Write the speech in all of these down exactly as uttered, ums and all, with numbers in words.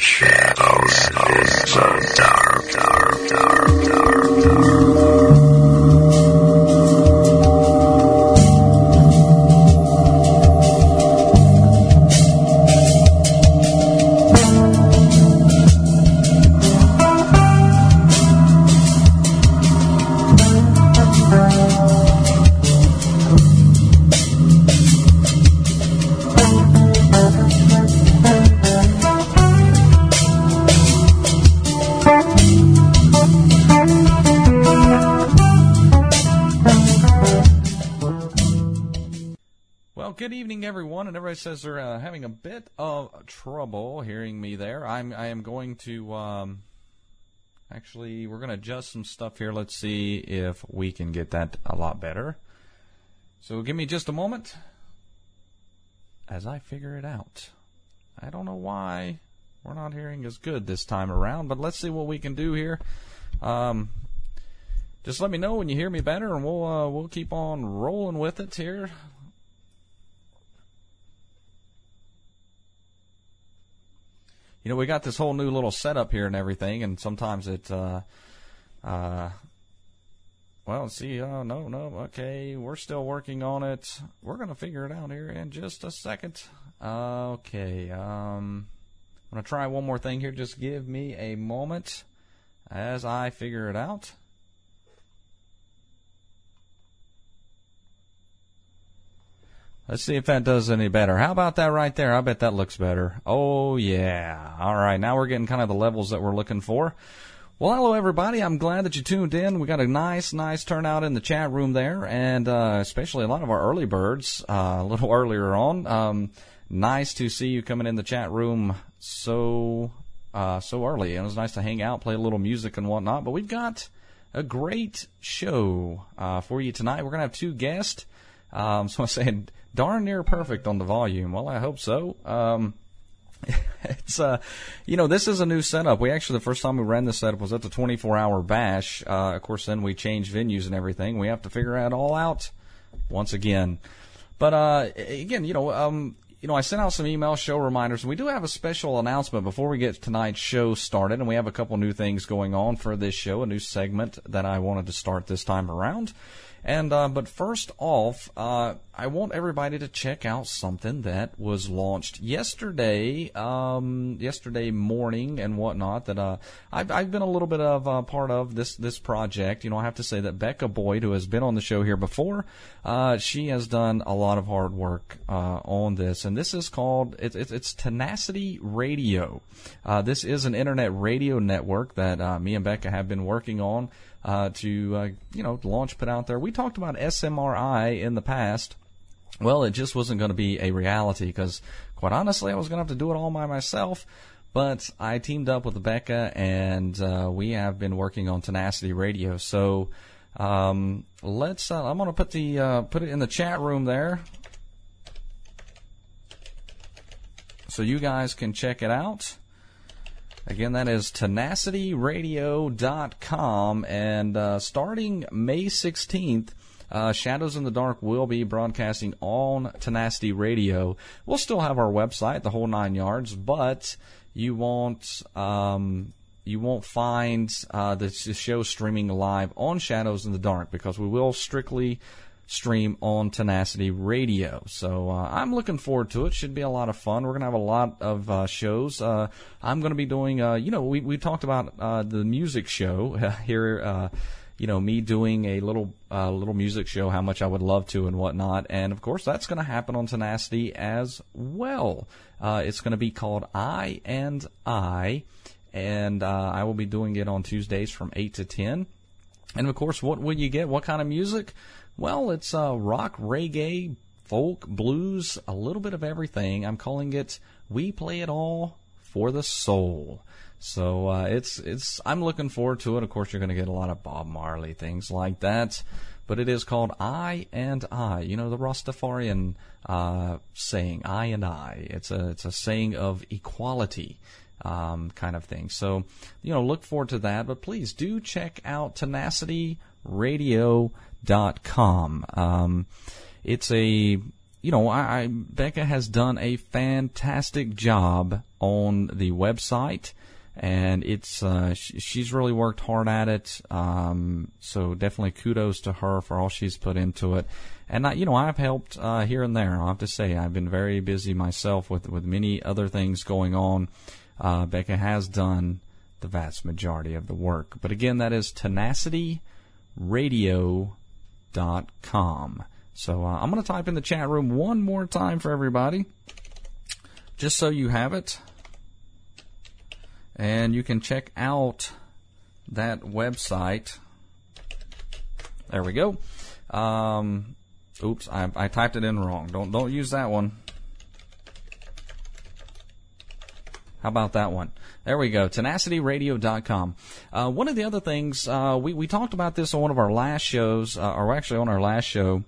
Shadows in the dark, dark, dark, dark, dark. Good evening, everyone, and everybody says they're uh, having a bit of trouble hearing me there. I'm, I am going to, um, actually, we're going to adjust some stuff here. Let's see if we can get that a lot better. So give me just a moment as I figure it out. I don't know why we're not hearing as good this time around, but let's see what we can do here. Um, just let me know when you hear me better, and we'll, uh, we'll keep on rolling with it here. You know, we got this whole new little setup here and everything, and sometimes it, uh, uh, well, see, oh, no, no, okay, we're still working on it. We're going to figure it out here in just a second. Uh, okay, um, I'm going to try one more thing here. Just give me a moment as I figure it out. Let's see if that does any better. How about that right there? I bet that looks better. Oh, yeah. All right, now we're getting kind of the levels that we're looking for. Well, hello, everybody. I'm glad that you tuned in. We got a nice, nice turnout in the chat room there, and uh, especially a lot of our early birds uh, a little earlier on. Um, nice to see you coming in the chat room so uh, so early. It was nice to hang out, play a little music and whatnot. But we've got a great show uh, for you tonight. We're going to have two guests. Um, so I'm saying darn near perfect on the volume. Well, I hope so. Um, it's, uh, you know, this is a new setup. We actually, the first time we ran this setup was at the twenty-four hour bash. Uh, of course, then we changed venues and everything. We have to figure it all out once again. But, uh, again, you know, um, you know, I sent out some email show reminders, and we do have a special announcement before we get tonight's show started, and we have a couple new things going on for this show, a new segment that I wanted to start this time around. And uh, but first off, uh, I want everybody to check out something that was launched yesterday, um, yesterday morning and whatnot. That uh, I've, I've been a little bit of uh, part of this this project. You know, I have to say that Becca Boyd, who has been on the show here before, uh, she has done a lot of hard work uh, on this. And this is called it, it, it's Tenacity Radio. Uh, this is an internet radio network that uh, me and Becca have been working on. Uh, to, uh, you know, launch, put out there. We talked about S M R I in the past. Well, it just wasn't going to be a reality because, quite honestly, I was going to have to do it all by myself. But I teamed up with Becca, and uh, we have been working on Tenacity Radio. So um, let's. Uh, I'm going to put the uh, put it in the chat room there, so you guys can check it out. Again, that is tenacity radio dot com, and uh, starting May sixteenth, uh, Shadows in the Dark will be broadcasting on Tenacity Radio. We'll still have our website, the whole nine yards, but you won't um, you won't find uh, the show streaming live on Shadows in the Dark because we will strictly stream on Tenacity Radio. So uh, I'm looking forward to it. Should be a lot of fun. We're going to have a lot of uh, shows. Uh, I'm going to be doing, uh, you know, we, we talked about uh, the music show here, uh, you know, me doing a little uh, little music show, how much I would love to and whatnot. And, of course, that's going to happen on Tenacity as well. Uh, it's going to be called I and I, and uh, I will be doing it on Tuesdays from eight to ten. And, of course, what will you get? What kind of music? Well, it's uh, rock, reggae, folk, blues, a little bit of everything. I'm calling it We Play It All for the Soul. So uh, it's it's. I'm looking forward to it. Of course, you're going to get a lot of Bob Marley, things like that. But it is called I and I. You know, the Rastafarian uh, saying, I and I. It's a, it's a saying of equality. Um, kind of thing. So, you know, look forward to that. But please do check out tenacity radio dot com. Um, it's a you know, I, I Becca has done a fantastic job on the website, and it's uh, sh- she's really worked hard at it. Um, so definitely kudos to her for all she's put into it. And I, you know, I've helped uh, here and there. I'll have to say I've been very busy myself with with many other things going on. Uh, Becca has done the vast majority of the work. But again, that is tenacity radio dot com. So uh, I'm going to type in the chat room one more time for everybody, just so you have it. And you can check out that website. There we go. Um, oops, I, I typed it in wrong. Don't don't use that one. How about that one? There we go, tenacity radio dot com. Uh, one of the other things, uh, we, we talked about this on one of our last shows, uh, or actually on our last show,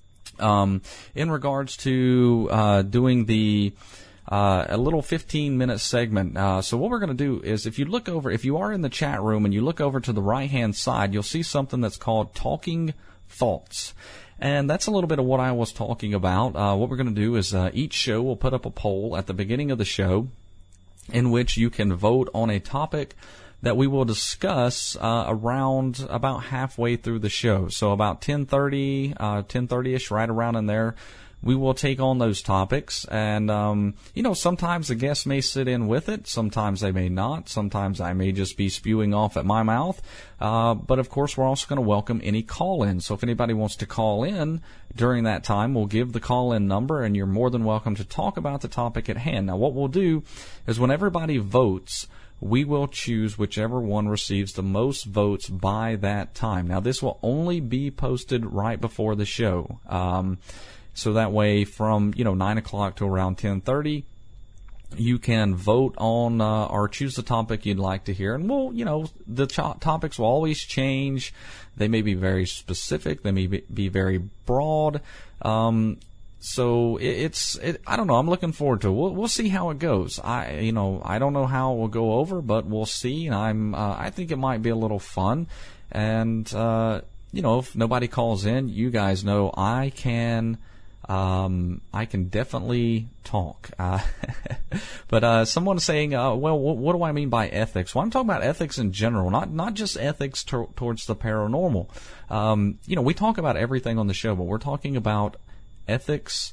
um, in regards to uh, doing the uh, a little fifteen-minute segment. Uh, so what we're going to do is, if you look over, if you are in the chat room and you look over to the right-hand side, you'll see something that's called Talking Thoughts. And that's a little bit of what I was talking about. Uh, what we're going to do is uh, each show we'll put up a poll at the beginning of the show, in which you can vote on a topic that we will discuss uh, around about halfway through the show. So about ten thirty, uh, ten thirty-ish, right around in there, we will take on those topics. And, um, you know, sometimes the guests may sit in with it. Sometimes they may not. Sometimes I may just be spewing off at my mouth. Uh, but, of course, we're also going to welcome any call-in. So if anybody wants to call in during that time, we'll give the call-in number, and you're more than welcome to talk about the topic at hand. Now, what we'll do is when everybody votes, we will choose whichever one receives the most votes by that time. Now, this will only be posted right before the show. Um, so that way from, you know, nine o'clock to around ten thirty, you can vote on uh, or choose the topic you'd like to hear. And we'll, you know, the to- topics will always change. They may be very specific. They may be, be very broad. Um, so it, it's, it, I don't know. I'm looking forward to it. We'll, we'll see how it goes. I, you know, I don't know how it will go over, but we'll see. And I'm, uh, I think it might be a little fun. And, uh, you know, if nobody calls in, you guys know I can, Um, I can definitely talk. Uh, but uh, someone's saying, uh, well, what, what do I mean by ethics? Well, I'm talking about ethics in general, not not just ethics to, towards the paranormal. Um, you know, we talk about everything on the show, but we're talking about ethics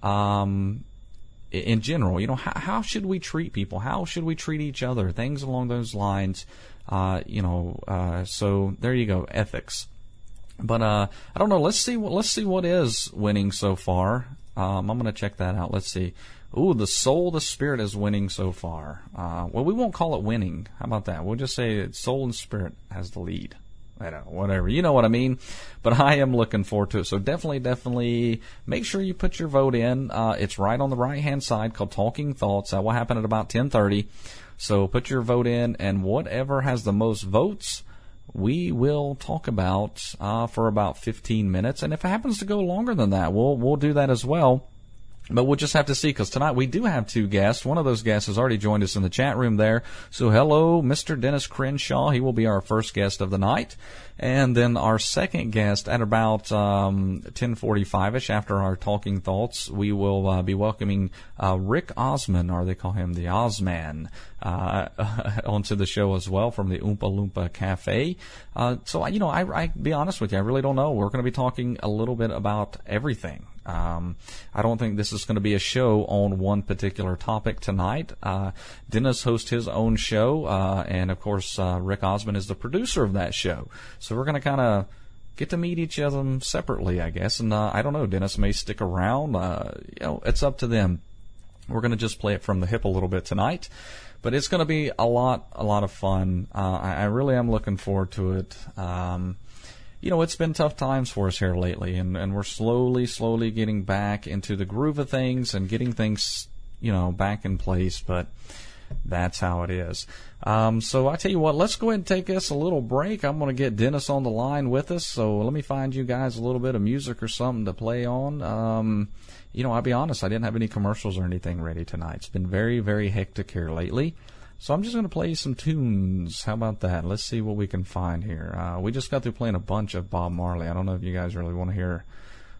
um, in general. You know, how, how should we treat people? How should we treat each other? Things along those lines. Uh, you know, uh, so there you go, ethics. But uh, I don't know. Let's see what let's see what is winning so far. Um, I'm going to check that out. Let's see. Ooh, the soul, the spirit is winning so far. Uh, well, we won't call it winning. How about that? We'll just say soul and spirit has the lead. I don't know, whatever. You know what I mean. But I am looking forward to it. So definitely, definitely make sure you put your vote in. Uh, it's right on the right-hand side called Talking Thoughts. That will happen at about ten thirty. So put your vote in, and whatever has the most votes, we will talk about uh, for about fifteen minutes. And if it happens to go longer than that, we'll we'll do that as well. But we'll just have to see, because tonight we do have two guests. One of those guests has already joined us in the chat room there. So hello, Mister Dennis Crenshaw. He will be our first guest of the night. And then our second guest at about um, ten forty-five-ish, after our Talking Thoughts, we will uh, be welcoming uh, Rick Osman, or they call him the Ozman, uh, onto the show as well from the Oompa Loompa Cafe. Uh, so, you know, I, I be honest with you, I really don't know. We're going to be talking a little bit about everything. Um, I don't think this is going to be a show on one particular topic tonight. Uh, Dennis hosts his own show, uh, and of course, uh, Rick Osman is the producer of that show. So we're going to kind of get to meet each other separately, I guess. And uh, I don't know, Dennis may stick around. Uh, you know, it's up to them. We're going to just play it from the hip a little bit tonight. But it's going to be a lot, a lot of fun. Uh, I, I really am looking forward to it. Um, You know, it's been tough times for us here lately, and, and we're slowly, slowly getting back into the groove of things and getting things, you know, back in place, but that's how it is. Um, so I tell you what, let's go ahead and take us a little break. I'm going to get Dennis on the line with us, so let me find you guys a little bit of music or something to play on. Um, you know, I'll be honest, I didn't have any commercials or anything ready tonight. It's been very, very hectic here lately. So I'm just going to play some tunes. How about that? Let's see what we can find here. Uh, we just got through playing a bunch of Bob Marley. I don't know if you guys really want to hear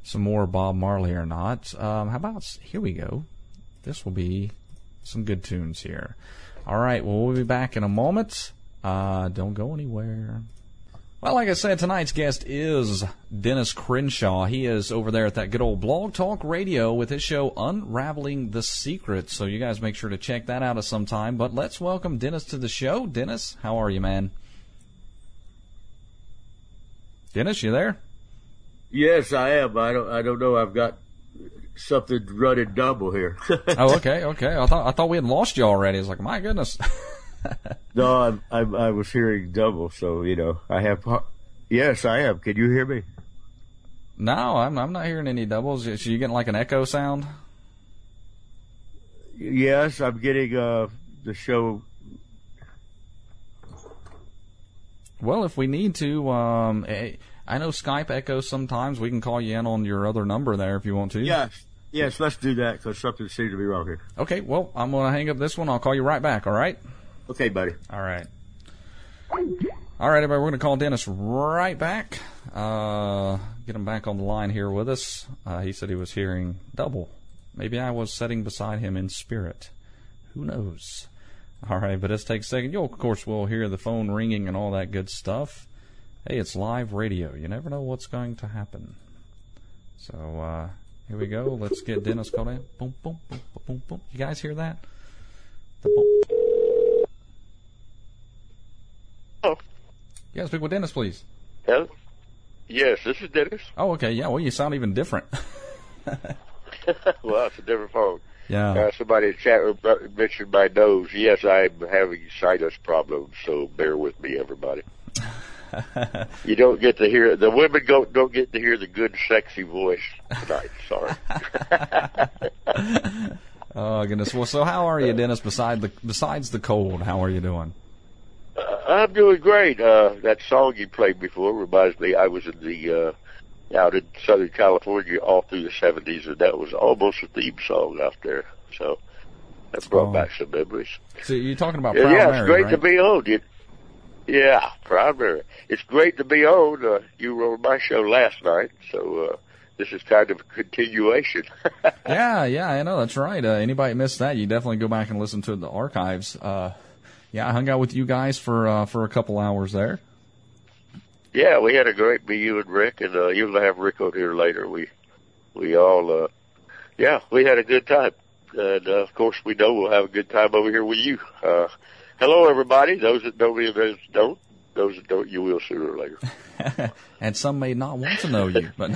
some more Bob Marley or not. Um, how about, here we go. This will be some good tunes here. All right, well, we'll be back in a moment. Uh, don't go anywhere. Well, like I said, tonight's guest is Dennis Crenshaw. He is over there at that good old Blog Talk Radio with his show Unraveling the Secrets. So you guys make sure to check that out at some time. But let's welcome Dennis to the show. Dennis, how are you, man? Dennis, you there? Yes, I am. I don't. I don't know. I've got something running double here. Oh, okay, okay. I thought I thought we had lost you already. I was like, my goodness. No, I'm, I'm. I was hearing double, so you know I have. Yes, I am. Can you hear me? No, I'm. I'm not hearing any doubles. So you getting like an echo sound? Yes, I'm getting uh, the show. Well, if we need to, um, I know Skype echoes sometimes. We can call you in on your other number there if you want to. Yes, yes. Let's do that because something seems to be wrong here. Okay. Well, I'm going to hang up this one. I'll call you right back. All right. Okay, buddy. All right. All right, everybody, we're going to call Dennis right back. Uh, get him back on the line here with us. Uh, he said he was hearing double. Maybe I was sitting beside him in spirit. Who knows? All right, but let's take a second. You'll, of course, we'll hear the phone ringing and all that good stuff. Hey, it's live radio. You never know what's going to happen. So, uh, here we go. Let's get Dennis called in. Boom, boom, boom, boom, boom, boom. You guys hear that? The boom. Oh. You guys speak with Dennis, please. Hello? Yes, this is Dennis. Oh, okay. Yeah, well, you sound even different. Well, it's a different phone. Yeah. Uh, somebody in the chat room mentioned my nose. Yes, I'm having sinus problems, so bear with me, everybody. You don't get to hear, the women don't, don't get to hear the good, sexy voice tonight. Sorry. Oh, goodness. Well, so how are you, Dennis, beside the, besides the cold? How are you doing? Uh, I'm doing great. Uh, that song you played before reminds me I was in the, uh, out in Southern California all through the seventies, and that was almost a theme song out there. So that brought Oh. back some memories. So you're talking about Yeah, Proud yeah, Mary, it's great right? to be on. You, yeah, Proud Mary. It's great to be on. Uh, you were on my show last night, so uh, this is kind of a continuation. Yeah, yeah, I know, that's right. Uh, anybody missed that, you definitely go back and listen to the archives. Uh, yeah, I hung out with you guys for uh, for a couple hours there. Yeah, we had a great me, you and Rick, and uh, you'll have Rick on here later. We we all, uh, yeah, we had a good time. And, uh, of course, we know we'll have a good time over here with you. Uh, hello, everybody. Those that know me and those that don't, those that don't, you will sooner or later. And some may not want to know you, but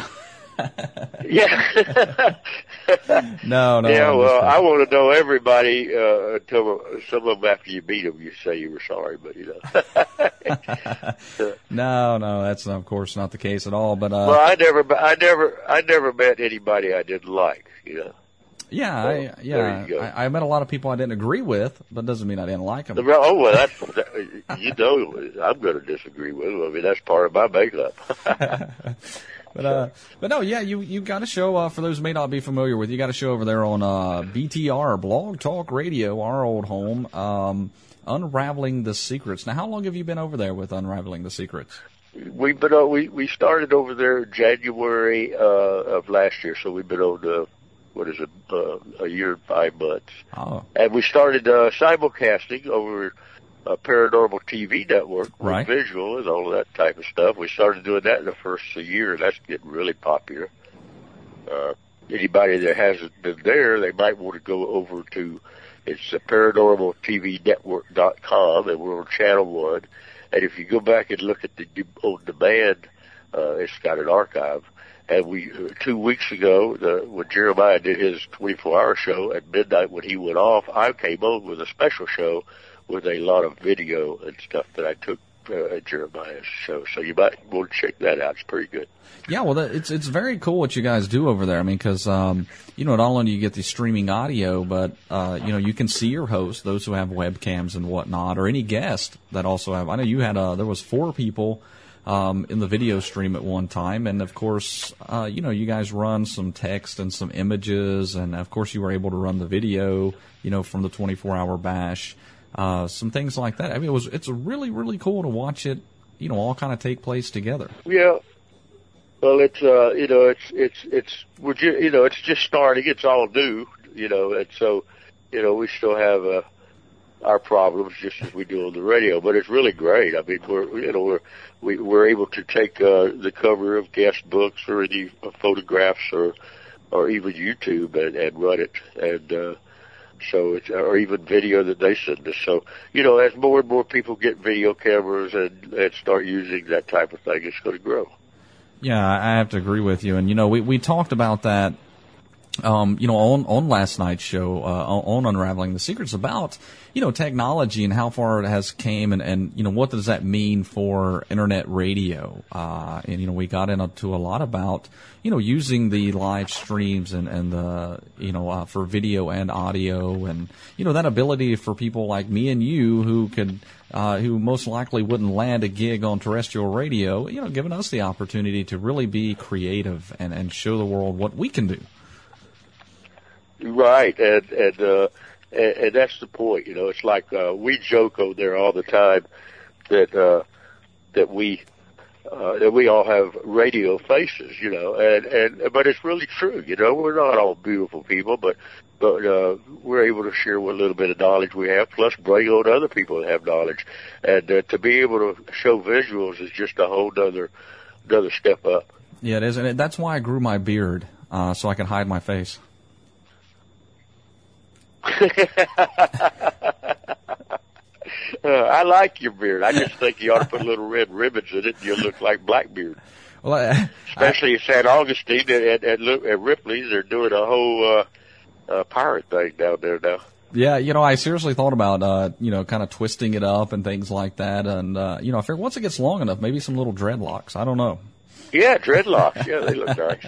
Yeah. no, no. Yeah, I'm well, just I want to know everybody uh, until some of them after you beat them, you say you were sorry, but you know. no, no, that's of course not the case at all. But uh, Well, I never, I never, I never met anybody I didn't like, you know. yeah, Well, I, there yeah, you go. I, I met a lot of people I didn't agree with, but doesn't mean I didn't like them. The- Oh well, that's that, you know I'm going to disagree with them. I mean that's part of my makeup. But uh, but no, yeah, you you got a show. Uh, for those who may not be familiar with, you got a show over there on uh B T R, Blog Talk Radio, our old home, um, Unraveling the Secrets. Now, how long have you been over there with Unraveling the Secrets? We've been on, we we started over there January uh, of last year, so we've been on uh, what is it uh, a year and five months, Oh, and we started uh, simulcasting over a Paranormal T V network with Right. visual and all of that type of stuff. We started doing that in the first year, and that's getting really popular. Uh, anybody that hasn't been there, they might want to go over to, it's the paranormal t v network dot com, and we're on channel one. And if you go back and look at the de- on demand, uh, it's got an archive. And we, uh, two weeks ago, the, when Jeremiah did his twenty-four hour show at midnight when he went off, I came on with a special show with a lot of video and stuff that I took uh, at Jeremiah's show. So you might want to check that out. It's pretty good. yeah. Well, that, it's it's very cool what you guys do over there. I mean, because um, you know, not only do you get the streaming audio, but uh, you know, you can see your hosts, those who have webcams and whatnot, or any guest that also have. I know you had uh, there was four people. Um, in the video stream at one time, and of course, uh, you know, you guys run some text and some images, and of course, you were able to run the video, you know, from the twenty-four hour bash, uh, some things like that. I mean, it was it's really really cool to watch it, you know, all kind of take place together. Yeah. Well, it's uh, you know, it's it's it's we're ju- you know, it's just starting. It's all new, you know, and so, you know, we still have uh, our problems just as we do on the radio. But it's really great. I mean, we're you know we're we, we're able to take uh, the cover of guest books or any uh, photographs or or even YouTube and, and run it, and uh, so it's or even video that they send us. So you know, as more and more people get video cameras and, and start using that type of thing, it's going to grow. Yeah, I have to agree with you. And, you know, we, we talked about that, um, you know, on, on last night's show, uh, on Unraveling the Secrets about, you know, technology and how far it has came and, and, you know, what does that mean for internet radio? Uh, and, you know, we got into a lot about, you know, using the live streams and, and the, you know, uh, for video and audio and, you know, that ability for people like me and you who could, Uh, who most likely wouldn't land a gig on terrestrial radio, you know, giving us the opportunity to really be creative and, and show the world what we can do. Right, and and, uh, and and that's the point. You know, it's like uh, we joke over there all the time that uh, that we uh, that we all have radio faces. You know, and and but it's really true. You know, we're not all beautiful people, but. But uh, we're able to share what little bit of knowledge we have, plus bring on other people that have knowledge. And uh, to be able to show visuals is just a whole other, another step up. Yeah, it is, and that's why I grew my beard, uh, so I can hide my face. uh, I like your beard. I just think you ought to put little red ribbons in it, and you'll look like Blackbeard. Well, I, Especially in Saint Augustine and at, at, at Ripley's, they're doing a whole. Uh, Uh, pirate thing down there now. Yeah, you know, I seriously thought about, uh, you know, kind of twisting it up and things like that. And, uh, you know, I figured once it gets long enough, maybe some little dreadlocks. I don't know. Yeah, dreadlocks. Yeah, they look nice.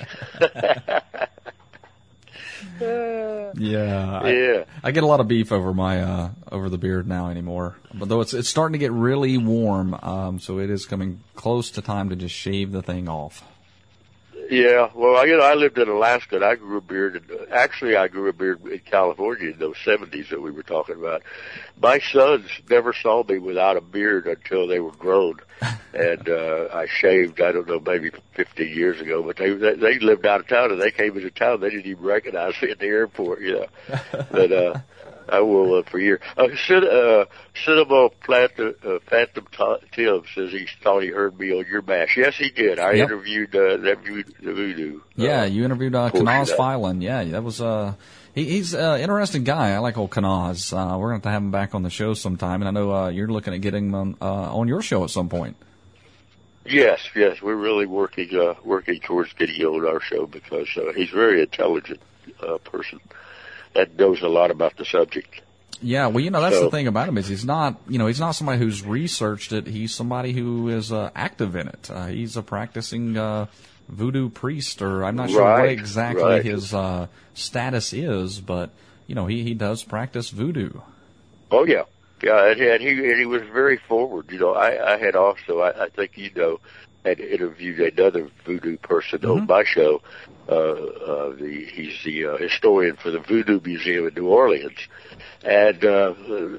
yeah. Yeah. I, I get a lot of beef over my, uh, over the beard now anymore. But though it's, it's starting to get really warm, um, so it is coming close to time to just shave the thing off. Yeah, well, I, you know, I lived in Alaska and I grew a beard. And actually, I grew a beard in California in those seventies that we were talking about. My sons never saw me without a beard until they were grown, and uh, I shaved. I don't know, maybe fifteen years ago. But they, they they lived out of town and they came into town. They didn't even recognize me at the airport, you know. But uh, I wore one for years. Uh, Cin- uh, Cinema Phantom, uh, Phantom Tim says he thought he heard me on your mash. Yes, he did. I Yep. interviewed uh, that the voodoo. Yeah, uh, you interviewed uh, Kanaz Filan. Yeah, that was uh, he, he's an uh, interesting guy. I like old Kanaz. Uh, we're going to have to have him back on the show sometime, and I know uh, you're looking at getting him on, uh, on your show at some point. Yes, yes, we're really working uh, working towards getting him on our show because uh, he's a very intelligent uh, person that knows a lot about the subject. Yeah, well, you know, that's so, the thing about him is he's not, you know, he's not somebody who's researched it. He's somebody who is uh, active in it. Uh, he's a practicing uh, voodoo priest, or I'm not sure right, what exactly right. his uh, status is, but, you know, he, he does practice voodoo. Oh, yeah. Yeah, and, and he and he was very forward. You know, I, I had also, I, I think you know, had interviewed another voodoo person mm-hmm. on my show. Uh, uh, the, he's the uh, historian for the Voodoo Museum in New Orleans. And uh,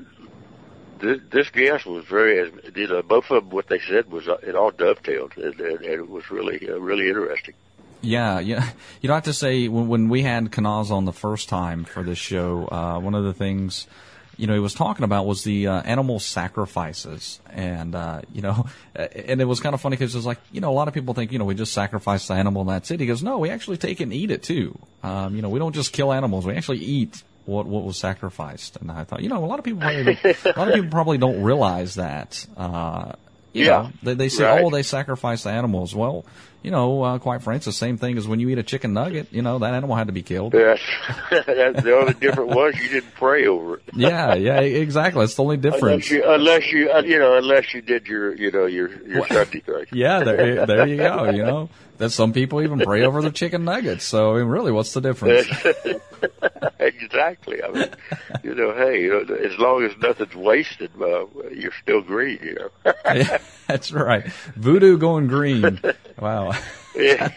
this, this guest was very, you know, both of them, what they said was, uh, it all dovetailed, and, and, and it was really, uh, really interesting. Yeah, yeah. You know, I have to say, when, when we had Kanaz on the first time for this show, uh, one of the things, you know, he was talking about was the uh, animal sacrifices. And, uh, you know, and it was kind of funny because it was like, you know, a lot of people think, you know, we just sacrifice the animal and that's it. He goes, no, we actually take it and eat it too. Um, you know, we don't just kill animals. We actually eat what what was sacrificed. And I thought, you know, a lot of people probably, a lot of people probably don't realize that. Uh, you yeah, know, they, they say, right. oh, they sacrifice the animals. Well, you know, uh, quite frankly, it's the same thing as when you eat a chicken nugget. You know, that animal had to be killed. Yes. That's the only difference was you didn't pray over it. Yeah, yeah, exactly. That's the only difference. Unless you, unless you, uh, you know, unless you did your, you know, your your Well, Sunday thing. Yeah, there, there you go. You know, that some people even pray over their chicken nuggets. So, I mean, really, what's the difference? Exactly. I mean, you know, hey, you know, as long as nothing's wasted, uh, you're still green. You know. Yeah, that's right. Voodoo going green. Wow. Yeah.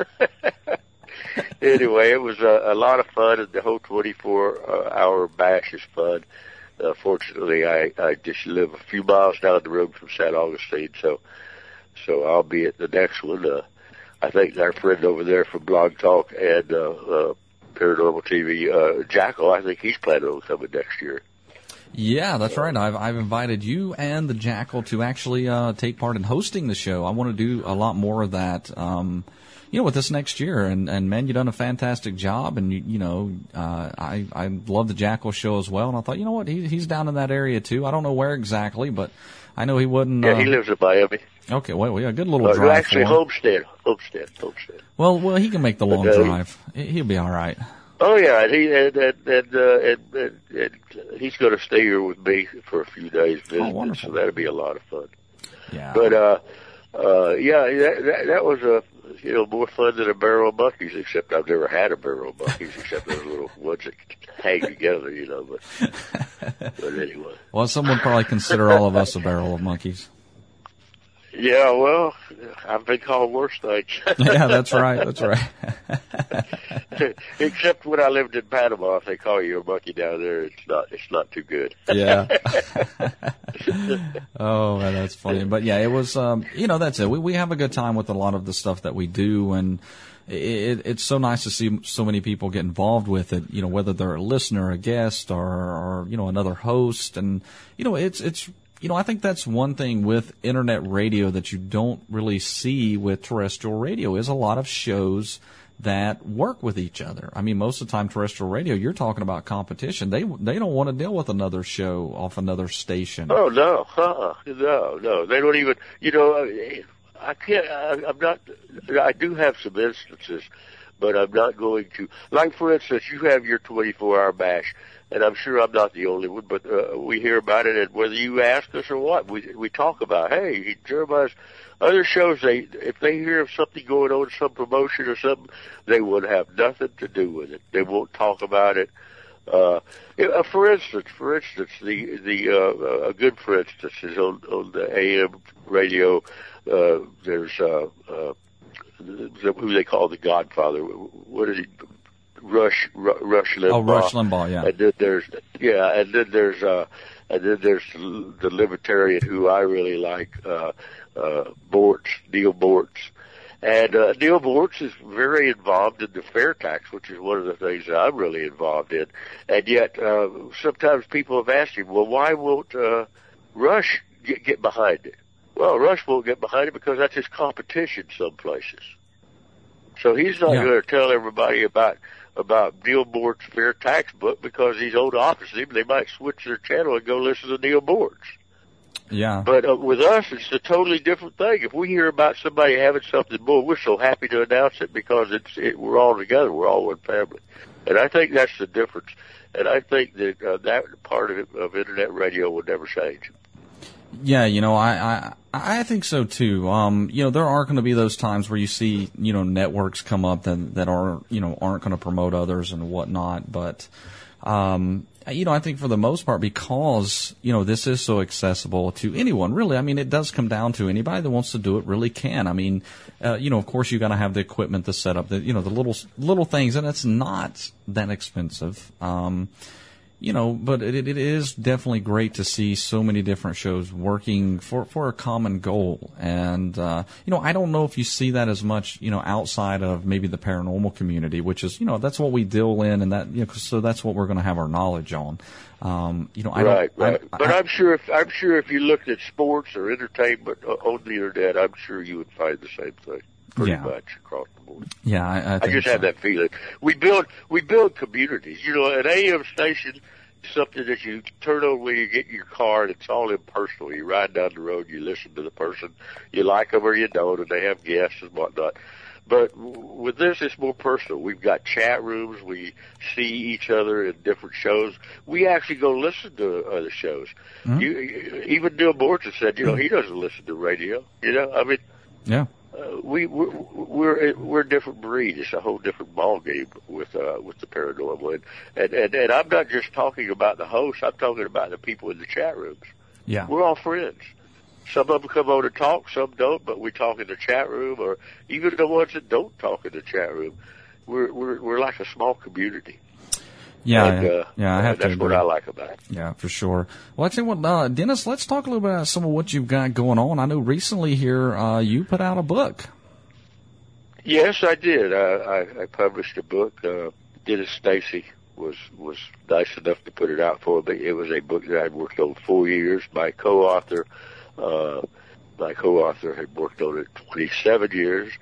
Anyway, it was a, a lot of fun, and the whole twenty-four hour bash is fun. Uh, fortunately, I, I just live a few miles down the road from Saint Augustine, so so I'll be at the next one. Uh, I think our friend over there from Blog Talk and uh, uh, Paranormal T V, uh, Jackal, I think he's planning on coming next year. Yeah, that's right. I've I've invited you and the Jackal to actually uh, take part in hosting the show. I want to do a lot more of that, um, you know, with this next year. And, and man, you've done a fantastic job. And you, you know, uh, I I love the Jackal show as well. And I thought, you know what, he he's down in that area too. I don't know where exactly, but I know he wouldn't. Yeah, uh, he lives in Miami. Okay, well, yeah, good little Uh, drive. actually, for him. Homestead, Homestead, Homestead. Well, well, he can make the long But, uh, drive. He- He'll be all right. Oh yeah, and he and and and, uh, and, and, and he's going to stay here with me for a few days visiting, wonderful. so that'll be a lot of fun. Yeah. But uh, uh, yeah, that, that that was a you know more fun than a barrel of monkeys. Except I've never had a barrel of monkeys, except those little ones that hang together, you know. But but anyway. Well, some would probably consider all of us a barrel of monkeys. Yeah, well, I've been called worse things. Yeah, that's right. That's right. Except when I lived in Panama, if they call you a monkey down there, it's not it's not too good. Yeah. Oh, man, that's funny. But yeah, it was. Um, you know, that's it. We we have a good time with a lot of the stuff that we do, and it, it's so nice to see so many people get involved with it. You know, whether they're a listener, a guest, or or you know another host, and you know it's it's. You know, I think that's one thing with internet radio that you don't really see with terrestrial radio is a lot of shows that work with each other. I mean, most of the time terrestrial radio, you're talking about competition. They they don't want to deal with another show off another station. Oh no, uh-uh. no, no, they don't even. You know, I, I can't. I, I'm not. I do have some instances, but I'm not going to. Like for instance, you have your twenty-four hour bash. And I'm sure I'm not the only one, but uh, we hear about it, and whether you ask us or what, we we talk about. Hey, Jeremiah's other shows. They if they hear of something going on, some promotion or something, they would have nothing to do with it. They won't talk about it. Uh, uh, for instance, for instance, the the uh, a good for instance is on on the A M radio. Uh, there's uh, uh, who they call the Godfather. What is he? Rush, Rush Limbaugh. Oh, Rush Limbaugh, yeah. And then there's, yeah, and then there's, uh, and then there's the libertarian who I really like, uh, uh, Bortz, Neil Bortz. And, uh, Neil Bortz is very involved in the fair tax, which is one of the things that I'm really involved in. And yet, uh, sometimes people have asked him, well, why won't, uh, Rush get, get behind it? Well, Rush won't get behind it because that's his competition some places. So he's not Yeah. going to tell everybody about about Neil Bort's fair tax book because he's on opposite him. They might switch their channel and go listen to Neil Bort's. Yeah. But uh, with us, it's a totally different thing. If we hear about somebody having something more, we're so happy to announce it because it's it, we're all together. We're all one family. And I think that's the difference. And I think that uh, that part of, it, of internet radio will never change. Yeah, you know, I, I, I think so too. Um, you know, there are going to be those times where you see, you know, networks come up that, that are, you know, aren't going to promote others and whatnot. But, um, you know, I think for the most part, because, you know, this is so accessible to anyone, really. I mean, it does come down to anybody that wants to do it really can. I mean, uh, you know, of course you got to have the equipment, the setup, the, you know, the little, little things, and it's not that expensive. Um, You know, but it, it is definitely great to see so many different shows working for, for a common goal. And, uh, you know, I don't know if you see that as much, you know, outside of maybe the paranormal community, which is, you know, that's what we deal in, and that, you know, so that's what we're going to have our knowledge on. Um, you know, I right, don't, right. I, but I, I'm sure if I'm sure if you looked at sports or entertainment on the internet, I'm sure you would find the same thing. Pretty Yeah. much across the board. yeah, I, I, I think just so. have that feeling. We build we build communities. You know, an A M station is something that you turn on when you get in your car, and it's all impersonal. You ride down the road, you listen to the person, you like them or you don't, and they have guests and whatnot. But with this, it's more personal. We've got chat rooms. We see each other in different shows. We actually go listen to other shows. Mm-hmm. You, even Neil Bortz has said, you know, he doesn't listen to radio. You know, I mean, Yeah. uh, we we're, we're we're a different breed. It's a whole different ball game with uh, with the paranormal, and, and and and I'm not just talking about the hosts. I'm talking about the people in the chat rooms. Yeah. We're all friends. Some of them come on to talk, some don't, but we talk in the chat room, or even the ones that don't talk in the chat room. We're we're we're like a small community. Yeah, and, uh, yeah, I have to that's agree. what I like about it. Yeah, for sure. Well, I tell you what, uh, Dennis, let's talk a little bit about some of what you've got going on. I know recently here uh, you put out a book. Yes, I did. I, I, I published a book. Uh, Dennis Stacy was was nice enough to put it out for me. It was a book that I'd worked on four years. My co-author, uh, my co-author had worked on it twenty-seven years.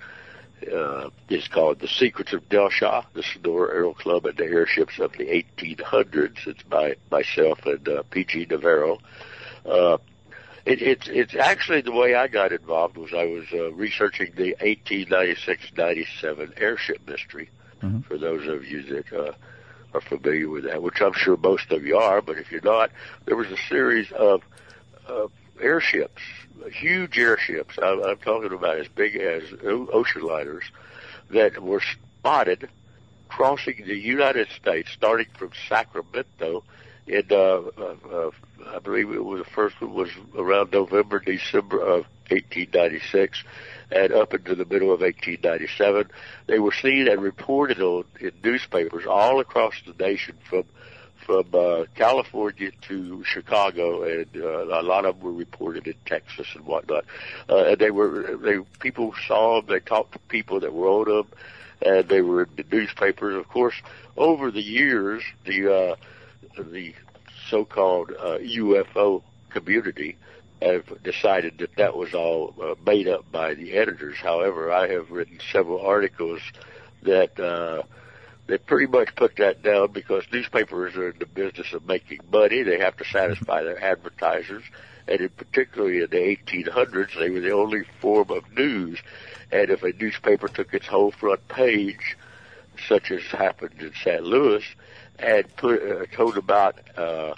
Uh, it's called The Secrets of Delshaw, the Sonora Aero Club and the Airships of the eighteen hundreds. It's by myself and uh, P G Navarro. Uh, it, it's it's actually the way I got involved was I was uh, researching the eighteen ninety-six ninety-seven airship mystery. Mm-hmm. For those of you that uh, are familiar with that, which I'm sure most of you are, but if you're not, there was a series of uh, airships, huge airships. I'm, I'm talking about as big as ocean liners that were spotted crossing the United States, starting from Sacramento. In, uh, uh, uh, I believe it was the first one was around November, December of eighteen ninety-six, and up into the middle of eighteen ninety-seven. They were seen and reported on in newspapers all across the nation, from from uh, California to Chicago, and uh, a lot of them were reported in Texas and whatnot. Uh, and they were they people saw them. They talked to people that were on them, and they were in the newspapers. Of course, over the years, the uh, the so-called uh, U F O community have decided that that was all uh, made up by the editors. However, I have written several articles that uh, that pretty much put that down, because newspapers are in the business of making money. They have to satisfy their advertisers, and in particularly in the eighteen hundreds, they were the only form of news. And if a newspaper took its whole front page, such as happened in Saint Louis, and put, uh, told about uh,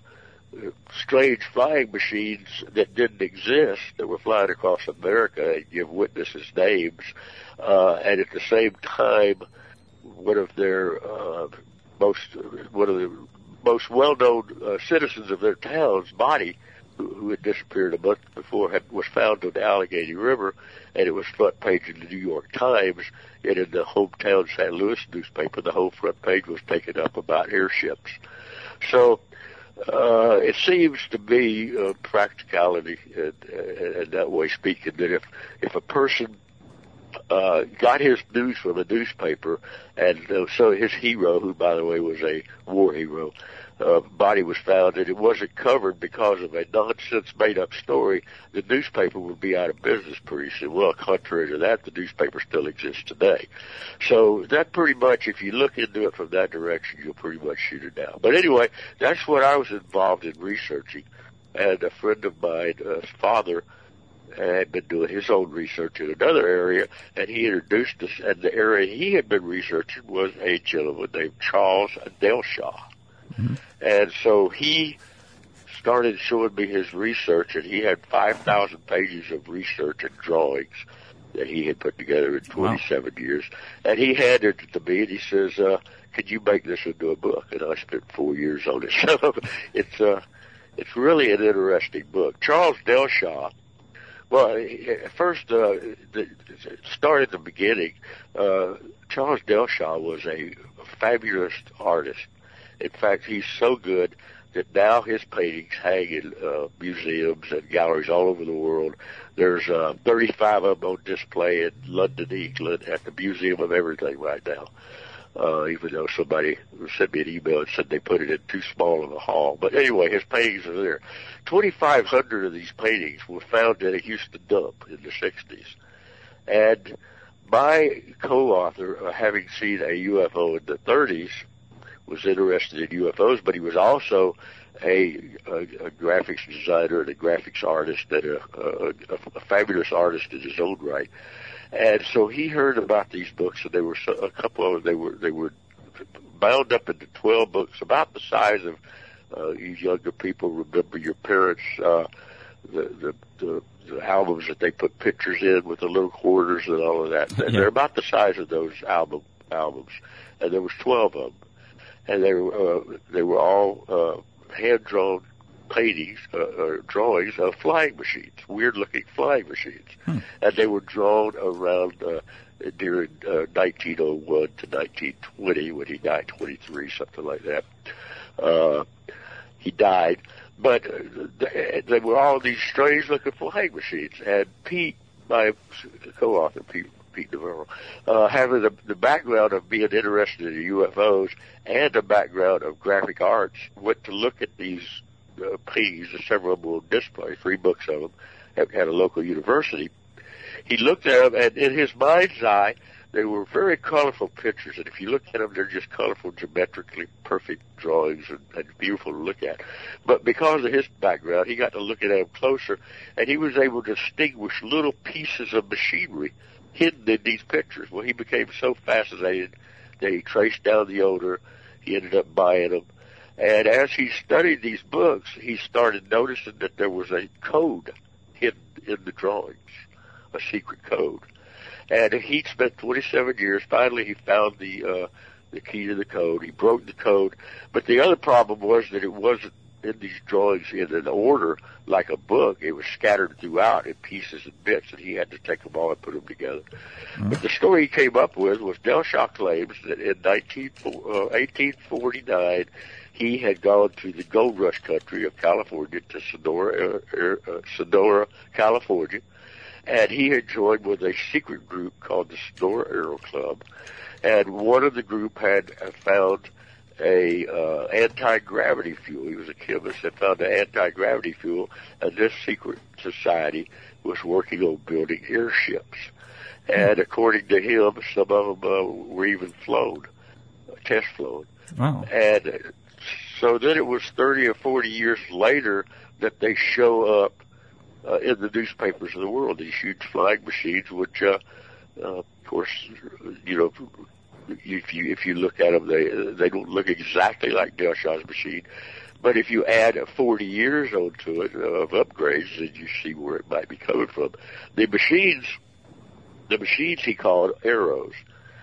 strange flying machines that didn't exist, that were flying across America, and give witnesses names, uh, and at the same time, one of their uh, most one of the most well-known uh, citizens of their town's body, who, who had disappeared a month before, had, was found on the Allegheny River, and it was front page in the New York Times. And in the hometown Saint Louis newspaper, the whole front page was taken up about airships. So uh, it seems to be uh, practicality, and, and that way speaking, that if if a person Uh, got his news from a newspaper, and uh, so his hero, who by the way was a war hero, uh, body was found, and it wasn't covered because of a nonsense made-up story, the newspaper would be out of business pretty soon. Well, contrary to that, the newspaper still exists today. So that pretty much, if you look into it from that direction, you'll pretty much shoot it down. But anyway, that's what I was involved in researching, and a friend of mine, uh, his father, had been doing his own research in another area, and he introduced us, and the area he had been researching was a gentleman named Charles Delshaw. Mm-hmm. And so he started showing me his research, and he had five thousand pages of research and drawings that he had put together in twenty-seven wow. years. And he handed it to me, and he says, uh, could you make this into a book? And I spent four years on it. So it's, uh, it's really an interesting book. Charles Delshaw, well, at first, uh, the, start at the beginning, uh, Charles Delshaw was a fabulous artist. In fact, he's so good that now his paintings hang in uh, museums and galleries all over the world. There's uh, thirty-five of them on display in London, England, at the Museum of Everything right now. Uh, even though somebody sent me an email and said they put it in too small of a hall. But anyway, his paintings are there. twenty-five hundred of these paintings were found at a Houston dump in the sixties. And my co-author, uh, having seen a U F O in the thirties, was interested in U F Os, but he was also a, a, a graphics designer and a graphics artist and a, a, a fabulous artist in his own right. And so he heard about these books, and they were so, a couple of them. They were they were bound up into twelve books, about the size of uh, you younger people remember your parents uh, the, the the the albums that they put pictures in with the little quarters and all of that. Yeah. They're about the size of those album albums, and there was twelve of them, and they were uh, they were all uh, hand drawn paintings uh, or drawings of flying machines, weird-looking flying machines, hmm. and they were drawn around uh, during uh, nineteen oh one to nineteen twenty, when he died, twenty-three, something like that. Uh, he died, but uh, they, they were all these strange-looking flying machines. And Pete, my co-author, Pete Pete Navarro, uh, having the, the background of being interested in U F Os and a background of graphic arts, went to look at these uh, paintings, several of them on display, three books of them, at, at a local university. He looked at them, and in his mind's eye, they were very colorful pictures, and if you look at them, they're just colorful, geometrically perfect drawings and, and beautiful to look at. But because of his background, he got to look at them closer, and he was able to distinguish little pieces of machinery hidden in these pictures. Well, he became so fascinated that he traced down the owner. He ended up buying them. And as he studied these books, he started noticing that there was a code hidden in the drawings, a secret code. And he spent twenty-seven years. Finally, he found the uh, the key to the code. He broke the code. But the other problem was that it wasn't in these drawings in an order like a book. It was scattered throughout in pieces and bits, and he had to take them all and put them together. Mm-hmm. But the story he came up with was Delshaw claims that in nineteen, uh, eighteen forty-nine, he had gone to the gold rush country of California, to Sonora, uh, uh, Sonora, California, and he had joined with a secret group called the Sonora Aero Club, and one of the group had found a uh, anti-gravity fuel. He was a chemist and found an anti-gravity fuel, and this secret society was working on building airships. And according to him, some of them uh, were even flown, uh, test flown. Wow. And uh, so then it was thirty or forty years later that they show up uh, in the newspapers of the world, these huge flying machines, which, uh, uh, of course, you know, if you if you look at them, they they don't look exactly like Delshaw's machine. But if you add forty years onto it of upgrades, then you see where it might be coming from. The machines, the machines he called arrows,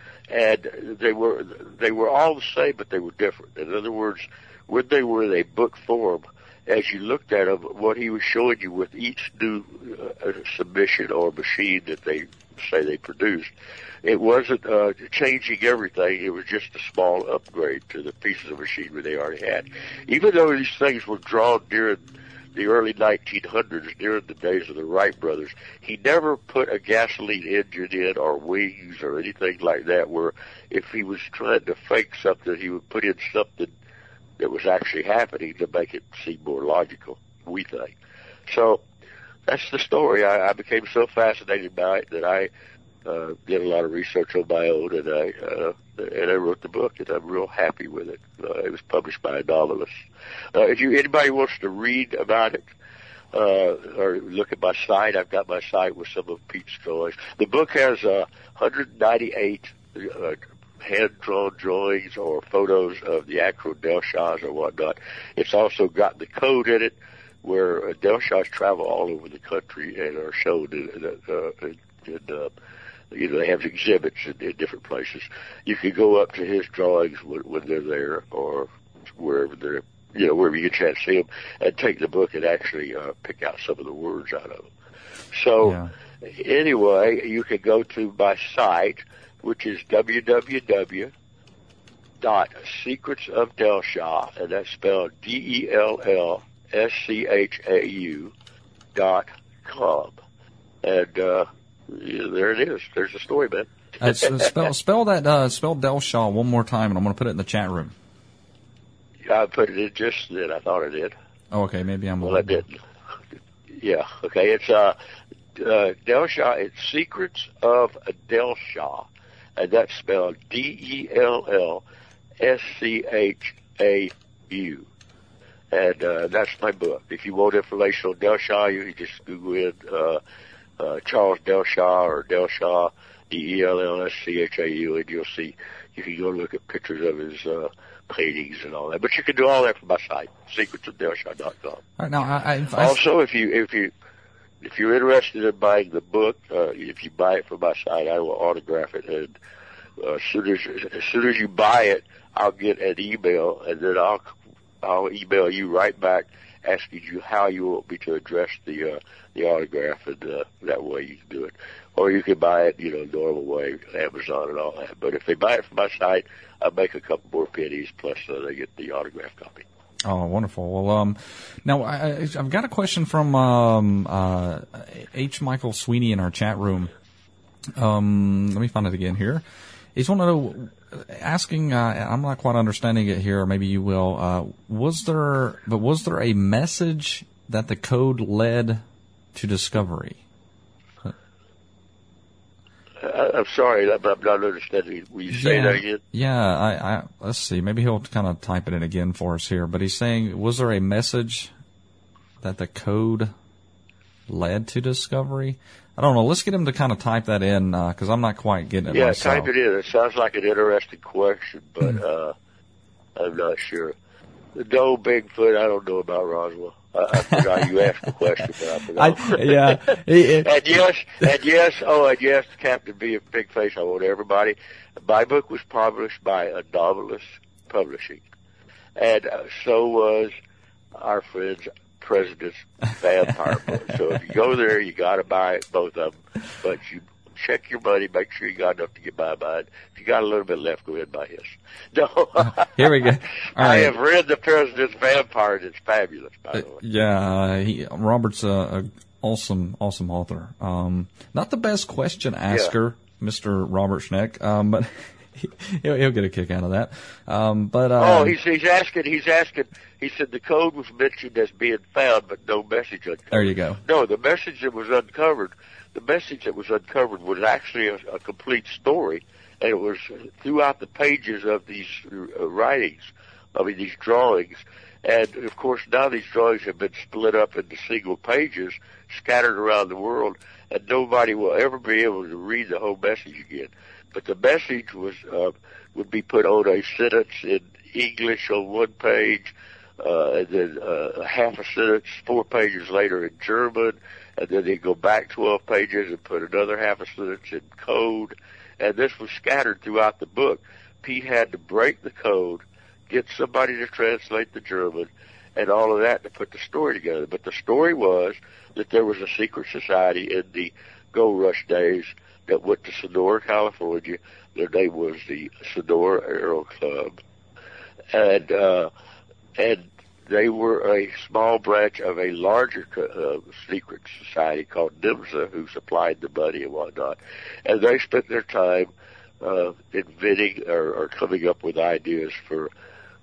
and they were they were all the same, but they were different. In other words, when they were in a book form, as you looked at them, what he was showing you with each new uh, submission or machine that they say they produced, it wasn't uh, changing everything. It was just a small upgrade to the pieces of machinery they already had. Even though these things were drawn during the early nineteen hundreds, during the days of the Wright brothers, he never put a gasoline engine in or wings or anything like that, where if he was trying to fake something, he would put in something that was actually happening to make it seem more logical, we think. So that's the story. I, I became so fascinated by it that I uh, did a lot of research on my own, and I uh, and I wrote the book, and I'm real happy with it. Uh, it was published by a novelist. Uh, if you anybody wants to read about it uh, or look at my site, I've got my site with some of Pete's drawings. The book has uh, one hundred ninety-eight uh, hand-drawn drawings or photos of the actual Delshaws or whatnot. It's also got the code in it, where uh, Delshaws travel all over the country and are shown in, uh, in, in uh, you know, they have exhibits in, in different places. You can go up to his drawings when, when they're there, or wherever they're, you know, wherever you get a chance to see them, and take the book and actually uh, pick out some of the words out of them. So, yeah. Anyway, you can go to my site, which is w w w dot secrets of Delshaw, and that's spelled D E L L S C H A U dot com. And uh, yeah, there it is. There's the story, man. uh, spell, spell that, uh, spell Delshaw one more time, and I'm going to put it in the chat room. I put it in just then. I thought I did. Oh, okay. Maybe I'm. Well, I didn't. Yeah. Okay. It's uh, uh, Delshaw. It's Secrets of Delshaw, and that's spelled D E L L S C H A U. And uh, that's my book. If you want information on Delshaw, you can just Google in uh, uh, Charles Delshaw or Delshaw, D E L L S C H A U, and you'll see. You can go look at pictures of his uh, paintings and all that. But you can do all that from my site, secrets of Delshaw dot com. All right, now, I, I, also, if you if you if you're interested in buying the book, uh, if you buy it from my site, I will autograph it, and uh, as soon as as soon as you buy it, I'll get an email, and then I'll I'll email you right back asking you how you want me to address the uh, the autograph, and uh, that way you can do it. Or you can buy it, you know, normal way, Amazon and all that. But if they buy it from my site, I make a couple more pennies, plus uh, they get the autograph copy. Oh, wonderful. Well, um, now I, I've got a question from um, uh, H. Michael Sweeney in our chat room. Um, let me find it again here. He's wanting to know, asking, uh, I'm not quite understanding it here, or maybe you will, uh, was there, but was there a message that the code led to discovery? I, I'm sorry, but I'm not understanding. Will you say yeah, that again? Yeah, I, I, let's see. Maybe he'll kind of type it in again for us here. But he's saying, was there a message that the code led to discovery? I don't know. Let's get him to kind of type that in, because uh, I'm not quite getting it yeah, myself. type it in. It sounds like an interesting question, but uh, I'm not sure. No, Bigfoot, I don't know about Roswell. I, I forgot you asked the question, but I forgot. I, yeah. and yes, and yes, oh, and yes, Captain B of Big Face, I want everybody. My book was published by Anomalous Publishing, and uh, so was our friend's President's Vampire book. So if you go there, you got to buy both of them, but you check your money, make sure you got enough to get by mine. If you got a little bit left, go ahead and buy his. No. Here we go. All I right. have read The President's Vampire, and it's fabulous, by the way. Uh, yeah, uh, he, Robert's a, a awesome, awesome author. Um, not the best question asker, yeah. Mister Robert Schneck, um, but he, he'll, he'll get a kick out of that. Um, but uh, oh, he's he's asking. He's asking. He said the code was mentioned as being found, but no message uncovered. There you go. No, the message that was uncovered. The message that was uncovered was actually a, a complete story, and it was throughout the pages of these uh, writings, I mean, these drawings. And, of course, now these drawings have been split up into single pages, scattered around the world, and nobody will ever be able to read the whole message again. But the message was uh, would be put on a sentence in English on one page, uh, and then uh, half a sentence four pages later in German, and then they go back twelve pages and put another half a sentence in code. And this was scattered throughout the book. Pete had to break the code, get somebody to translate the German, and all of that to put the story together. But the story was that there was a secret society in the Gold Rush days that went to Sonora, California. Their name was the Sonora Aero Club. And, uh, and they were a small branch of a larger uh, secret society called NIMSA, who supplied the money and whatnot. And they spent their time uh, inventing or, or coming up with ideas for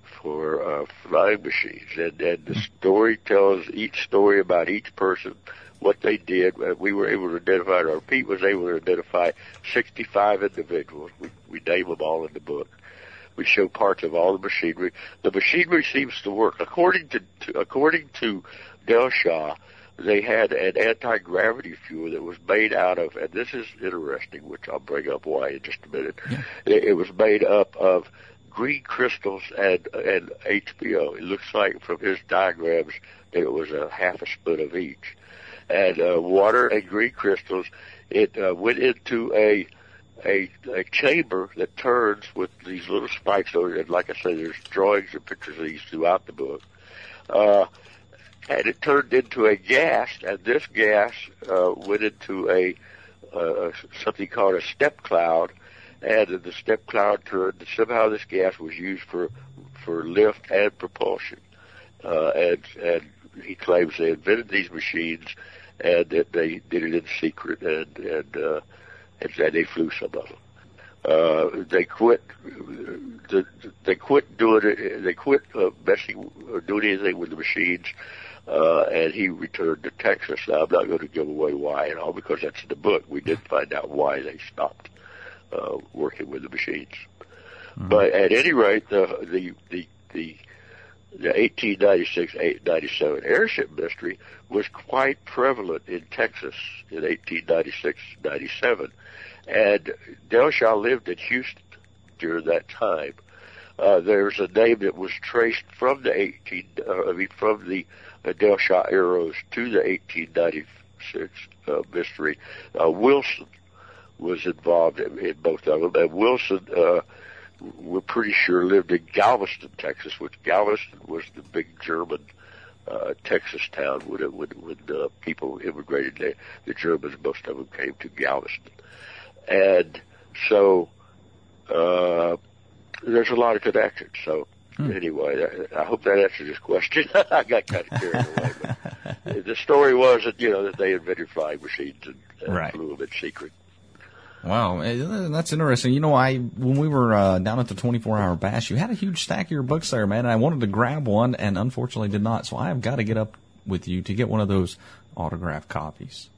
for uh, flying machines. And, and the story tells each story about each person, what they did. We were able to identify, or Pete was able to identify sixty-five individuals. We, we name them all in the book. We show parts of all the machinery. The machinery seems to work. According to, to according to Del Shaw, they had an anti-gravity fuel that was made out of, and this is interesting, which I'll bring up why in just a minute. Yeah. It, it was made up of green crystals and and H B O. It looks like from his diagrams that it was a half a spoon of each. And uh, water and green crystals, it uh, went into a A, a chamber that turns with these little spikes over it. And like I said, there's drawings and pictures of these throughout the book. Uh, and it turned into a gas, and this gas uh, went into a uh, something called a step cloud, and the step cloud turned. Somehow this gas was used for for lift and propulsion. Uh, and and he claims they invented these machines, and that they did it in secret, and and uh, and they flew some of them. Uh, they quit. The, they quit doing it. They quit uh, messing or doing anything with the machines. Uh, and he returned to Texas. Now, I'm not going to give away why and all, because that's in the book. We did find out why they stopped uh, working with the machines. Mm-hmm. But at any rate, the the the the, the eighteen ninety-six ninety-seven airship mystery was quite prevalent in Texas in eighteen ninety-six ninety-seven. And Del Shaw lived in Houston during that time. Uh, there's a name that was traced from the eighteen, uh, I mean, from the uh, Del Shaw arrows to the eighteen ninety-six uh, mystery. Uh, Wilson was involved in, in both of them, and Wilson, uh, we're pretty sure lived in Galveston, Texas, which Galveston was the big German uh, Texas town when it, when, when uh, people immigrated there. The Germans, most of them came to Galveston. And so, uh, there's a lot of connections. So, hmm. anyway, I, I hope that answers this question. I got kind of carried away. But the story was that, you know, that they invented flying machines and, and right. flew them in secret. Wow, that's interesting. You know, I when we were uh, down at the twenty-four hour bash, you had a huge stack of your books there, man, and I wanted to grab one, and unfortunately did not. So I have got to get up with you to get one of those autographed copies.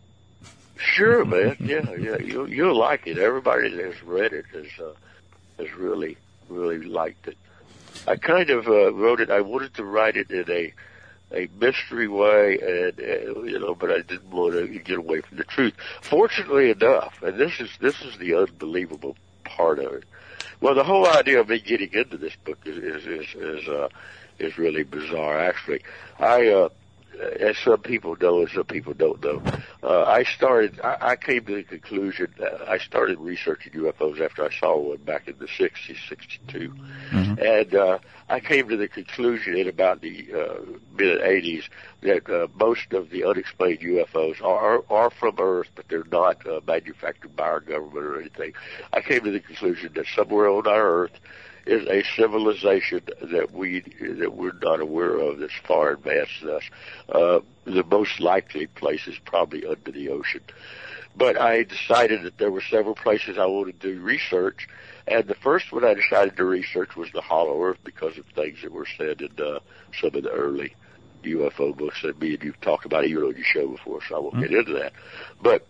Sure, man. Yeah, yeah. You'll, you'll like it. Everybody that has read it has, uh, has really, really liked it. I kind of uh, wrote it. I wanted to write it in a a mystery way, and uh, you know, but I didn't want to get away from the truth. Fortunately enough, and this is this is the unbelievable part of it. Well, the whole idea of me getting into this book is is is is, uh, is really bizarre. Actually, I, uh, as some people know, and some people don't know, uh, I started. I, I came to the conclusion. Uh, I started researching U F Os after I saw one back in the sixties, sixty-two, mm-hmm. and uh, I came to the conclusion in about the uh, mid eighties that uh, most of the unexplained U F Os are are from Earth, but they're not uh, manufactured by our government or anything. I came to the conclusion that somewhere on our Earth is a civilization that we that we're not aware of that's far advanced than us. Uh, the most likely place is probably under the ocean. But I decided that there were several places I wanted to do research, and the first one I decided to research was the Hollow Earth because of things that were said in uh, some of the early U F O books that me and you've talked about even on your show before, so I won't mm-hmm. get into that. But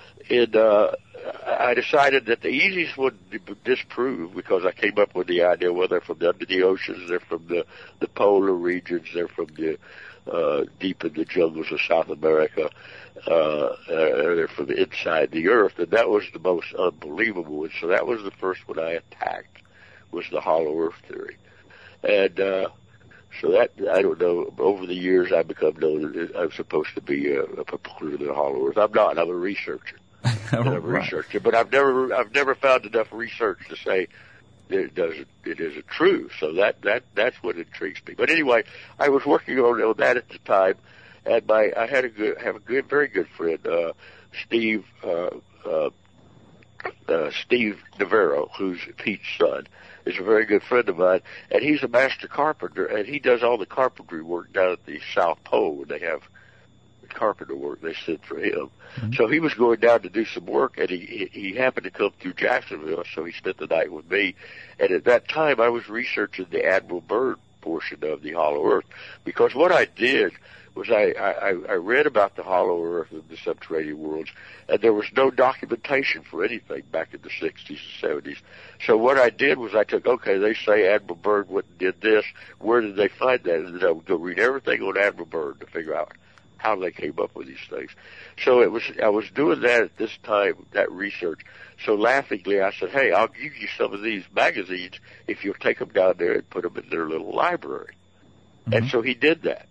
in uh, I decided that the easiest one to disprove, because I came up with the idea, well, they're from the, under the oceans, they're from the, the polar regions, they're from the uh, deep in the jungles of South America, uh, uh, they're from the inside the earth, and that was the most unbelievable one. So that was the first one I attacked, was the Hollow Earth theory. And uh, so that, I don't know, over the years I've become known that I'm supposed to be a, a proponent of the Hollow Earth. I'm not, I'm a researcher. I'm a right. researcher, but I've never, I've never found enough research to say that it doesn't, it isn't true. So that, that, that's what intrigues me. But anyway, I was working on, on that at the time, and my, I had a good, have a good, very good friend, uh, Steve, uh, uh, uh, Steve Navarro, who's Pete's son, is a very good friend of mine, and he's a master carpenter, and he does all the carpentry work down at the South Pole when they have carpenter work they sent for him. Mm-hmm. So he was going down to do some work, and he he happened to come through Jacksonville, so he spent the night with me. And at that time, I was researching the Admiral Byrd portion of the Hollow Earth, because what I did was I, I, I read about the Hollow Earth and the subterranean worlds, and there was no documentation for anything back in the sixties and seventies. So what I did was I took, okay, they say Admiral Byrd went and did this. Where did they find that? And then I would go read everything on Admiral Byrd to figure out how they came up with these things. So it was, I was doing that at this time, that research. So laughingly, I said, hey, I'll give you some of these magazines if you'll take them down there and put them in their little library. Mm-hmm. And so he did that.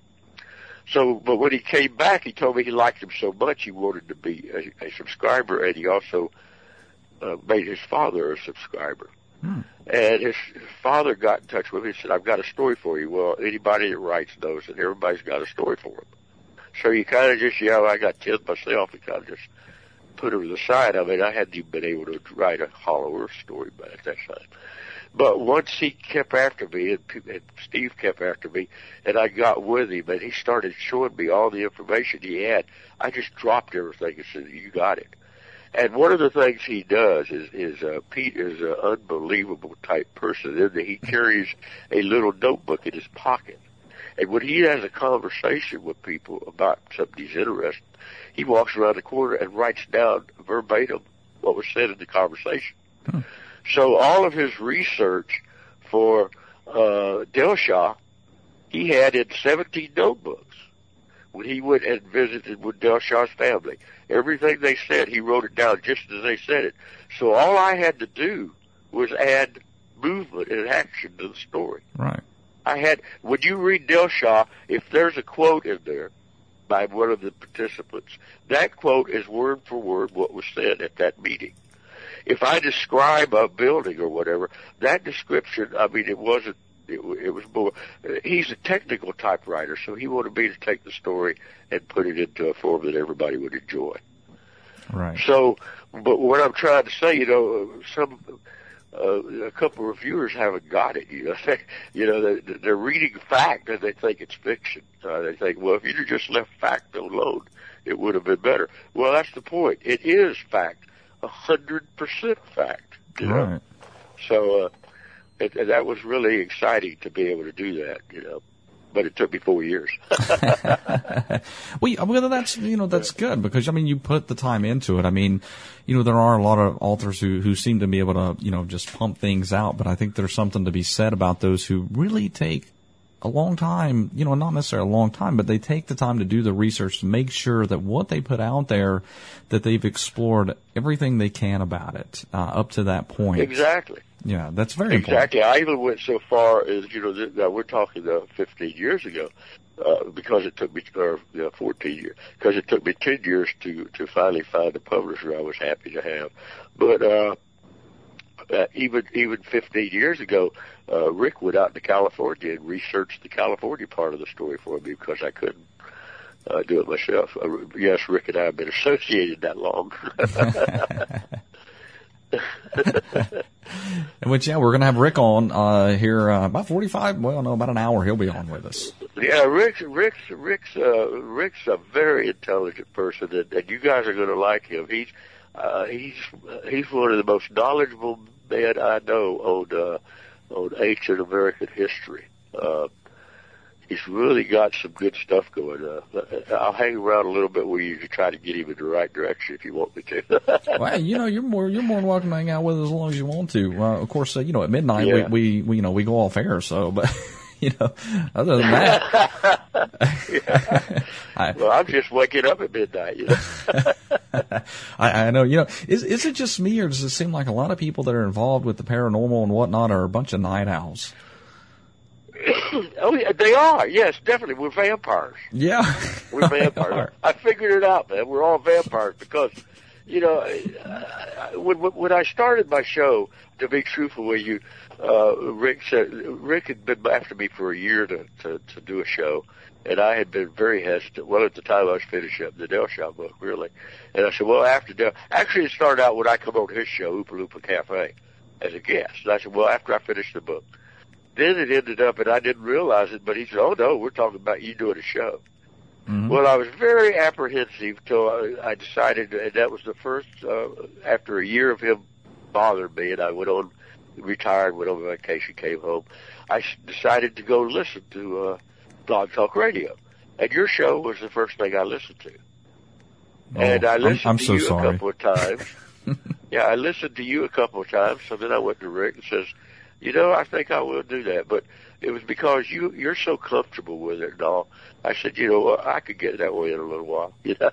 So, but when he came back, he told me he liked them so much he wanted to be a, a subscriber, and he also uh, made his father a subscriber. Hmm. And his father got in touch with me and said, I've got a story for you. Well, anybody that writes knows that everybody's got a story for him. So you kind of just, you know, I got ten myself and kind of just put them to the side. I mean, I hadn't even been able to write a Hollow Earth story by that time. But once he kept after me, and, and Steve kept after me, and I got with him, and he started showing me all the information he had, I just dropped everything and said, you got it. And one of the things he does is, is uh, Pete is an unbelievable type person, in that he carries a little notebook in his pocket. And when he has a conversation with people about something he's interested in, he walks around the corner and writes down verbatim what was said in the conversation. Hmm. So all of his research for uh, Delshaw, he had in seventeen notebooks when he went and visited with Delshaw's family. Everything they said, he wrote it down just as they said it. So all I had to do was add movement and action to the story. Right. I had, when you read Delshaw, if there's a quote in there by one of the participants, that quote is word for word what was said at that meeting. If I describe a building or whatever, that description, I mean, it wasn't, it, it was more, he's a technical typewriter, so he wanted me to take the story and put it into a form that everybody would enjoy. Right. So, but what I'm trying to say, you know, some, uh, a couple of reviewers haven't got it, you know, they, you know, they're, they're reading fact and they think it's fiction. Uh, they think, well, if you'd just left fact alone, it would have been better. Well, that's the point. It is fact a hundred percent fact. You know? Right. So uh, it, and that was really exciting to be able to do that. You know. But it took me four years. well, well, that's, you know, that's good because, I mean, you put the time into it. I mean, you know, there are a lot of authors who, who seem to be able to, you know, just pump things out. But I think there's something to be said about those who really take a long time, you know, not necessarily a long time, but they take the time to do the research to make sure that what they put out there, that they've explored everything they can about it uh, up to that point. Exactly. Yeah, that's very exactly. important. I even went so far as, you know, th- that we're talking uh, fifteen years ago, uh, because it took me, or you know, fourteen years, because it took me ten years to, to finally find a publisher I was happy to have. But, uh, uh even, even fifteen years ago, uh, Rick went out to California and researched the California part of the story for me because I couldn't, uh, do it myself. Uh, yes, Rick and I have been associated that long. And which, yeah, we're going to have Rick on uh, here uh, about forty-five, well, no, about an hour. He'll be on with us. Yeah, Rick's Rick's Rick's uh, Rick's a very intelligent person, and, and you guys are going to like him. He's uh, he's he's one of the most knowledgeable men I know on uh, on ancient American history. Uh, he's really got some good stuff going on. I'll hang around a little bit with you to try to get him in the right direction if you want me to. Well, you know, you're more you're more than welcome to hang out with us as long as you want to. Uh, of course, uh, you know, at midnight Yeah. we, we we you know we go off air. So, but you know, other than that, Yeah. I, Well, I'm just waking up at midnight. You know? I, I know. You know, is is it just me, or does it seem like a lot of people that are involved with the paranormal and whatnot are a bunch of night owls? Oh, yeah, they are. Yes, definitely. We're vampires. Yeah, We're They vampires. are. I figured it out, man. We're all vampires because, you know, uh, when when I started my show, to be truthful with you, uh, Rick said Rick had been after me for a year to, to to do a show, and I had been very hesitant. Well, at the time I was finishing up the Del Shaw book, really, and I said, well, after Del, actually it started out when I come on his show, Oopa Loopa Cafe, as a guest. And I said, well, after I finish the book. Then it ended up, and I didn't realize it, but he said, oh, no, we're talking about you doing a show. Mm-hmm. Well, I was very apprehensive till I, I decided, and that was the first, uh, after a year of him bothering me, and I went on, retired, went on vacation, came home, I decided to go listen to uh, Blog Talk Radio. And your show was the first thing I listened to. Oh, and I listened I'm, I'm to so you sorry. a couple of times. Yeah, I listened to you a couple of times, so then I went to Rick and says, you know, I think I will do that. But it was because you, you're so comfortable with it and all. I said, you know what, I could get that way in a little while. You know?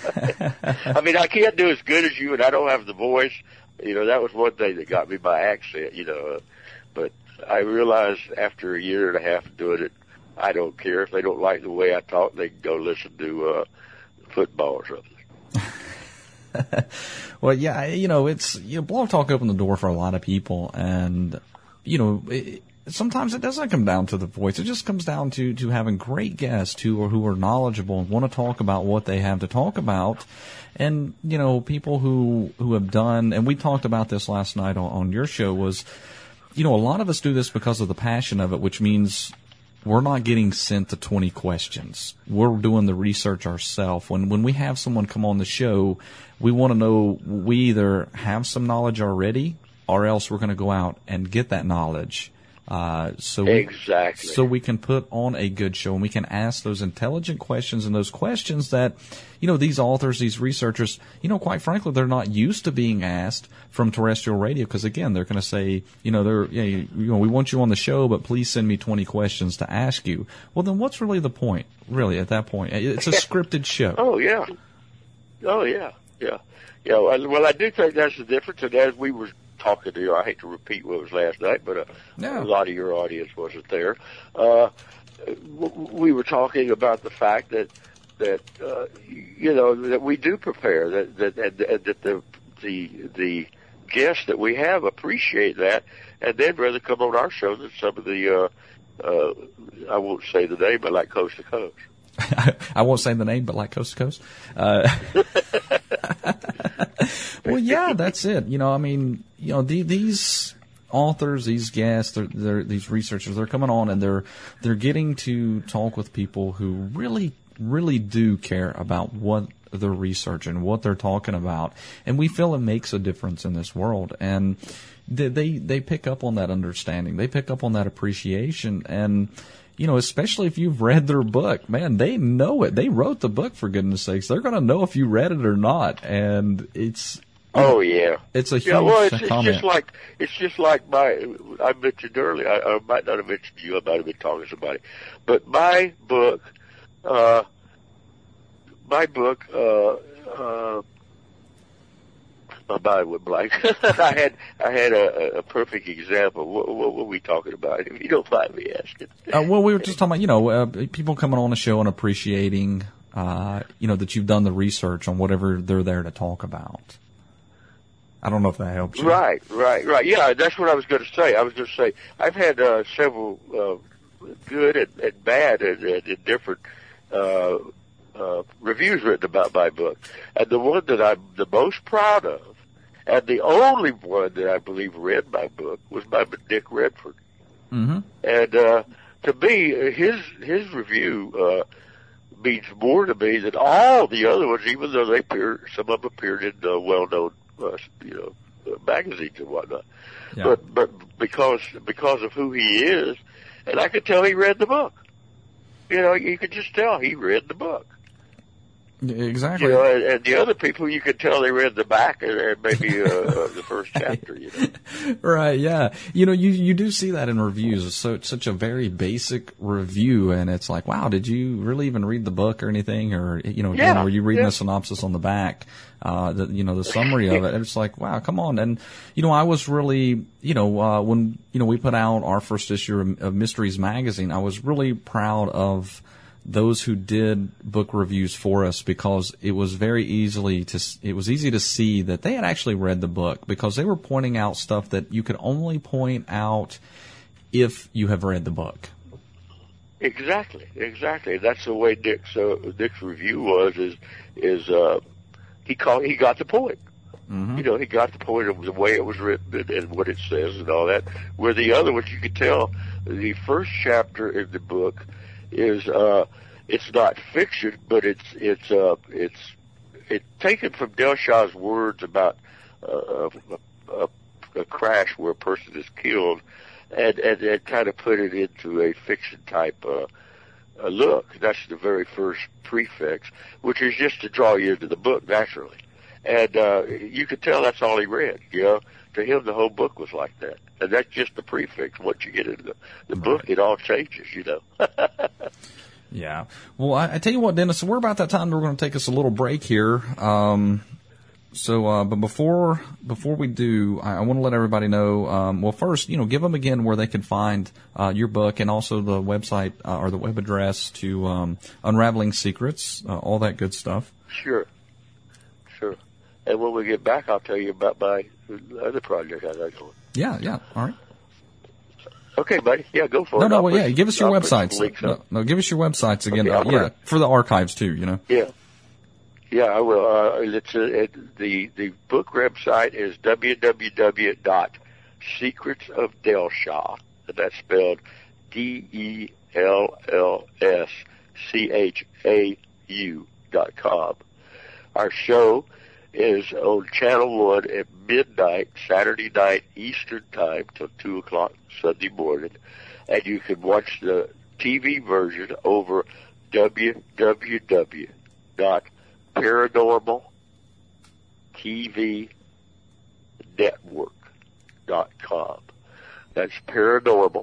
I mean, I can't do as good as you, and I don't have the voice. You know, that was one thing that got me my accent, you know. But I realized after a year and a half of doing it, I don't care. If they don't like the way I talk, they can go listen to uh, football or something. Well, yeah, you know, it's, you know, Blog Talk opened the door for a lot of people, and, you know, it, sometimes it doesn't come down to the voice. It just comes down to, to having great guests who are, who are knowledgeable and want to talk about what they have to talk about. And, you know, people who, who have done, and we talked about this last night on, on your show, was, you know, a lot of us do this because of the passion of it, which means we're not getting sent to twenty questions. We're doing the research ourselves. When when we have someone come on the show, we want to know we either have some knowledge already, or else we're going to go out and get that knowledge. Uh, so we, Exactly. so we can put on a good show, and we can ask those intelligent questions, and those questions that, you know, these authors, these researchers, you know, quite frankly, they're not used to being asked from terrestrial radio, because again, they're going to say, you know, they're, you know, you know, we want you on the show, but please send me twenty questions to ask you. Well, then what's really the point, really, at that point? It's a scripted show. Oh, yeah. Oh, yeah. Yeah. Yeah. Well, well, I do think that's the difference. And as we were talking to you, I hate to repeat what was last night, but uh, No. a lot of your audience wasn't there. Uh, w- we were talking about the fact that, that, uh, you know, that we do prepare, that, that, and, and that the, the, the guests that we have appreciate that, and they'd rather come on our show than some of the, uh, uh, I won't say the name, but like Coast to Coast. I won't say the name, but like Coast to Coast. Uh, well, yeah, that's it. You know, I mean, you know, the, these authors, these guests, they're, they're, these researchers, they're coming on and they're they're getting to talk with people who really, really do care about what their research and what they're talking about. And we feel it makes a difference in this world. And they, they, they pick up on that understanding. They pick up on that appreciation. And, you know, especially if you've read their book, man, they know it. They wrote the book, for goodness sakes. They're going to know if you read it or not. And it's, oh yeah, it's a huge yeah. Well, it's, it's comment. just like it's just like my. I mentioned earlier. I, I might not have mentioned you. I might have been talking to somebody, but my book, uh, my book, uh, uh, my mind went blank. I had I had a, a perfect example. What, what were we talking about? If you don't mind me asking. Uh, well, we were just talking about, you know, uh, people coming on the show and appreciating, uh, you know, that you've done the research on whatever they're there to talk about. I don't know if that helps you. Right, right, right. Yeah, that's what I was going to say. I was going to say I've had uh, several uh, good and, and bad and, and, and different uh, uh, reviews written about my book, and the one that I'm the most proud of, and the only one that I believe read my book, was by Dick Redford. Mm-hmm. And uh, to me, his his review uh, means more to me than all the other ones, even though they appear, some of them appeared in uh, well-known, uh, you know, uh, magazines and whatnot. Yeah. But but because because of who he is, and I could tell he read the book. You know, you could just tell he read the book. Exactly. You know, and, and the other people, you could tell they read the back and, and maybe uh, the first chapter. You know. Right. Yeah. You know, you you do see that in reviews. It's so it's such a very basic review, and it's like, wow, did you really even read the book or anything, or you know, yeah, again, were you reading yeah. the synopsis on the back, uh, the you know the summary of it? And it's like, wow, come on. And you know, I was really, you know, uh, when you know we put out our first issue of, of Mysteries Magazine, I was really proud of those who did book reviews for us, because it was very easily to it was easy to see that they had actually read the book, because they were pointing out stuff that you could only point out if you have read the book. Exactly, exactly. That's the way Dick's uh, Dick's review was. Is is uh, he called he got the point. Mm-hmm. You know, he got the point of the way it was written and, and what it says and all that. Where the other ones, you could tell the first chapter in the book is uh it's not fiction, but it's it's uh it's it's taken from Delshaw's words about uh, a, a, a crash where a person is killed, and and, and kind of put it into a fiction type uh, uh look. That's the very first prefix, which is just to draw you into the book naturally, and uh you could tell that's all he read. You know, to him the whole book was like that. And that's just the prefix. Once you get into the, the right. book, it all changes, you know. Yeah. Well, I, I tell you what, Dennis, we're about that time. We're going to take us a little break here. Um, so, uh, but before before we do, I, I want to let everybody know. Um, well, first, you know, give them again where they can find uh, your book, and also the website uh, or the web address to um, Unraveling Secrets, uh, all that good stuff. Sure, sure. And when we get back, I'll tell you about my other project I got going. Yeah, yeah. All right. Okay, buddy. Yeah, go for no, it. No, no, well, yeah. Give us your I'll websites. No, no, give us your websites again. Okay, uh, yeah, for the archives too. You know. Yeah. Yeah, I will. Uh, it's uh, it, the the book website is w w w dot secrets of Delshaw, and that's spelled D E L L S C H A U dot com. Our show is on Channel one at midnight, Saturday night Eastern Time till two o'clock Sunday morning. And you can watch the T V version over w w w dot paranormal t v network dot com. That's Paranormal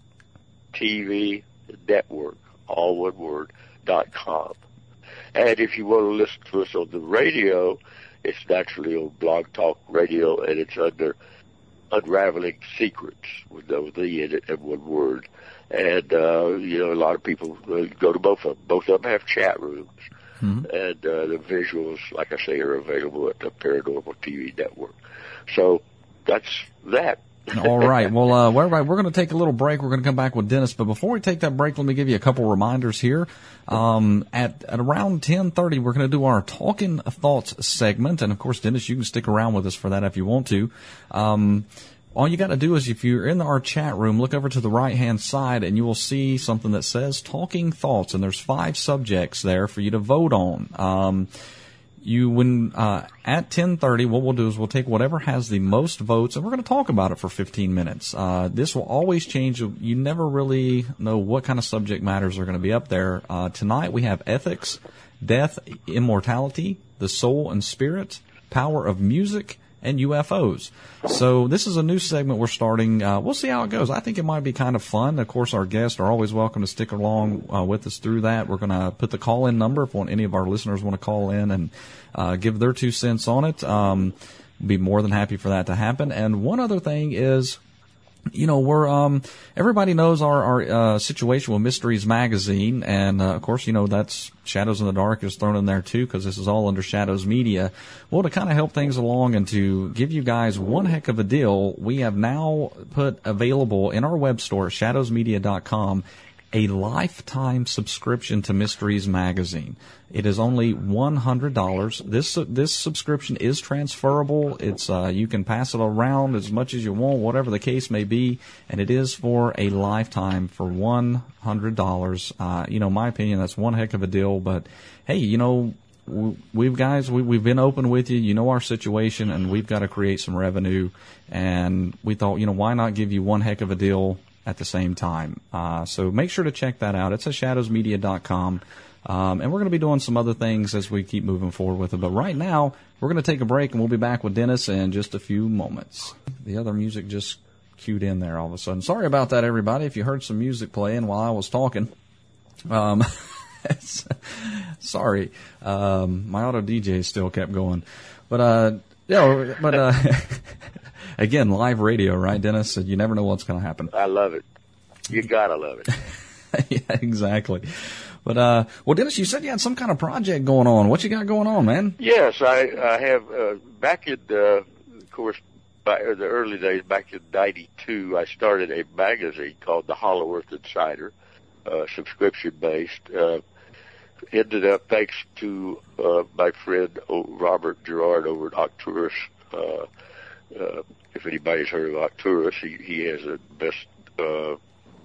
T V Network, all one word, dot com. And if you want to listen to us on the radio, it's naturally on Blog Talk Radio, and it's under Unraveling Secrets with no the in it and one word. And, uh, you know, a lot of people uh, go to both of them. Both of them have chat rooms. Mm-hmm. And uh, the visuals, like I say, are available at the Paranormal T V Network. So that's that. All right. Well, uh, well, everybody, we're going to take a little break. We're going to come back with Dennis. But before we take that break, let me give you a couple reminders here. Um, at, at around ten thirty, we're going to do our Talking Thoughts segment. And, of course, Dennis, you can stick around with us for that if you want to. Um, all you got to do is, if you're in our chat room, look over to the right-hand side, and you will see something that says Talking Thoughts. And there's five subjects there for you to vote on. Um, you when uh, at ten thirty, what we'll do is we'll take whatever has the most votes, and we're going to talk about it for fifteen minutes. Uh, this will always change. You never really know what kind of subject matters are going to be up there. Uh, tonight we have ethics, death, immortality, the soul and spirit, power of music, and U F Os. So this is a new segment we're starting. Uh, we'll see how it goes. I think it might be kind of fun. Of course, our guests are always welcome to stick along uh, with us through that. We're going to put the call-in number if any of our listeners want to call in and uh, give their two cents on it. Um, be more than happy for that to happen. And one other thing is, you know, we're, um, everybody knows our, our, uh, situation with Mysteries Magazine. And, uh, of course, you know, that's Shadows in the Dark is thrown in there too, because this is all under Shadows Media. Well, to kind of help things along and to give you guys one heck of a deal, we have now put available in our web store, shadows media dot com, a lifetime subscription to Mysteries Magazine. It is only one hundred dollars. This this subscription is transferable. It's uh, you can pass it around as much as you want, whatever the case may be, and it is for a lifetime for one hundred dollars. Uh, you know, my opinion, that's one heck of a deal. But hey, you know, we've guys, we, we've been open with you. You know our situation, and we've got to create some revenue. And we thought, you know, why not give you one heck of a deal at the same time? Uh, so make sure to check that out. It's at shadows media dot com. Um, and we're going to be doing some other things as we keep moving forward with it. But right now, we're going to take a break, and we'll be back with Dennis in just a few moments. The other music just queued in there all of a sudden. Sorry about that, everybody, if you heard some music playing while I was talking. Um, sorry. Um, my auto D J still kept going. But, uh, you know, but, uh, again, live radio, right, Dennis? You never know what's going to happen. I love it. You gotta love it. Yeah, exactly. But, uh, well, Dennis, you said you had some kind of project going on. What you got going on, man? Yes, I, I have, uh, back in, uh, of course, by the early days, back in ninety-two, I started a magazine called the Hollow Earth Insider, uh, subscription-based. Uh, ended up, thanks to, uh, my friend Robert Gerard over at Arcturus. Uh, uh, if anybody's heard of Arcturus, he, he has the best, uh,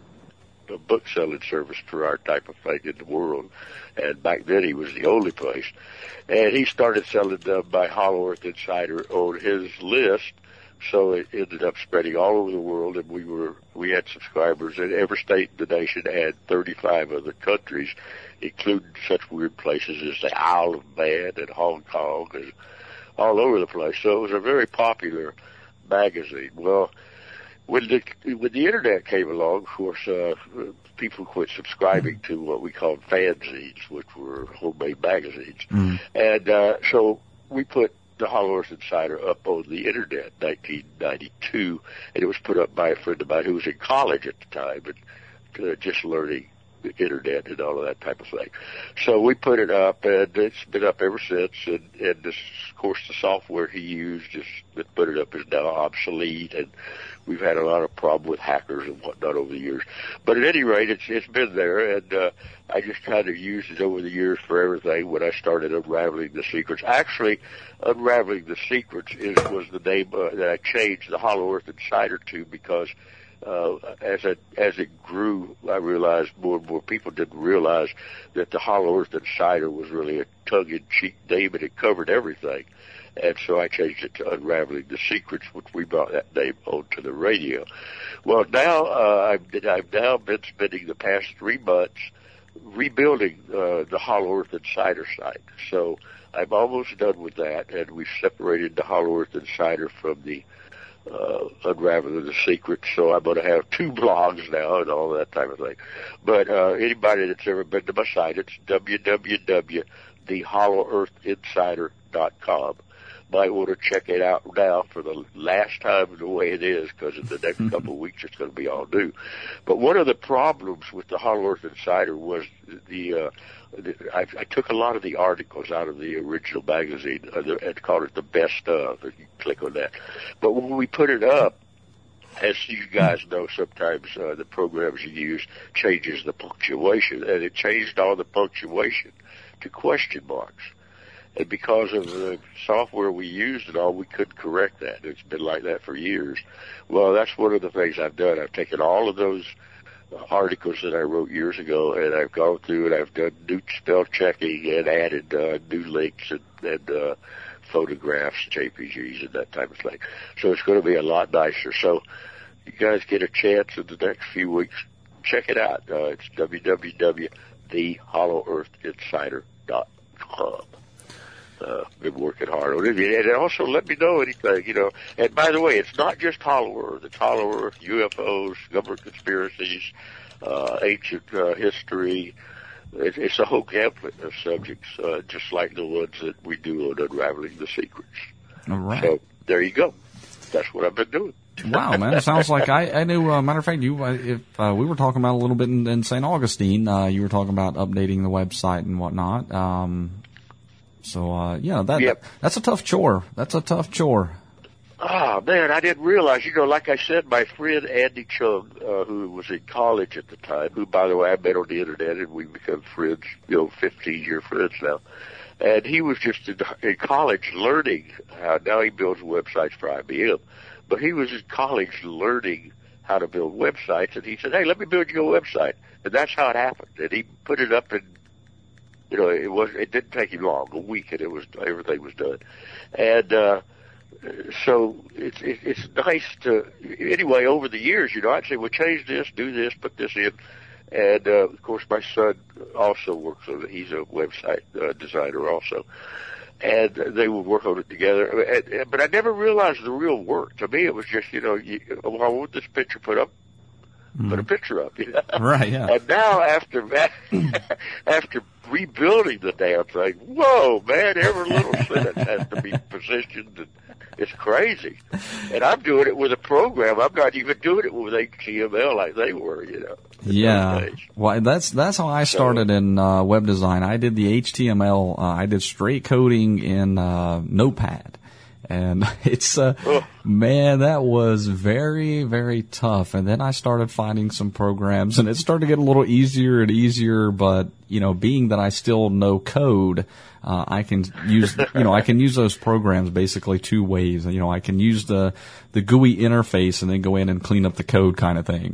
a book selling service for our type of thing in the world. And back then he was the only place. And he started selling uh, my Hollow Earth Insider on his list. So it ended up spreading all over the world, and we were, we had subscribers in every state in the nation and thirty-five other countries, including such weird places as the Isle of Man and Hong Kong and all over the place. So it was a very popular magazine. Well, When the when the internet came along, of course, uh, people quit subscribing to what we called fanzines, which were homemade magazines. Mm. And uh, so we put the Hollow Earth Insider up on the internet in nineteen ninety-two, and it was put up by a friend of mine who was in college at the time and uh, just learning the internet and all of that type of thing. So we put it up, and it's been up ever since. And, and this, of course, the software he used just that put it up is now obsolete, and we've had a lot of problem with hackers and whatnot over the years. But at any rate, it's it's been there, and uh, I just kind of used it over the years for everything. When I started Unraveling the Secrets, actually, Unraveling the Secrets is was the name uh, that I changed the Hollow Earth Insider to, because Uh, as it, as it grew, I realized more and more people didn't realize that the Hollow Earth Insider was really a tongue-in-cheek name, and it covered everything. And so I changed it to Unraveling the Secrets, which we brought that name onto the radio. Well, now, uh, I've, I've now been spending the past three months rebuilding, uh, the Hollow Earth Insider site. So I'm almost done with that, and we've separated the Hollow Earth Insider from the Uh, Unraveling the Secrets, so I'm going to have two blogs now and all that type of thing. But uh, anybody that's ever been to my site, it's w w w dot the hollow earth insider dot com. Might want to check it out now for the last time the way it is, because in the next couple of weeks it's going to be all new. But one of the problems with the Hollow Earth Insider was the, uh, the I, I took a lot of the articles out of the original magazine uh, the, and called it the best of. If you click on that. But when we put it up, as you guys know, sometimes uh, the programs you use changes the punctuation, and it changed all the punctuation to question marks. And because of the software we used and all, we couldn't correct that. It's been like that for years. Well, that's one of the things I've done. I've taken all of those articles that I wrote years ago, and I've gone through and I've done new spell checking and added uh, new links and, and uh, photographs, J P Gs, and that type of thing. So it's going to be a lot nicer. So you guys get a chance in the next few weeks, check it out. Uh, it's w w w dot the hollow earth insider dot com. Uh, been working hard on it. And also let me know anything, you know. And by the way, it's not just Hollow Earth. It's Hollow Earth, U F Os, government conspiracies, uh, ancient uh, history. It, it's a whole gamut of subjects, uh, just like the ones that we do on Unraveling the Secrets. All right. So there you go. That's what I've been doing. Wow, man! It sounds like I, I knew. Uh, matter of fact, you uh, if uh, we were talking about a little bit in, in Saint Augustine, uh, you were talking about updating the website and whatnot. Um, so uh, yeah, that, yep. that that's a tough chore. That's a tough chore. Ah, man, I didn't realize. You know, like I said, my friend Andy Chung, uh, who was in college at the time, who, by the way, I met on the internet, and we've become friends. You know, fifteen-year friends now. And he was just in, in college learning how. Now he builds websites for I B M. But he was in college learning how to build websites, and he said, hey, let me build you a website. And that's how it happened. And he put it up, and, you know, it was it didn't take him long, a week, and it was everything was done. And uh, so it's it, it's nice to, anyway, over the years, you know, I'd say, well, change this, do this, put this in. And, uh, of course, my son also works on it. He's a website uh, designer also. And they would work on it together. And, and, but I never realized the real work. To me, it was just, you know, you, well, I want this picture put up, mm. put a picture up. You know? Right, yeah. And now after after rebuilding the damn thing, whoa, man, every little sentence has to be positioned. And it's crazy. And I'm doing it with a program. I'm not even doing it with H T M L like they were, you know. Yeah, well, that's that's how I started so, in uh, web design. I did the H T M L. Uh, I did straight coding in uh, Notepad, and it's uh, oh. man, that was very very tough. And then I started finding some programs, and it started to get a little easier and easier. But you know, being that I still know code, uh, I can use you know I can use those programs basically two ways. You know, I can use the the G U I interface and then go in and clean up the code kind of thing.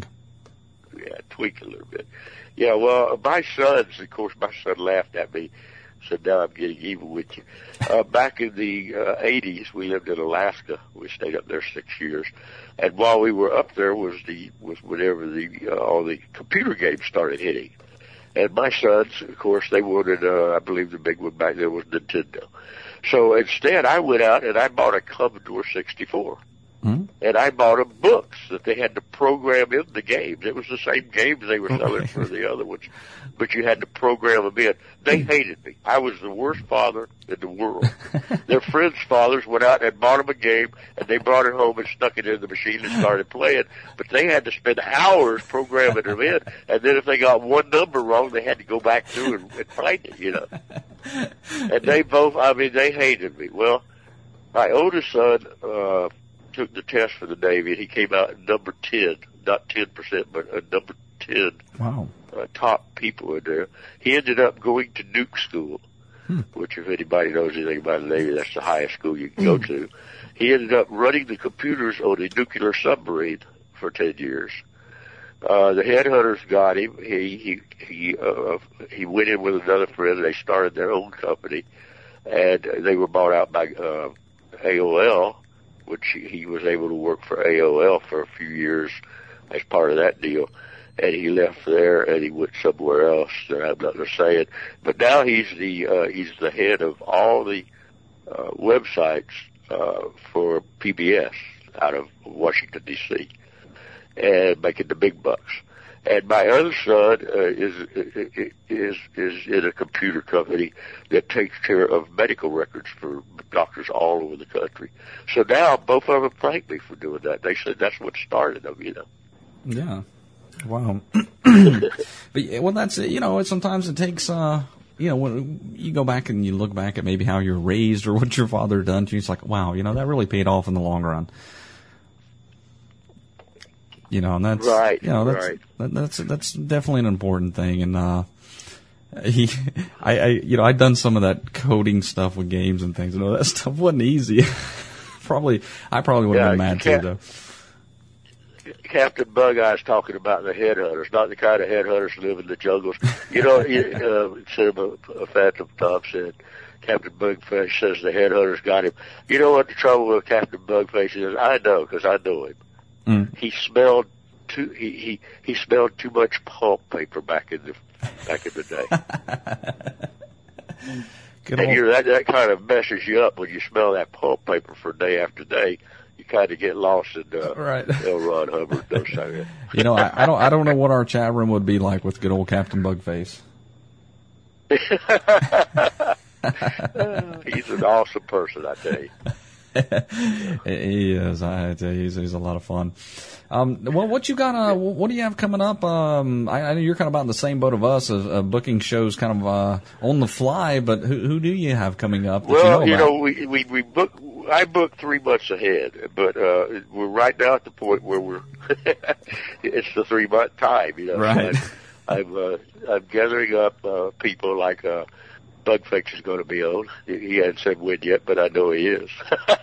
Tweak a little bit. Yeah, well, my sons, of course, my son laughed at me, said, now I'm getting even with you. Uh, back in the uh, eighties, we lived in Alaska. We stayed up there six years. And while we were up there was the, was whenever the, uh, all the computer games started hitting. And my sons, of course, they wanted, uh, I believe the big one back then was Nintendo. So instead, I went out and I bought a Commodore sixty-four. Mm-hmm. And I bought them books that they had to program in the games. It was the same games they were selling for the other ones, but you had to program them in. They hated me. I was the worst father in the world. Their friends' fathers went out and bought them a game, and they brought it home and stuck it in the machine and started playing. But they had to spend hours programming them in, and then if they got one number wrong, they had to go back through and, and find it, you know. And they both, I mean, they hated me. Well, my oldest son, uh, took the test for the Navy, and he came out at number ten, not ten percent, but a number ten. Wow. Uh, top people in there. He ended up going to nuke school, hmm. which if anybody knows anything about the Navy, that's the highest school you can go to. He ended up running the computers on a nuclear submarine for ten years. Uh, the headhunters got him. He, he, he, uh, he went in with another friend, and they started their own company, and they were bought out by, uh, A O L, which he was able to work for A O L for a few years as part of that deal. And he left there and he went somewhere else that I'm not going to say it. But now he's the, uh, he's the head of all the, uh, websites, uh, for P B S out of Washington, D C and making the big bucks. And my other son uh, is is is in a computer company that takes care of medical records for doctors all over the country. So now both of them thank me for doing that. They said that's what started them, you know. Yeah. Wow. But well, that's it. You know, sometimes it takes. Uh, you know, when you go back and you look back at maybe how you're raised or what your father done to you, it's like, wow, you know, that really paid off in the long run. You know, and that's, right, you know, that's, right. that, that's, that's definitely an important thing. And, uh, he, I, I, you know, I'd done some of that coding stuff with games and things, and you know, that stuff wasn't easy. probably, I probably would have yeah, been mad too, though. Captain Bug Eye's talking about the headhunters, not the kind of headhunters who live in the jungles. You know, uh, instead of a, a Phantom Tom said, Captain Bugface says the headhunters got him. You know what the trouble with Captain Bugface is? I know, because I know him. Mm. He smelled too. He, he he smelled too much pulp paper back in the back in the day. Good and old- you're, that that kind of messes you up when you smell that pulp paper for day after day. You kind of get lost in uh, Right. L. Ron Hubbard. Those kind of. You know, I, I don't I don't know what our chat room would be like with good old Captain Bugface. He's an awesome person, I tell you. He is. I tell you, he's, he's a lot of fun. Um, well, what you got? Uh, what do you have coming up? Um, I, I know you're kind of about in the same boat of us, of, of booking shows kind of uh, on the fly. But who, who do you have coming up? That Well, you know, you know, we we we book. I book three months ahead, but uh, we're right now at the point where we're. It's the three month time, you know. Right. So I'm I'm, uh, I'm gathering up uh, people like. Uh, Bugfix is going to be on. He hasn't said when yet, but I know he is.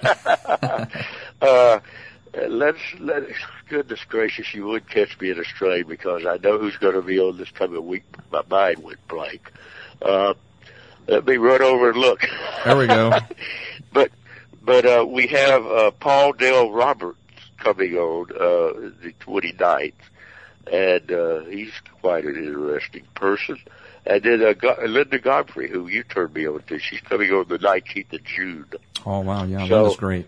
uh, let's, let, goodness gracious, you would catch me in a strain because I know who's going to be on this coming week. My mind went blank. Uh, let me run over and look. There we go. but, but, uh, we have, uh, Paul Dale Roberts coming on, uh, the twenty-ninth. And, uh, he's quite an interesting person. And then uh, Go- Linda Godfrey, who you turned me on to, she's coming on the nineteenth of June. Oh wow, yeah, So- that was great.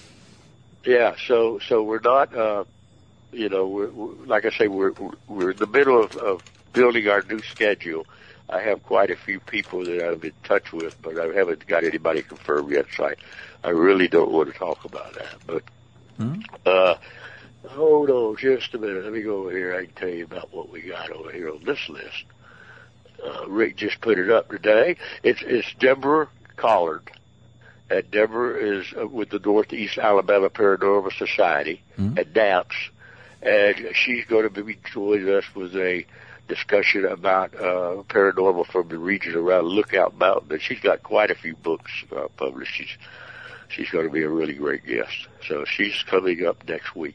Yeah, so so we're not, uh, you know, we're, we're, like I say, we're we're in the middle of, of building our new schedule. I have quite a few people that I'm in touch with, but I haven't got anybody confirmed yet, so I, I really don't want to talk about that. But Hmm? uh, hold on just a minute. Let me go over here. I can tell you about what we got over here on this list. Uh, Rick just put it up today. It's, it's Deborah Collard. And Deborah is uh, with the Northeast Alabama Paranormal Society Mm-hmm. at D A P S. And she's going to be joining us with a discussion about uh, paranormal from the region around Lookout Mountain. And she's got quite a few books uh, published. She's, she's going to be a really great guest. So she's coming up next week.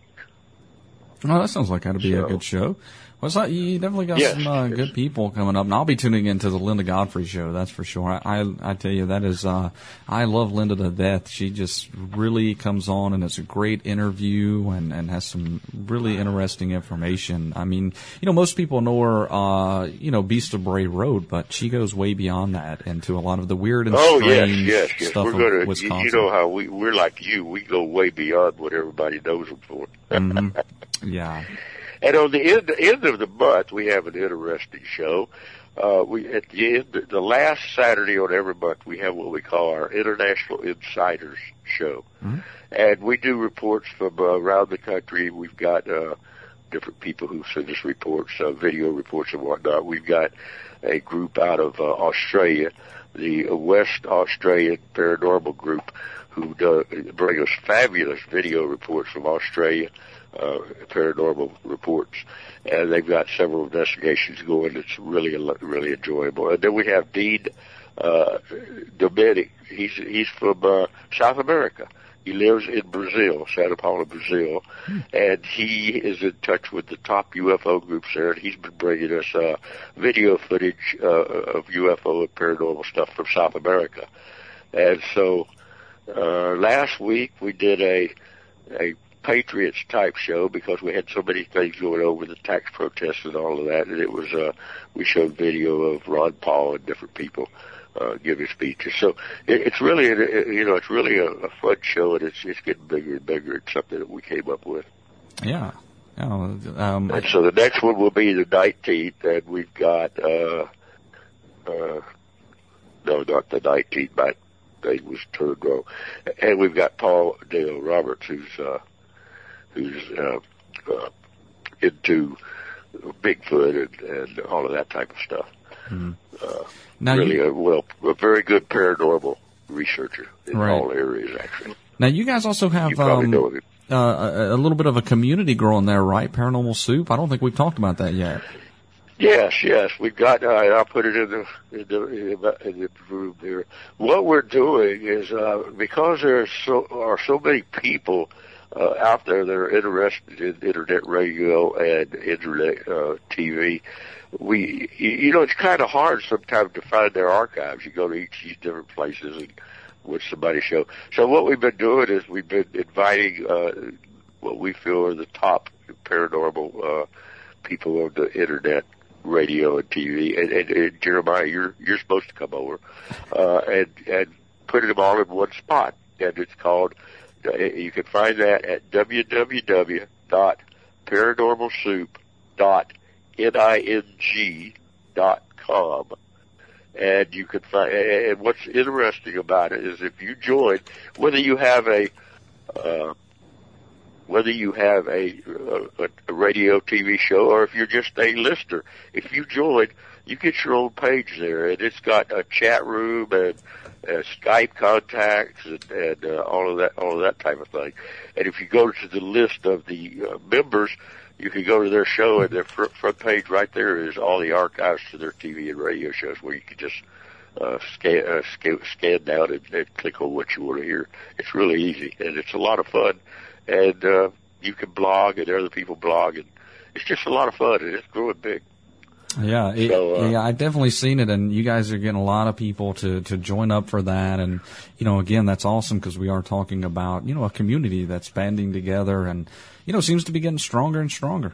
Well, that sounds like that'd be So- a good show. Well, it's not, you definitely got Yes, some uh, yes. good people coming up, and I'll be tuning into the Linda Godfrey show. That's for sure. I I, I tell you, that is uh, I love Linda to death. She just really comes on, and it's a great interview, and, and has some really interesting information. I mean, you know, most people know her, uh, you know, Beast of Bray Road, but she goes way beyond that into a lot of the weird and Oh, yes, strange yes, yes. stuff We're of going to, you, Wisconsin. you know how we, we're like you. We go way beyond what everybody knows them for. hmm Yeah. And on the end, end of the month, we have an interesting show. Uh, we, at the end, the last Saturday on every month, we have what we call our International Insiders Show. Mm-hmm. And we do reports from uh, around the country. We've got, uh, different people who send us reports, uh, video reports and whatnot. We've got a group out of, uh, Australia, the West Australian Paranormal Group, who do, bring us fabulous video reports from Australia. Uh, paranormal reports, and they've got several investigations going. It's really, really enjoyable. And then we have Dean uh, Dominic. He's he's from uh, South America. He lives in Brazil, Santa Paula, Brazil, hmm. and he is in touch with the top U F O groups there. And he's been bringing us uh, video footage uh, of U F O and paranormal stuff from South America. And so uh, last week we did a a Patriots type show because we had so many things going on with the tax protests and all of that, and it was uh we showed video of Ron Paul and different people uh giving speeches. So it, it's really a, you know it's really a, a fun show, and it's it's getting bigger and bigger. It's something that we came up with. Yeah. Oh, um, and so the next one will be the nineteenth, and we've got uh uh no, not the nineteenth. My name was turned wrong, and we've got Paul Dale Roberts, who's uh who's uh, uh, into Bigfoot and, and all of that type of stuff. Mm-hmm. Uh, now really, you, a, well, a very good paranormal researcher in right. all areas, actually. Now, you guys also have you probably um, know of it. Uh, a, a little bit of a community growing there, right? Paranormal Soup. I don't think we've talked about that yet. Yes, yes, we've got. Uh, I'll put it in the in the, in the room here. What we're doing is uh, because there are so are so many people uh, out there that are interested in internet radio and internet uh, T V. We, you know, it's kind of hard sometimes to find their archives. You go to each of these different places and watch somebody's show. So what we've been doing is we've been inviting uh, what we feel are the top paranormal uh, people on the internet, radio and T V. And, and, and Jeremiah, you're you're supposed to come over uh, and and put them all in one spot. And it's called. You can find that at w w w dot paranormal soup dot ning dot com. And you can find, and what's interesting about it is if you join, whether you have a, uh, whether you have a, a, a radio T V show or if you're just a listener, if you join, you get your own page there, and it's got a chat room and uh, Skype contacts and, and uh, all of that, all of that type of thing. And if you go to the list of the uh, members, you can go to their show, and their fr- front page right there is all the archives to their T V and radio shows, where you can just uh, scan, uh, scan, scan down and, and click on what you want to hear. It's really easy, and it's a lot of fun. And uh, you can blog, and other people blog, and it's just a lot of fun, and it's growing big. Yeah, it, so, uh, yeah, I've definitely seen it, and you guys are getting a lot of people to, to join up for that. And, you know, again, that's awesome because we are talking about, you know, a community that's banding together and, you know, seems to be getting stronger and stronger.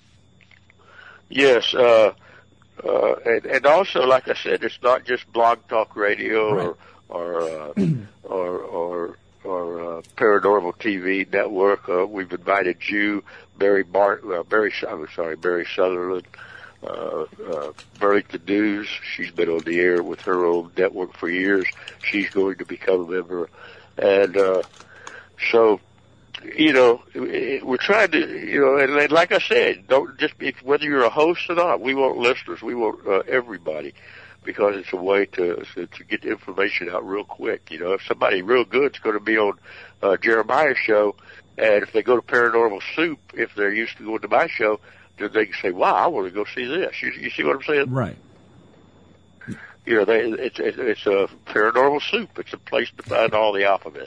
Yes, uh, uh, and, and also, like I said, it's not just Blog Talk Radio right. or or, uh, or or or uh, Paranormal T V Network. Uh, we've invited you, Barry Bart, uh, Barry, I'm sorry, Barry Sutherland. Uh, uh, Burlington News. She's been on the air with her own network for years. She's going to become a member. And, uh, so, you know, we're trying to, you know, and, and like I said, don't just, if, whether you're a host or not, we want listeners. We want, uh, everybody, because it's a way to, to get the information out real quick. You know, if somebody real good's going to be on, uh, Jeremiah's show, and if they go to Paranormal Soup, if they're used to going to my show, they can say, wow, I want to go see this. You, you see what I'm saying? Right. You know, they, it's, it's, it's a Paranormal Soup. It's a place to find all the alphabet.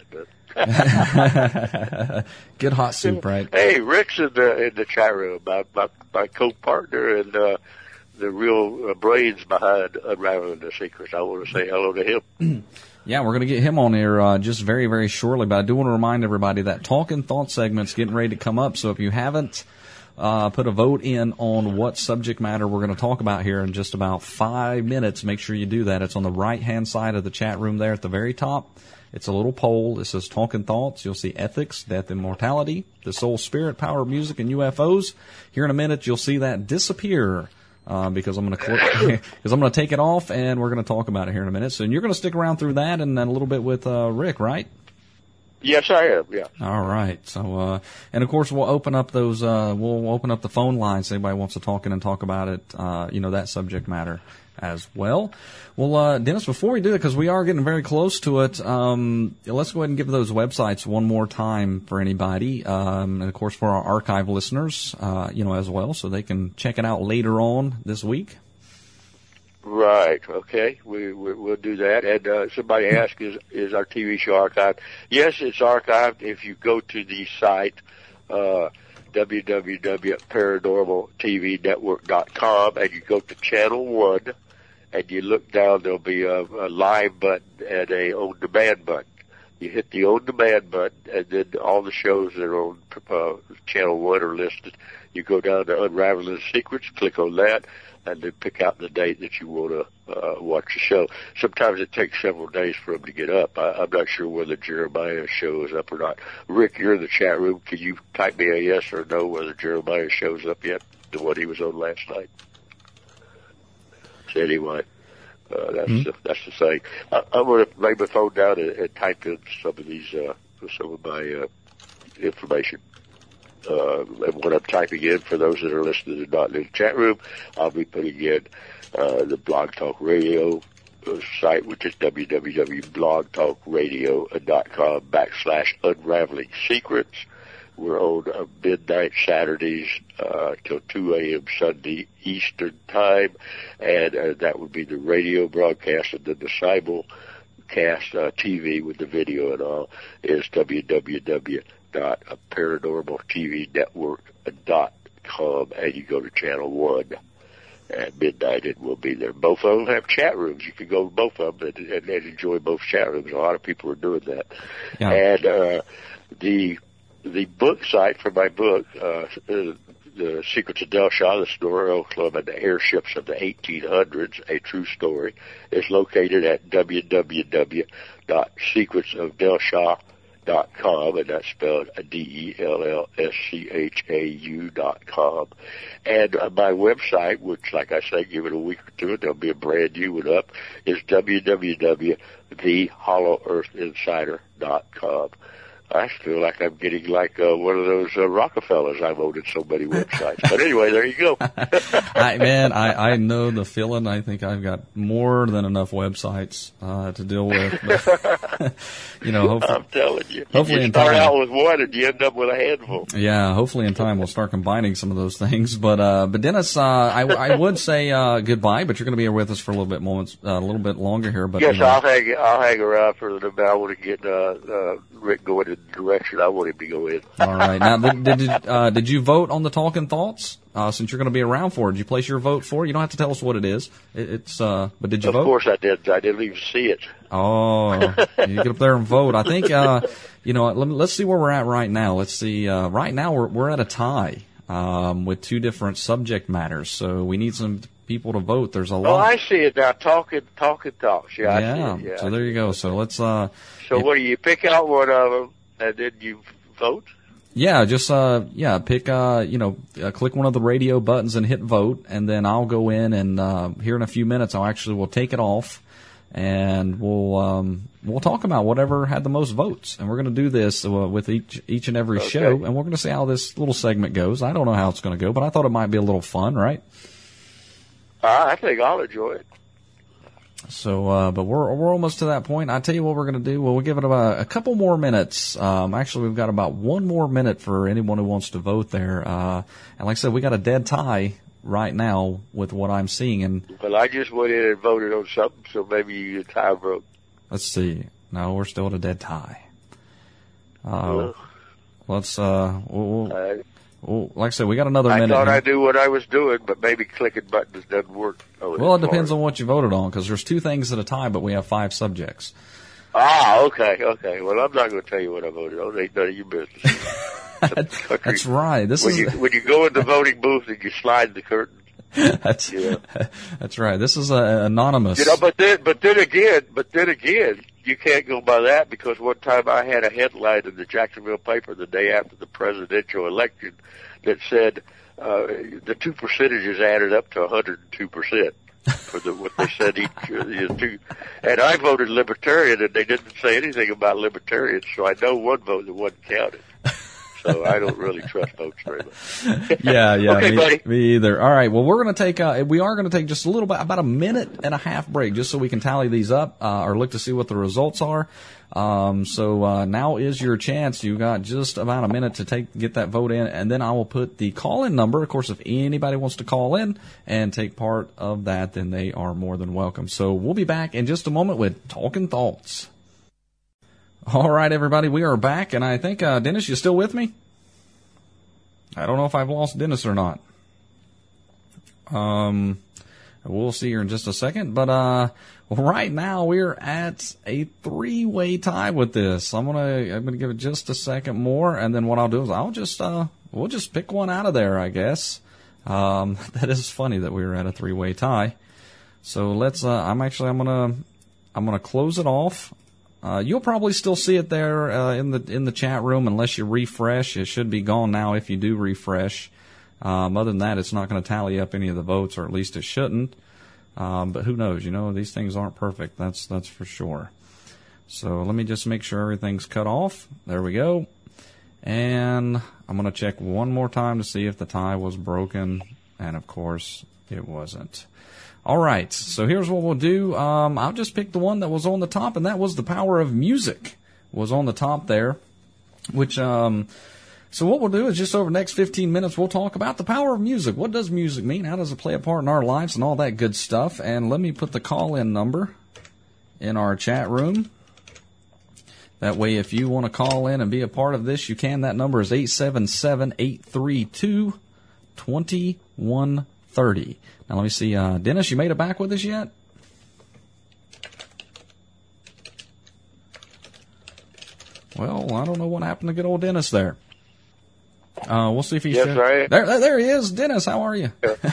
Good hot soup, right? Hey, Rick's in the, in the chat room, my, my, my co-partner and, uh, the real uh, brains behind Unraveling the Secrets. I want to say hello to him. Yeah, we're going to get him on here uh, just very, very shortly. But I do want to remind everybody that Talking Thought segment's getting ready to come up. So if you haven't Uh, put a vote in on what subject matter we're going to talk about here in just about five minutes. Make sure you do that. It's on the right-hand side of the chat room there at the very top. It's a little poll. It says Talking Thoughts. You'll see ethics, death and mortality, the soul, spirit, power of music, and U F Os. Here in a minute, you'll see that disappear uh, because I'm going to because I'm going to take it off, and we're going to talk about it here in a minute. So you're going to stick around through that and then a little bit with uh, Rick, right? Yes, I am. Yeah. All right. So, uh, and of course, we'll open up those. Uh, we'll open up the phone lines. If anybody wants to talk in and talk about it, uh, you know, that subject matter as well. Well, uh, Dennis, before we do that, because we are getting very close to it, um, let's go ahead and give those websites one more time for anybody, um, and of course for our archive listeners, uh, you know, as well, so they can check it out later on this week. Right. Okay. We, we we'll do that. And uh, somebody asked, "Is is our T V show archived?" Yes, it's archived. If you go to the site uh, w w w dot paranormal t v network dot com and you go to channel one, and you look down, there'll be a, a live button and a on demand button. You hit the on demand button, and then all the shows that are on uh, channel one are listed. You go down to Unraveling the Secrets, click on that, and then pick out the date that you want to uh, watch the show. Sometimes it takes several days for them to get up. I, I'm not sure whether Jeremiah's show is up or not. Rick, you're in the chat room. Can you type me a yes or no whether Jeremiah's show's up yet, the one he was on last night? So anyway, uh, that's, mm-hmm. the, that's the thing. I, I'm going to lay my phone down and, and type in some of these, uh, some of my uh, information. Uh, and what I'm typing in, for those that are listening and not in the chat room, I'll be putting in uh, the Blog Talk Radio uh, site, which is w w w dot blog talk radio dot com backslash unraveling secrets. We're on uh, midnight Saturdays uh, till two a.m. Sunday Eastern Time, and uh, that would be the radio broadcast, and then the simulcast uh, T V with the video and all is w w w dot paranormal t v network dot com, and you go to channel one. At midnight, it will be there. Both of them have chat rooms. You can go to both of them and, and, and enjoy both chat rooms. A lot of people are doing that. Yeah. And uh, the the book site for my book, uh, The Secrets of Del Shah, the Snorro Club and the Airships of the eighteen hundreds, a true story, is located at w w w dot secrets of del shah dot com, and that's spelled D E L L S C H A U dot com. And uh, my website, which, like I say, give it a week or two, and there'll be a brand new one up, is w w w dot the hollow earth insider dot com. I feel like I'm getting like uh, one of those uh, Rockefellers. I've owned so many websites. But anyway, there you go. I, man, I, I know the feeling. I think I've got more than enough websites uh, to deal with. But, you know, hopefully, I'm telling you. Hopefully you in start time, out with one and you end up with a handful. Yeah, hopefully in time we'll start combining some of those things. But uh, but Dennis, uh, I, I would say uh, goodbye, but you're going to be here with us for a little bit moments, uh, a little bit longer here. But yes, you know, I'll hang I'll hang around for a little bit. I want to get uh, uh, Rick going in the direction I want him to go in. All right. Now, did did, uh, did you vote on the Talking Thoughts? Uh, since you're going to be around for it, did you place your vote for it? You don't have to tell us what it is. It, it's uh, but did you of vote? Of course I did. I didn't even see it. Oh, you get up there and vote. I think uh, you know. Let me, let's see where we're at right now. Let's see. Uh, right now we're we're at a tie um, with two different subject matters. So we need some people to vote. There's a lot. Oh, I see it now. Talking, talking thoughts. Yeah, yeah. I see it. Yeah. So there you go. So let's. Uh, so it, what do you pick out one of them and then you vote? Yeah, just uh, yeah, pick uh, you know, uh, click one of the radio buttons and hit vote, and then I'll go in and uh, here in a few minutes I'll actually we'll take it off, and we'll um, we'll talk about whatever had the most votes, and we're going to do this uh, with each each and every okay. show, and we're going to see how this little segment goes. I don't know how it's going to go, but I thought it might be a little fun, right? Uh, I think I'll enjoy it. So, uh, but we're we're almost to that point. I tell you what we're going to do. Well, we'll give it about a couple more minutes. Um, actually, we've got about one more minute for anyone who wants to vote there. Uh, and like I said, we got a dead tie right now with what I'm seeing. And well, I just went in and voted on something, so maybe you tie broke. Let's see. No, we're still at a dead tie. Uh, well, let's. Uh, we'll, we'll, I, well, like I said, we got another I minute. thought here. I knew what I was doing, but maybe clicking buttons doesn't work. Oh, well, it depends on what you voted on, because there's two things at a tie, but we have five subjects. Ah, okay, okay. Well, I'm not going to tell you what I voted on. Ain't none of your business. That's right. This when is you, when you go in the voting booth and you slide the curtain. That's yeah. That's right. This is uh, anonymous. You know, but then, but then again, but then again, you can't go by that, because one time I had a headline in the Jacksonville paper the day after the presidential election that said uh, the two percentages added up to one hundred two percent for the, what they said each uh, the two. And I voted Libertarian, and they didn't say anything about Libertarians, so I know one vote that wasn't counted. So I don't really trust votes very much. yeah, yeah, okay, me, buddy. me either. All right, well, we're going to take, uh, we are going to take just a little bit, about a minute and a half break, just so we can tally these up, uh, or look to see what the results are. Um, so, uh, now is your chance. You got just about a minute to take, get that vote in, and then I will put the call-in number. Of course, if anybody wants to call in and take part of that, then they are more than welcome. So we'll be back in just a moment with Talking Thoughts. All right, everybody, we are back, and I think, uh, Dennis, you still with me? I don't know if I've lost Dennis or not. Um, we'll see here in just a second, but, uh, right now we're at a three-way tie with this. I'm gonna, I'm gonna give it just a second more, and then what I'll do is I'll just, uh, we'll just pick one out of there, I guess. Um, that is funny that we were at a three-way tie. So let's, uh, I'm actually, I'm gonna, I'm gonna close it off. Uh, you'll probably still see it there uh, in the in the chat room unless you refresh. It should be gone now if you do refresh. Um, other than that, it's not going to tally up any of the votes, or at least it shouldn't. Um, but who knows? You know, these things aren't perfect. That's that's for sure. So let me just make sure everything's cut off. There we go. And I'm going to check one more time to see if the tie was broken. And, of course, it wasn't. All right, so here's what we'll do. Um, I'll just pick the one that was on the top, and that was The Power of Music was on the top there, which, um, so what we'll do is just over the next fifteen minutes, we'll talk about the power of music. What does music mean? How does it play a part in our lives and all that good stuff? And let me put the call-in number in our chat room. That way, if you want to call in and be a part of this, you can. That number is eight seven seven, eight three two, two one three zero. Now, let me see. Uh, Dennis, you made it back with us yet? Well, I don't know what happened to good old Dennis there. Uh, we'll see if he's yes, there. right. there. There he is. Dennis, how are you?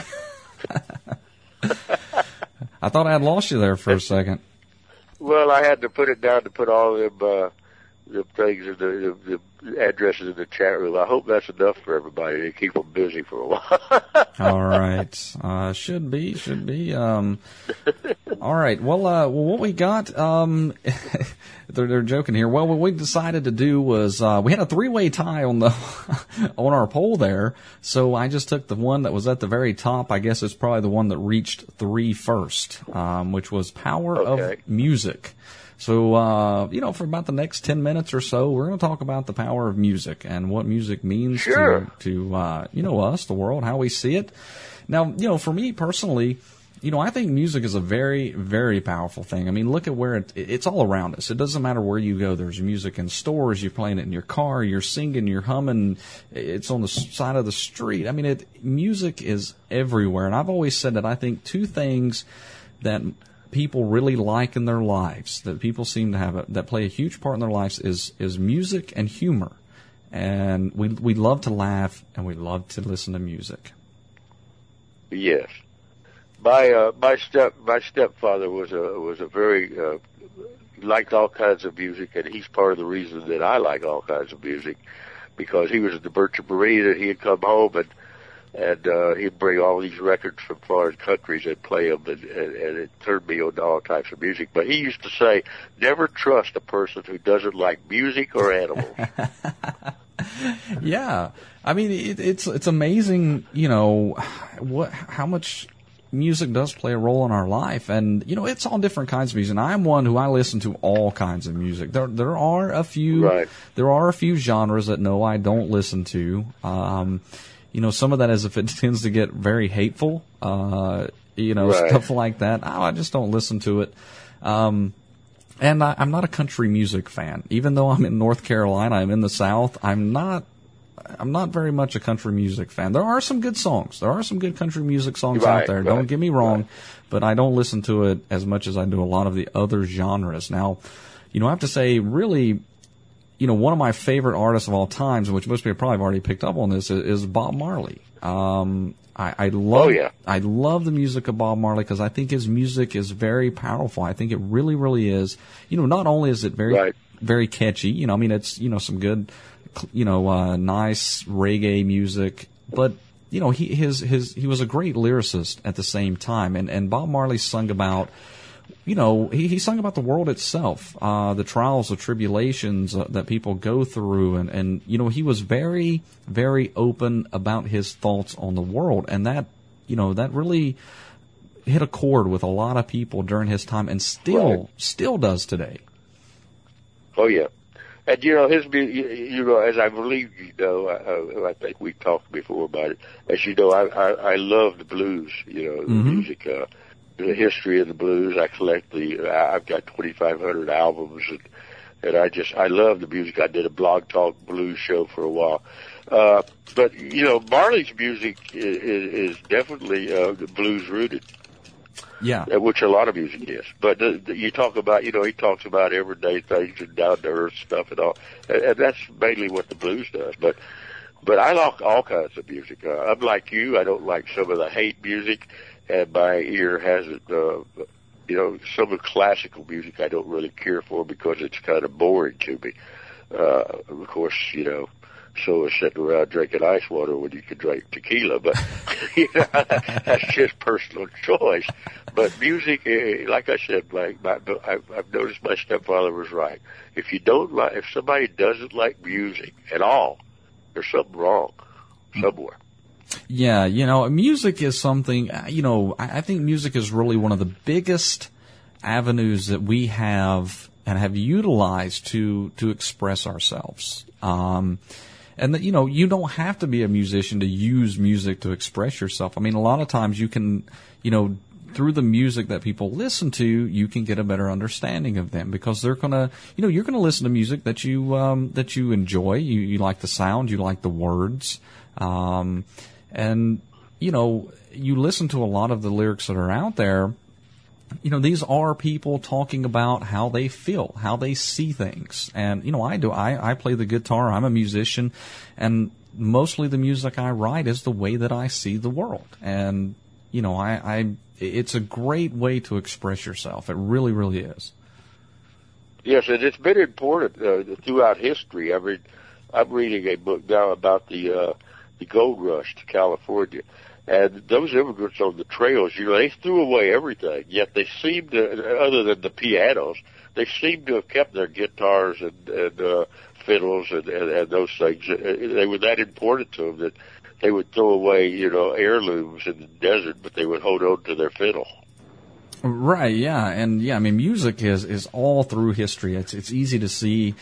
I thought I had lost you there for a second. Well, I had to put it down to put all them, uh, the things, in the, the, the addresses in the chat room. I hope that's enough for everybody to keep them busy for a while. All right. Uh, should be, should be. Um, all right. Well, uh, well, what we got, um, they're, they're joking here. Well, what we decided to do was, uh, we had a three-way tie on the, on our poll there. So I just took the one that was at the very top. I guess it's probably the one that reached three first, um, which was Power Okay. of Music. So, uh, you know, for about the next ten minutes or so, we're going to talk about the power of music and what music means Sure. to, to, uh, you know, us, the world, how we see it. Now, you know, for me personally, you know, I think music is a very, very powerful thing. I mean, look at where it, it's all around us. It doesn't matter where you go. There's music in stores. You're playing it in your car. You're singing. You're humming. It's on the side of the street. I mean, it, music is everywhere. And I've always said that I think two things that people really like in their lives, that people seem to have, a, that play a huge part in their lives, is is music and humor. And we we love to laugh and we love to listen to music. Yes. My uh, my step my stepfather was a was a very uh, liked all kinds of music, and he's part of the reason that I like all kinds of music, because he was at the Merchant Marine and he'd come home and and uh, he'd bring all these records from foreign countries and play them, and, and, and it turned me on to all types of music. But he used to say, "Never trust a person who doesn't like music or animals." Yeah, I mean, it, it's it's amazing, you know, what how much music does play a role in our life, and you know, it's all different kinds of music. And I'm one who I listen to all kinds of music. There there are a few Right. there are a few genres that no, I don't listen to. Um, you know, some of that is if it tends to get very hateful, uh, you know, Right. stuff like that. Oh, I just don't listen to it. Um, And I, I'm not a country music fan. Even though I'm in North Carolina, I'm in the South, I'm not I'm not very much a country music fan. There are some good songs. There are some good country music songs Right, out there. right, Don't get me wrong, right. but I don't listen to it as much as I do a lot of the other genres. Now, you know, I have to say, really, you know, one of my favorite artists of all times, which most people probably have already picked up on this, is, is Bob Marley. Um, I, I love, Oh, yeah. I love the music of Bob Marley because I think his music is very powerful. I think it really, really is. You know, not only is it very, Right. very catchy, you know, I mean, it's, you know, some good, you know, uh, nice reggae music, but, you know, he, his, his, he was a great lyricist at the same time. And, and Bob Marley sung about, you know, he, he sung about the world itself, uh, the trials, the tribulations uh, that people go through. And, and, you know, he was very, very open about his thoughts on the world. And that, you know, that really hit a chord with a lot of people during his time and still, Right. still does today. Oh yeah, and you know his mu- you, you know as I believe you know I, I think we talked before about it. As you know, I I, I love the blues. You know, the Mhm. music, uh, the history of the blues. I collect the. I've got twenty-five hundred albums, and and I just I love the music. I did a Blog Talk blues show for a while. Uh, but you know, Marley's music is, is definitely uh, blues rooted. Yeah. Uh, which a lot of music is. But the, the, you talk about, you know, he talks about everyday things and down to earth stuff and all, and, and that's mainly what the blues does. But but I like all kinds of music. Uh, unlike you, I don't like some of the hate music, and my ear hasn't. Uh, you know, some of the classical music I don't really care for because it's kind of boring to me. Uh, of course, you know. So is sitting around drinking ice water when you can drink tequila, but you know, that's just personal choice. But music, eh, like I said, like my, I've, I've noticed my stepfather was right. If you don't like, if somebody doesn't like music at all, there's something wrong somewhere. Yeah, you know, music is something, uh, you know, I, I think music is really one of the biggest avenues that we have and have utilized to, to express ourselves. Um, and that, you know, you don't have to be a musician to use music to express yourself. I mean, a lot of times you can, you know, through the music that people listen to, you can get a better understanding of them, because they're gonna, you know, you're gonna listen to music that you um, that you enjoy. You you like the sound, you like the words, um, and you know, you listen to a lot of the lyrics that are out there. You know, these are people talking about how they feel, how they see things. And, you know, I do. I, I play the guitar. I'm a musician. And mostly the music I write is the way that I see the world. And, you know, I, I it's a great way to express yourself. It really, really is. Yes, and it's been important uh, throughout history. I read, I'm reading a book now about the uh, the gold rush to California. And those immigrants on the trails, you know, they threw away everything, yet they seemed to, other than the pianos, they seemed to have kept their guitars and, and uh, fiddles and, and, and those things. They were that important to them that they would throw away, you know, heirlooms in the desert, but they would hold on to their fiddle. Right, yeah. And, yeah, I mean, music is, is all through history. It's, it's easy to see,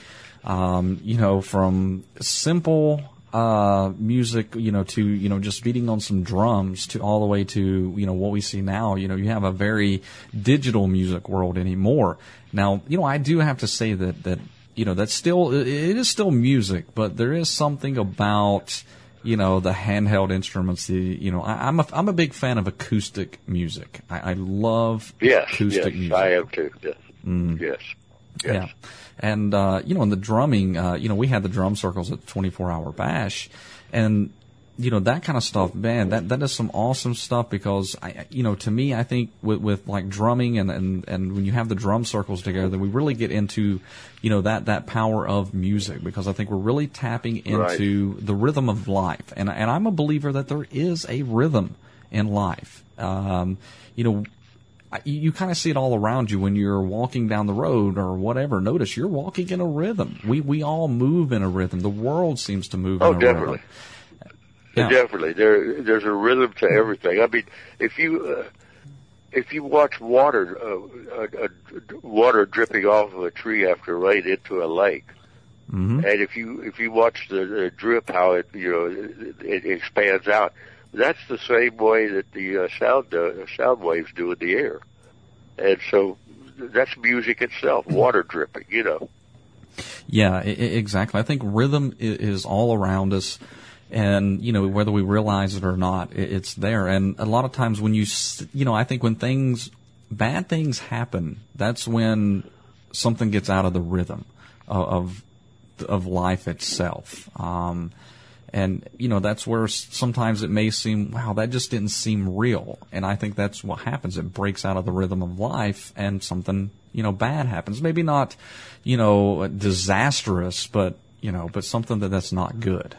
um, you know, from simple uh music, you know, to, you know, just beating on some drums to all the way to, you know, what we see now. You know, you have a very digital music world anymore. Now, you know, I do have to say that, that, you know, that's still, it is still music, but there is something about, you know, the handheld instruments. The, you know, I, I'm a, I'm a big fan of acoustic music. I, I love yes, acoustic yes, music. I am too. Yes. Mm. Yes. Yes. Yeah. And, uh, you know, in the drumming, uh, you know, we had the drum circles at twenty-four hour bash, and, you know, that kind of stuff, man, that, that is some awesome stuff, because I, you know, to me, I think with, with like drumming and, and, and when you have the drum circles together, we really get into, you know, that, that power of music, because I think we're really tapping into right. the rhythm of life. And, and I'm a believer that there is a rhythm in life. Um, you know, You, you kind of see it all around you when you're walking down the road or whatever. Notice you're walking in a rhythm. We we all move in a rhythm. The world seems to move oh, in a definitely. rhythm. Yeah. Definitely. There there's a rhythm to everything. I mean, if you uh, if you watch water uh, uh, uh, water dripping off of a tree after rain into a lake, mm-hmm. and if you if you watch the, the drip, how it you know it, it expands out. That's the same way that the uh, sound uh, sound waves do in the air, and so that's music itself, water dripping, you know. Yeah, I- exactly. I think rhythm is all around us, and you know, whether we realize it or not, it's there. And a lot of times, when you you know, I think when things bad things happen, that's when something gets out of the rhythm of of life itself. Um, And, you know, that's where sometimes it may seem, wow, that just didn't seem real. And I think that's what happens. It breaks out of the rhythm of life, and something, you know, bad happens. Maybe not, you know, disastrous, but, you know, but something that that's not good.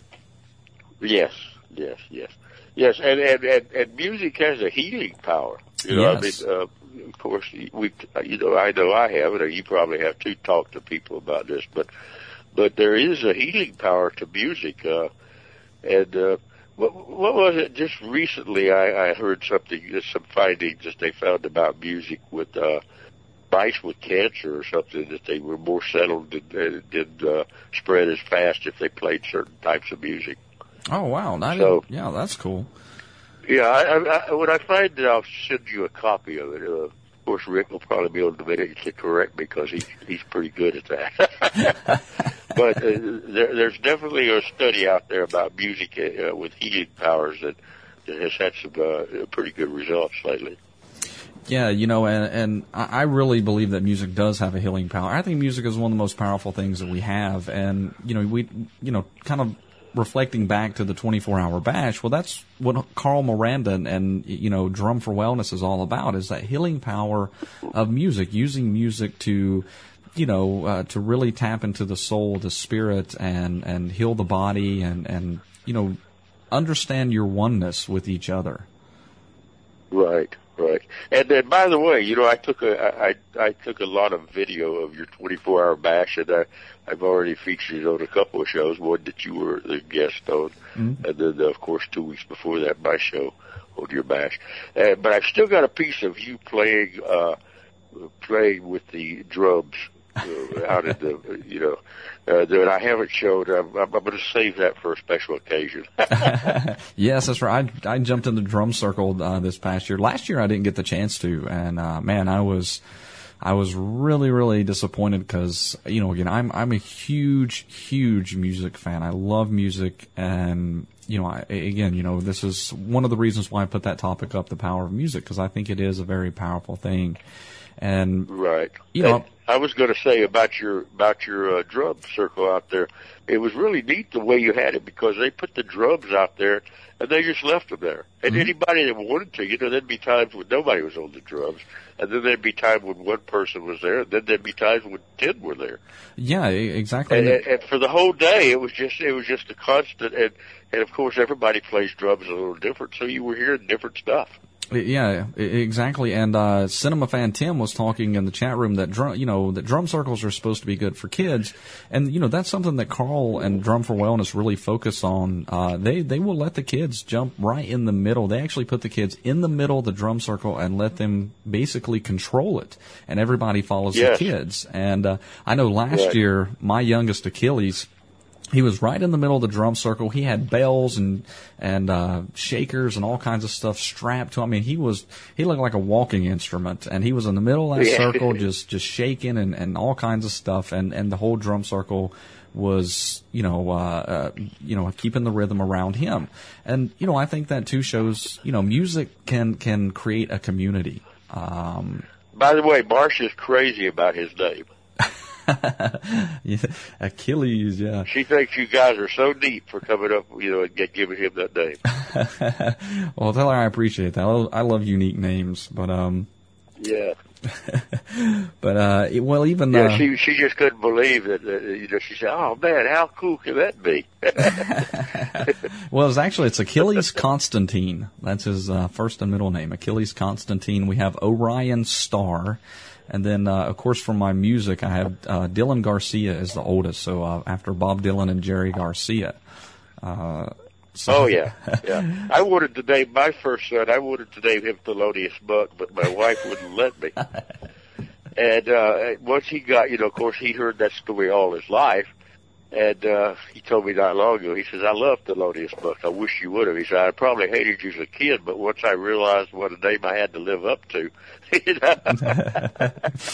Yes, yes, yes. Yes, and, and, and, and music has a healing power. You know, yes. I mean, uh, of course, we, you know, I know I have it, or you probably have too, talked to people about this, but But there is a healing power to music, uh, and uh, what, what was it? Just recently, I, I heard something, some findings that they found about music with uh, mice with cancer or something, that they were more settled and didn't uh, spread as fast if they played certain types of music. Oh wow! That so, is, yeah, that's cool. Yeah, I, I, when I find it, I'll send you a copy of it. Uh, Of course, Rick will probably be able to, to correct me, because he, he's pretty good at that. But uh, there, there's definitely a study out there about music uh, with healing powers that, that has had some uh, pretty good results lately. Yeah, you know, and, and I really believe that music does have a healing power. I think music is one of the most powerful things that we have. And, you know, we, you know, kind of reflecting back to the twenty-four hour bash, well, that's what Carl Miranda and, and, you know, Drum for Wellness is all about, is that healing power of music, using music to, you know, uh, to really tap into the soul, the spirit, and, and heal the body, and, and, you know, understand your oneness with each other. Right. Right. And then, by the way, you know, I took a I I took a lot of video of your twenty-four hour bash, and I I've already featured on a couple of shows. One that you were the guest on, mm-hmm. and then of course two weeks before that, my show on your bash. Uh, but I've still got a piece of you playing uh playing with the drums Uh, how did the, you know, uh, that I haven't showed. I'm, I'm going to save that for a special occasion. Yes, that's right. I, I jumped in the drum circle uh, this past year. Last year I didn't get the chance to, and uh, man, I was I was really really disappointed because you know again I'm I'm a huge huge music fan. I love music, and you know I, again you know this is one of the reasons why I put that topic up, the power of music, because I think it is a very powerful thing. And right, you know. And I was going to say about your about your uh, drum circle out there. It was really neat the way you had it, because they put the drums out there and they just left them there. And Mm-hmm. anybody that wanted to, you know, there'd be times when nobody was on the drums, and then there'd be times when one person was there, and then there'd be times when ten were there. Yeah, e- exactly. And, and, and for the whole day, it was just it was just a constant. And and of course, everybody plays drums a little different, so you were hearing different stuff. Yeah, e- exactly. And uh, Cinema Fan Tim was talking in the chat room that drum, you know, that drum circles are supposed to be good for kids, and you know that's something that Carl and Drum for Wellness really focus on. Uh, they they will let the kids jump right in the middle. They actually put the kids in the middle of the drum circle and let them basically control it, and everybody follows Yes. the kids. And uh, I know last Right. year my youngest Achilles. He was right in the middle of the drum circle. He had bells and and uh, shakers and all kinds of stuff strapped to him. I mean, he was he looked like a walking instrument, and he was in the middle of that Yeah. circle, just just shaking and, and all kinds of stuff. And, and the whole drum circle was, you know, uh, uh, you know, keeping the rhythm around him. And you know, I think that too shows, you know, music can can create a community. Um, By the way, Marsh is crazy about his name. yeah, Achilles, yeah. She thinks you guys are so deep for coming up, you know, and get, giving him that name. Well, tell her I appreciate that. I love, I love unique names, but um, Yeah. but uh, it, well, even Yeah, uh, she she just couldn't believe that. Uh, you know, she said, "Oh man, how cool can that be?" well, it's actually it's Achilles Constantine. That's his uh, first and middle name, Achilles Constantine. We have Orion Star, and then uh, of course for my music, I have uh, Dylan Garcia is the oldest. So uh, after Bob Dylan and Jerry Garcia. Uh, so, Oh yeah, yeah. I wanted to name my first son. I wanted to name him Thelonious Monk, but my wife wouldn't let me. And uh, once he got, you know, of course, he heard that story all his life. And uh, he told me not long ago, he says, "I love Thelonious Monk. I wish you would have." He said, "I probably hated you as a kid, but once I realized what a name I had to live up to." You know?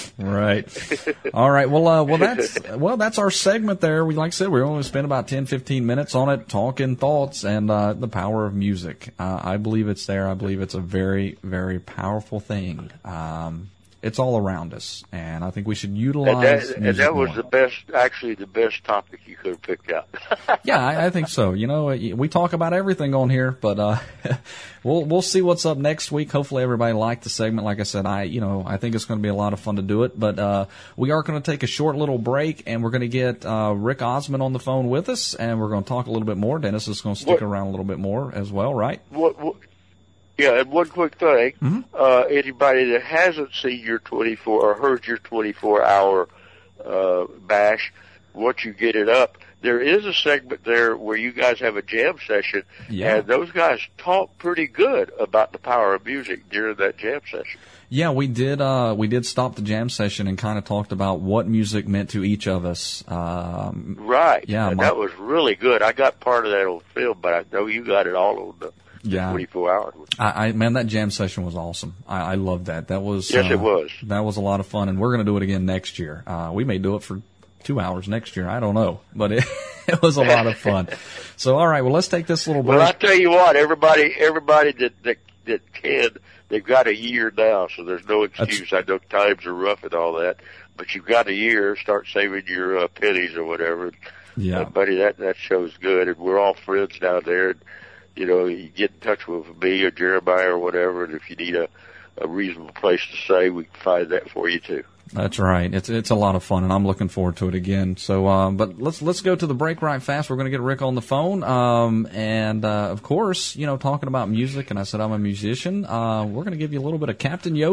Right. All right. Well, uh, well, that's well, that's our segment there. We, like I said, we only spent about ten, fifteen minutes on it, talking thoughts and uh, the power of music. Uh, I believe it's there. I believe it's a very, very powerful thing. Um, it's all around us, and I think we should And utilize that, and music that was more. the best, actually the best topic you could have picked out. Yeah, I, I think so. You know, we talk about everything on here, but uh, we'll we'll see what's up next week. Hopefully, everybody liked the segment. Like I said, I you know I think it's going to be a lot of fun to do it. But uh, we are going to take a short little break, and we're going to get uh, Rick Osmond on the phone with us, and we're going to talk a little bit more. Dennis is going to stick What- around a little bit more as well, right? What, what, yeah, and one quick thing. Mhm. Uh, anybody that hasn't seen your twenty-four or heard your twenty-four hour uh, bash, once you get it up, there is a segment there where you guys have a jam session, Yeah. and those guys talk pretty good about the power of music during that jam session. Yeah, we did. Uh, we did stop the jam session and kind of talked about what music meant to each of us. Um, Right. Yeah, and my- that was really good. I got part of that on film, but I know you got it all on the Yeah. twenty-four hours. I, I man, that jam session was awesome. I, I loved that. That was Yes, uh, it was. That was a lot of fun, and we're going to do it again next year. Uh, we may do it for two hours next year. I don't know, but it, it was a lot of fun. So, all right, well, let's take this little break. Well, I tell you what, everybody, everybody that that, that can, they've got a year now, so there's no excuse. I know times are rough and all that, but you've got a year. Start saving your uh, pennies or whatever. Yeah. Uh, buddy, that that show's good, and we're all friends down there. And, you know, you get in touch with me or Jeremiah or whatever, and if you need a, a reasonable place to stay, we can find that for you too. That's right. It's it's a lot of fun, and I'm looking forward to it again. So, um, but let's let's go to the break right fast. We're going to get Rick on the phone, um, and uh, of course, you know, talking about music. And I said I'm a musician. Uh, we're going to give you a little bit of Captain Yoda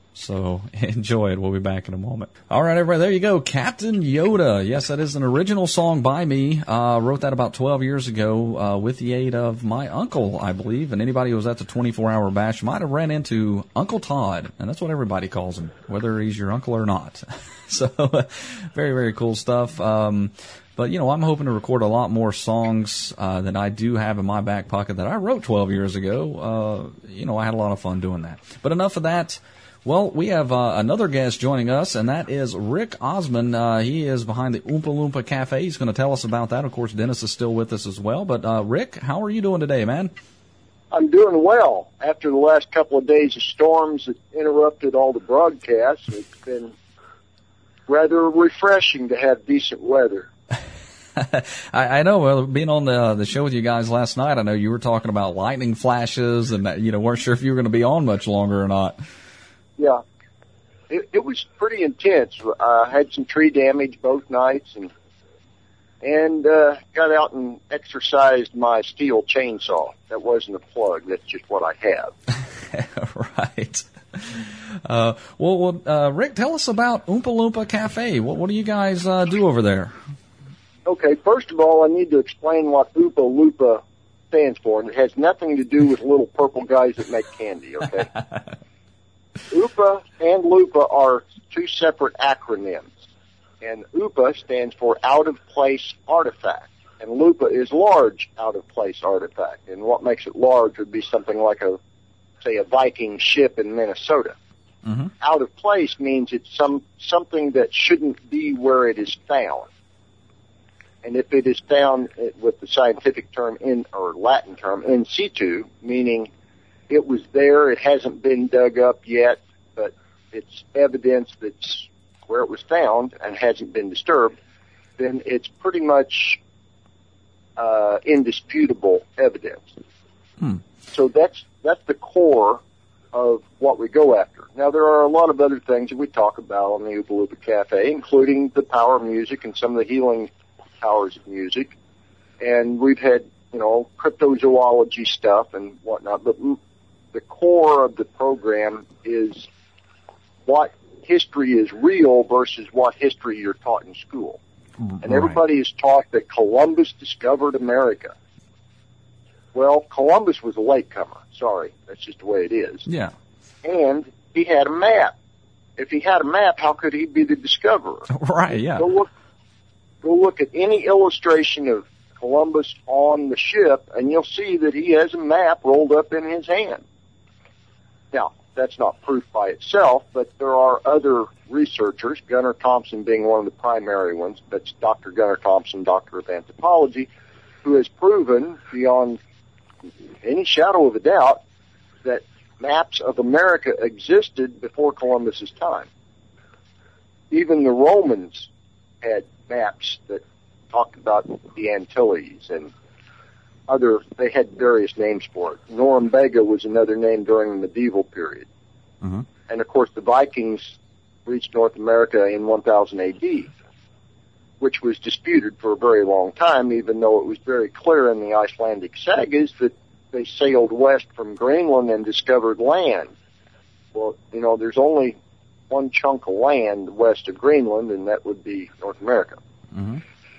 So enjoy it. We'll be back in a moment. All right, everybody, there you go. Captain Yoda. Yes, that is an original song by me. Uh, wrote that about twelve years ago uh, with the aid of my uncle, I believe. And anybody who was at the twenty-four hour bash might have ran into Uncle Todd. And that's what everybody calls him, whether he's your uncle or not. So very, very cool stuff. Um, but, you know, I'm hoping to record a lot more songs uh, that I do have in my back pocket that I wrote twelve years ago. Uh, you know, I had a lot of fun doing that. But enough of that. Well, we have uh, another guest joining us, and that is Rick Osman. Uh, he is behind the Oompa Loompa Cafe. He's going to tell us about that. Of course, Dennis is still with us as well. But, uh, Rick, how are you doing today, man? I'm doing well. After the last couple of days of storms that interrupted all the broadcasts, it's been rather refreshing to have decent weather. I, I know. Well, being on the the show with you guys last night, I know you were talking about lightning flashes and, you know, weren't sure if you were going to be on much longer or not. Yeah, it, it was pretty intense. I uh, had some tree damage both nights, and and uh, got out and exercised my steel chainsaw. That wasn't a plug. That's just what I have. Right. Uh, well, well uh, Rick, tell us about Oompa Loompa Cafe. What, what do you guys uh, do over there? Okay, first of all, I need to explain what Oompa Loompa stands for, and it has nothing to do with little purple guys that make candy, okay? Oompa and Loompa are two separate acronyms, and Oompa stands for out-of-place artifact, and Loompa is large out-of-place artifact, and what makes it large would be something like a, say, a Viking ship in Minnesota. Mm-hmm. Out of place means it's some something that shouldn't be where it is found, and if it is found with the scientific term in or Latin term in situ, meaning it was there, it hasn't been dug up yet, but it's evidence that's where it was found and hasn't been disturbed, then it's pretty much uh, indisputable evidence. Hmm. So that's that's the core of what we go after. Now, there are a lot of other things that we talk about on the Oompa Loompa Cafe, including the power of music and some of the healing powers of music. And we've had, you know, cryptozoology stuff and whatnot, but the core of the program is what history is real versus what history you're taught in school. And everybody is taught that Columbus discovered America. Well, Columbus was a latecomer. Sorry, that's just the way it is. Yeah. And he had a map. If he had a map, how could he be the discoverer? Right, yeah. Go look, go look at any illustration of Columbus on the ship, and you'll see that he has a map rolled up in his hand. Now, that's not proof by itself, but there are other researchers, Gunnar Thompson being one of the primary ones. That's Doctor Gunnar Thompson, Doctor of Anthropology, who has proven beyond any shadow of a doubt that maps of America existed before Columbus's time. Even the Romans had maps that talked about the Antilles and other, they had various names for it. Norumbega was another name during the medieval period. Mm-hmm. And of course the Vikings reached North America in one thousand A D, which was disputed for a very long time, even though it was very clear in the Icelandic sagas that they sailed west from Greenland and discovered land. Well, you know, there's only one chunk of land west of Greenland, and that would be North America. Mm-hmm.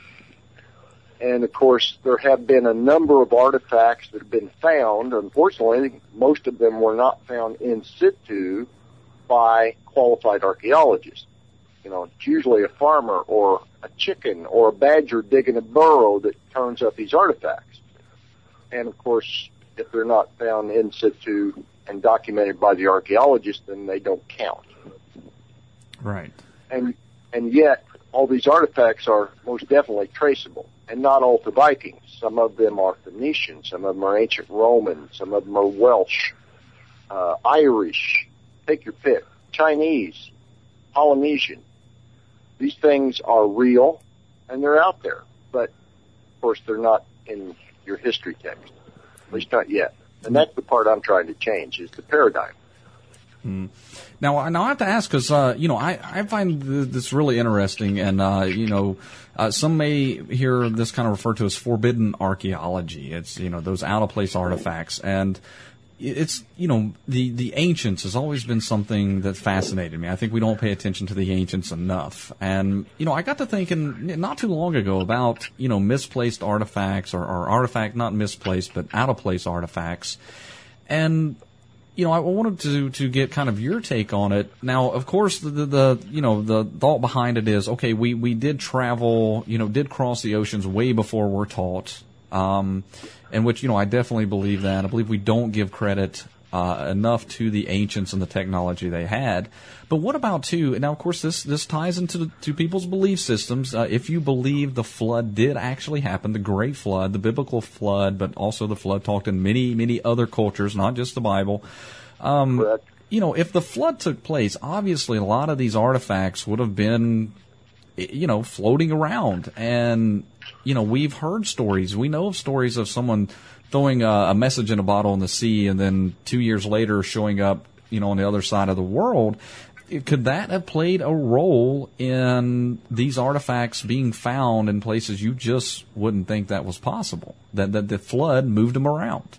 And, of course, there have been a number of artifacts that have been found. Unfortunately, most of them were not found in situ by qualified archaeologists. You know, it's usually a farmer or a chicken or a badger digging a burrow that turns up these artifacts. And, of course, if they're not found in situ and documented by the archaeologists, then they don't count. Right. And and yet, all these artifacts are most definitely traceable, and not all to Vikings. Some of them are Phoenician, some of them are ancient Roman, some of them are Welsh, uh, Irish, take your pick, Chinese, Polynesian. These things are real, and they're out there, but, of course, they're not in your history text, at least not yet. And that's the part I'm trying to change, is the paradigm. Hmm. Now, now I have to ask because uh, you know I, I find th- this really interesting, and uh, you know uh, some may hear this kind of referred to as forbidden archaeology. It's you know those out of place artifacts, and it's, you know, the, the ancients has always been something that fascinated me. I think we don't pay attention to the ancients enough. And, you know, I got to thinking not too long ago about, you know, misplaced artifacts or, or artifact, not misplaced, but out of place artifacts. And, you know, I wanted to, to get kind of your take on it. Now, of course, the, the, the, you know, the thought behind it is, okay, we, we did travel, you know, did cross the oceans way before we're taught. Um, and which, you know, I definitely believe that. I believe we don't give credit, uh, enough to the ancients and the technology they had. But what about, too, now, of course, this, this ties into to people's belief systems. Uh, if you believe the flood did actually happen, the Great Flood, the biblical flood, but also the flood talked in many, many other cultures, not just the Bible. Um, Correct. You know, if the flood took place, obviously a lot of these artifacts would have been, you know, floating around. And, you know, we've heard stories. We know of stories of someone throwing a, a message in a bottle in the sea and then two years later showing up, you know, on the other side of the world. Could that have played a role in these artifacts being found in places you just wouldn't think that was possible? That, that the flood moved them around?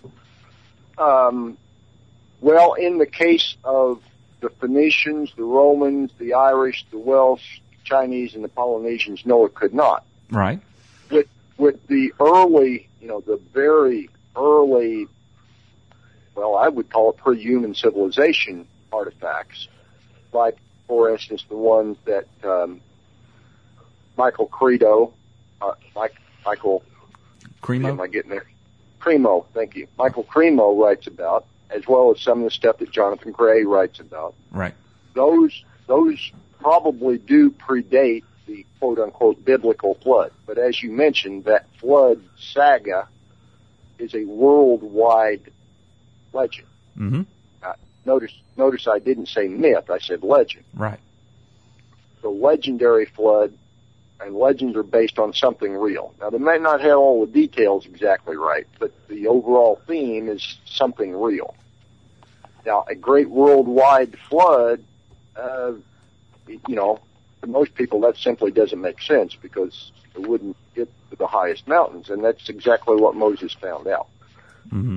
Um, well, in the case of the Phoenicians, the Romans, the Irish, the Welsh, Chinese, and the Polynesians, no, it could not. Right. With with the early, you know, the very early, well, I would call it pre-human civilization artifacts, like, for instance, the ones that um, Michael Credo, uh, Mike, Michael, Cremo? am I getting there? Cremo, thank you. Michael Cremo writes about, as well as some of the stuff that Jonathan Gray writes about. Right. Those those probably do predate the quote-unquote biblical flood. But as you mentioned, that flood saga is a worldwide legend. Mm-hmm. Uh, notice, notice I didn't say myth, I said legend. Right. The legendary flood, and legends are based on something real. Now, they may not have all the details exactly right, but the overall theme is something real. Now, a great worldwide flood, uh, you know, to most people that simply doesn't make sense because it wouldn't get to the highest mountains, and that's exactly what Moses found out. Mm-hmm.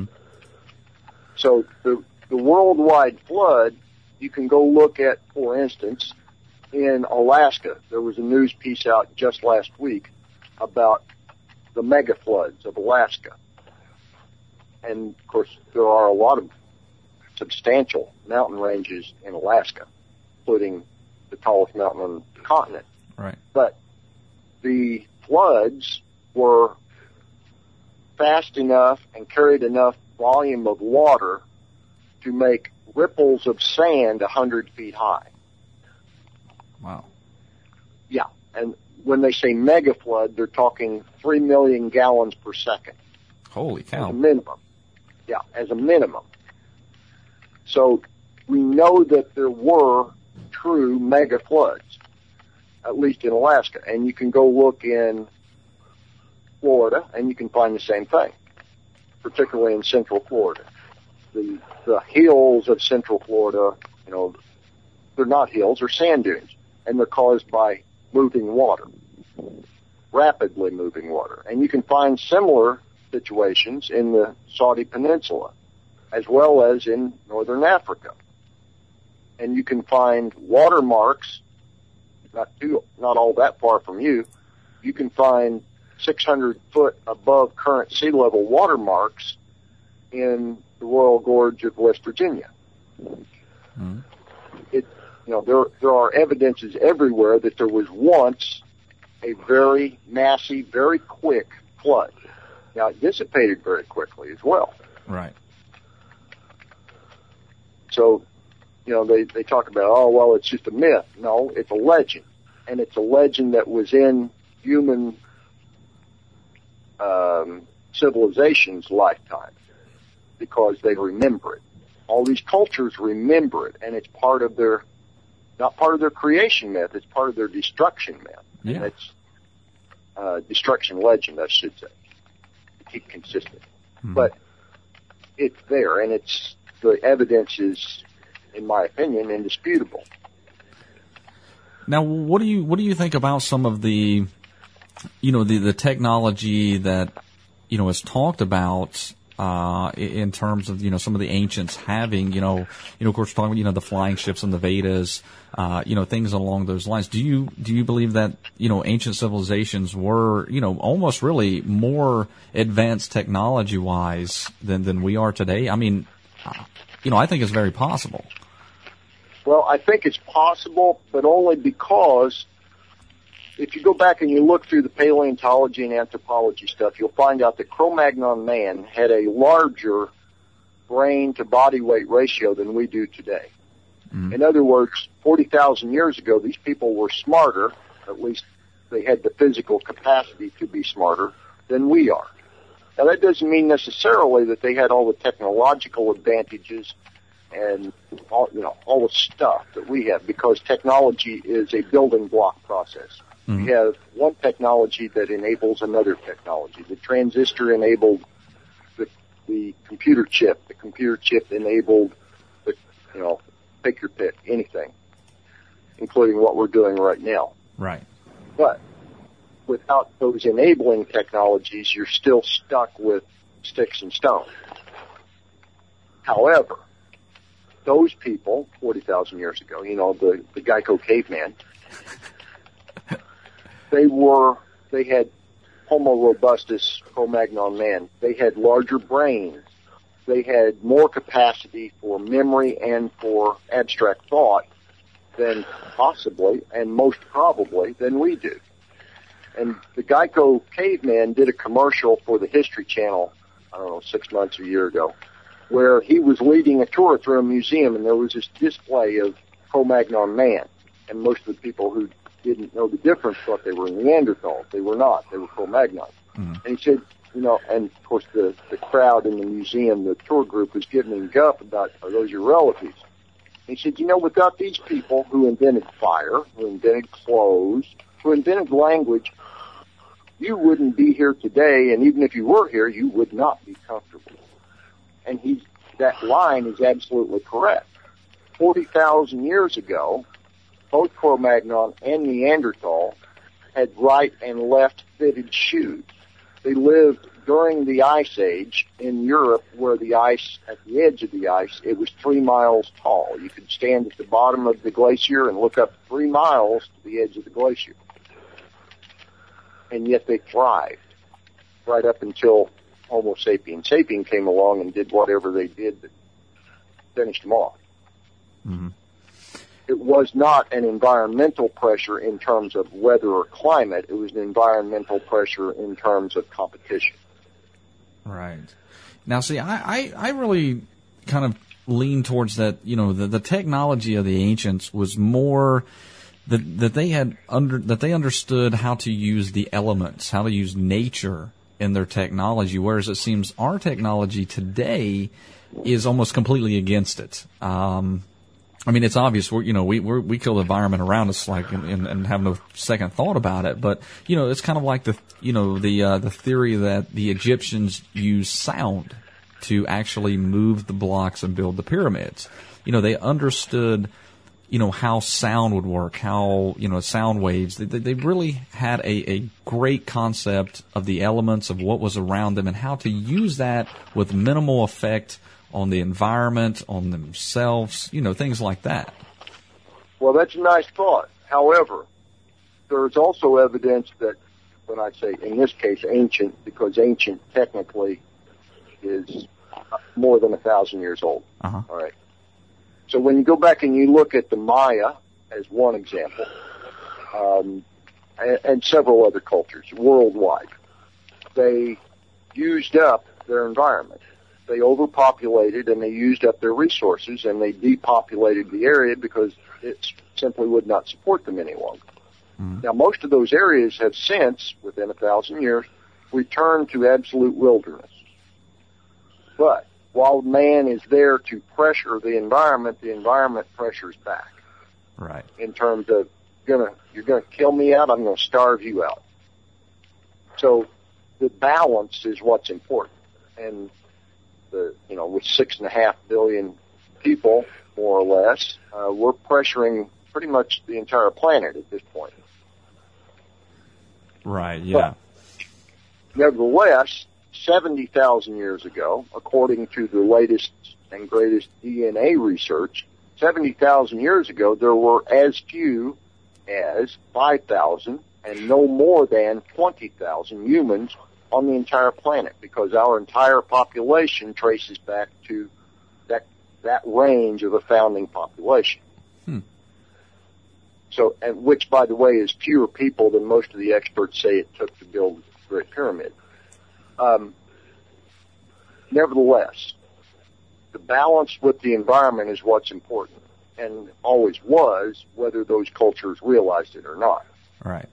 So the, the worldwide flood, you can go look at, for instance, in Alaska. There was a news piece out just last week about the mega floods of Alaska. And, of course, there are a lot of substantial mountain ranges in Alaska, including the tallest mountain on the continent. Right. But the floods were fast enough and carried enough volume of water to make ripples of sand a hundred feet high. Wow. Yeah, and when they say mega flood, they're talking three million gallons per second. Holy As cow. a minimum. Yeah, as a minimum. So we know that there were true mega floods, at least in Alaska. And you can go look in Florida, and you can find the same thing, particularly in Central Florida. The the hills of Central Florida, you know, they're not hills, they're sand dunes, and they're caused by moving water, rapidly moving water. And you can find similar situations in the Saudi Peninsula, as well as in northern Africa. And you can find watermarks, not too, not all that far from you. You can find six hundred foot above current sea level watermarks in the Royal Gorge of West Virginia. Mm-hmm. It, you know, there there are evidences everywhere that there was once a very massive, very quick flood. Now, it dissipated very quickly as well. Right. So, you know, they, they talk about, oh, well, it's just a myth. No, it's a legend. And it's a legend that was in human um, civilization's lifetime because they remember it. All these cultures remember it, and it's part of their, not part of their creation myth, it's part of their destruction myth. Yeah. And it's uh, destruction legend, I should say, to keep consistent. Mm-hmm. But it's there, and it's, the evidence is, in my opinion, indisputable. Now, what do you what do you think about some of the, you know, the the technology that, you know, is talked about uh, in terms of, you know, some of the ancients having, you know, you know, of course, we're talking about, you know, the flying ships and the Vedas, uh, you know, things along those lines. Do you, do you believe that, you know, ancient civilizations were, you know, almost really more advanced technology wise than, than we are today? I mean, you know, I think it's very possible. Well, I think it's possible, but only because if you go back and you look through the paleontology and anthropology stuff, you'll find out that Cro-Magnon man had a larger brain to body weight ratio than we do today. Mm-hmm. In other words, forty thousand years ago, these people were smarter, at least they had the physical capacity to be smarter than we are. Now, that doesn't mean necessarily that they had all the technological advantages and all, you know, all the stuff that we have, because technology is a building block process. Mm-hmm. We have one technology that enables another technology. The transistor enabled the, the computer chip. The computer chip enabled the, you know, pick your pick, anything, including what we're doing right now. Right. But without those enabling technologies, you're still stuck with sticks and stones. However, those people, forty thousand years ago, you know, the, the Geico caveman, they were, they had Homo robustus, Cro-Magnon man. They had larger brains. They had more capacity for memory and for abstract thought than possibly, and most probably, than we do. And the Geico caveman did a commercial for the History Channel, I don't know, six months or a year ago, where he was leading a tour through a museum, and there was this display of Cro-Magnon man. And most of the people who didn't know the difference thought they were Neanderthals. They were not. They were Cro-Magnon. Mm-hmm. And he said, you know, and of course the, the crowd in the museum, the tour group, was giving him guff about, are those your relatives? And he said, you know, without these people who invented fire, who invented clothes, who invented language, you wouldn't be here today, and even if you were here, you would not be comfortable. And he's, that line is absolutely correct. forty thousand years ago, both Cro-Magnon and Neanderthal had right and left fitted shoes. They lived during the Ice Age in Europe, where the ice, at the edge of the ice, it was three miles tall. You could stand at the bottom of the glacier and look up three miles to the edge of the glacier. And yet they thrived right up until Homo sapien sapien came along and did whatever they did that finished them off. Mm-hmm. It was not an environmental pressure in terms of weather or climate. It was an environmental pressure in terms of competition. Right. Now, see, I, I, I really kind of lean towards that, you know, the, the technology of the ancients was more that, that they had under, that they understood how to use the elements, how to use nature in their technology, whereas it seems our technology today is almost completely against it. Um, I mean, it's obvious, we're, you know, we we're, we kill the environment around us, like, and, and, and have no second thought about it. But, you know, it's kind of like the, you know, the uh, the theory that the Egyptians used sound to actually move the blocks and build the pyramids. You know, they understood, you know, how sound would work, how, you know, sound waves. They, they really had a, a great concept of the elements of what was around them and how to use that with minimal effect on the environment, on themselves, you know, things like that. Well, that's a nice thought. However, there's also evidence that, when I say, in this case, ancient, because ancient technically is more than a thousand years old. Uh-huh. All right. So when you go back and you look at the Maya as one example, um, and, and several other cultures worldwide, they used up their environment. They overpopulated and they used up their resources, and they depopulated the area because it simply would not support them any longer. Mm-hmm. Now, most of those areas have since, within a thousand years, returned to absolute wilderness. But while man is there to pressure the environment, the environment pressures back. Right. In terms of, gonna, you're going to kill me out, I'm going to starve you out. So the balance is what's important. And the, you know, with six and a half billion people, more or less, uh, we're pressuring pretty much the entire planet at this point. Right, yeah. But nevertheless, seventy thousand years ago, according to the latest and greatest D N A research, seventy thousand years ago, there were as few as five thousand and no more than twenty thousand humans on the entire planet, because our entire population traces back to that that range of a founding population. Hmm. So, and which, by the way, is fewer people than most of the experts say it took to build the Great Pyramid. Um, nevertheless, the balance with the environment is what's important, and always was, whether those cultures realized it or not. Right.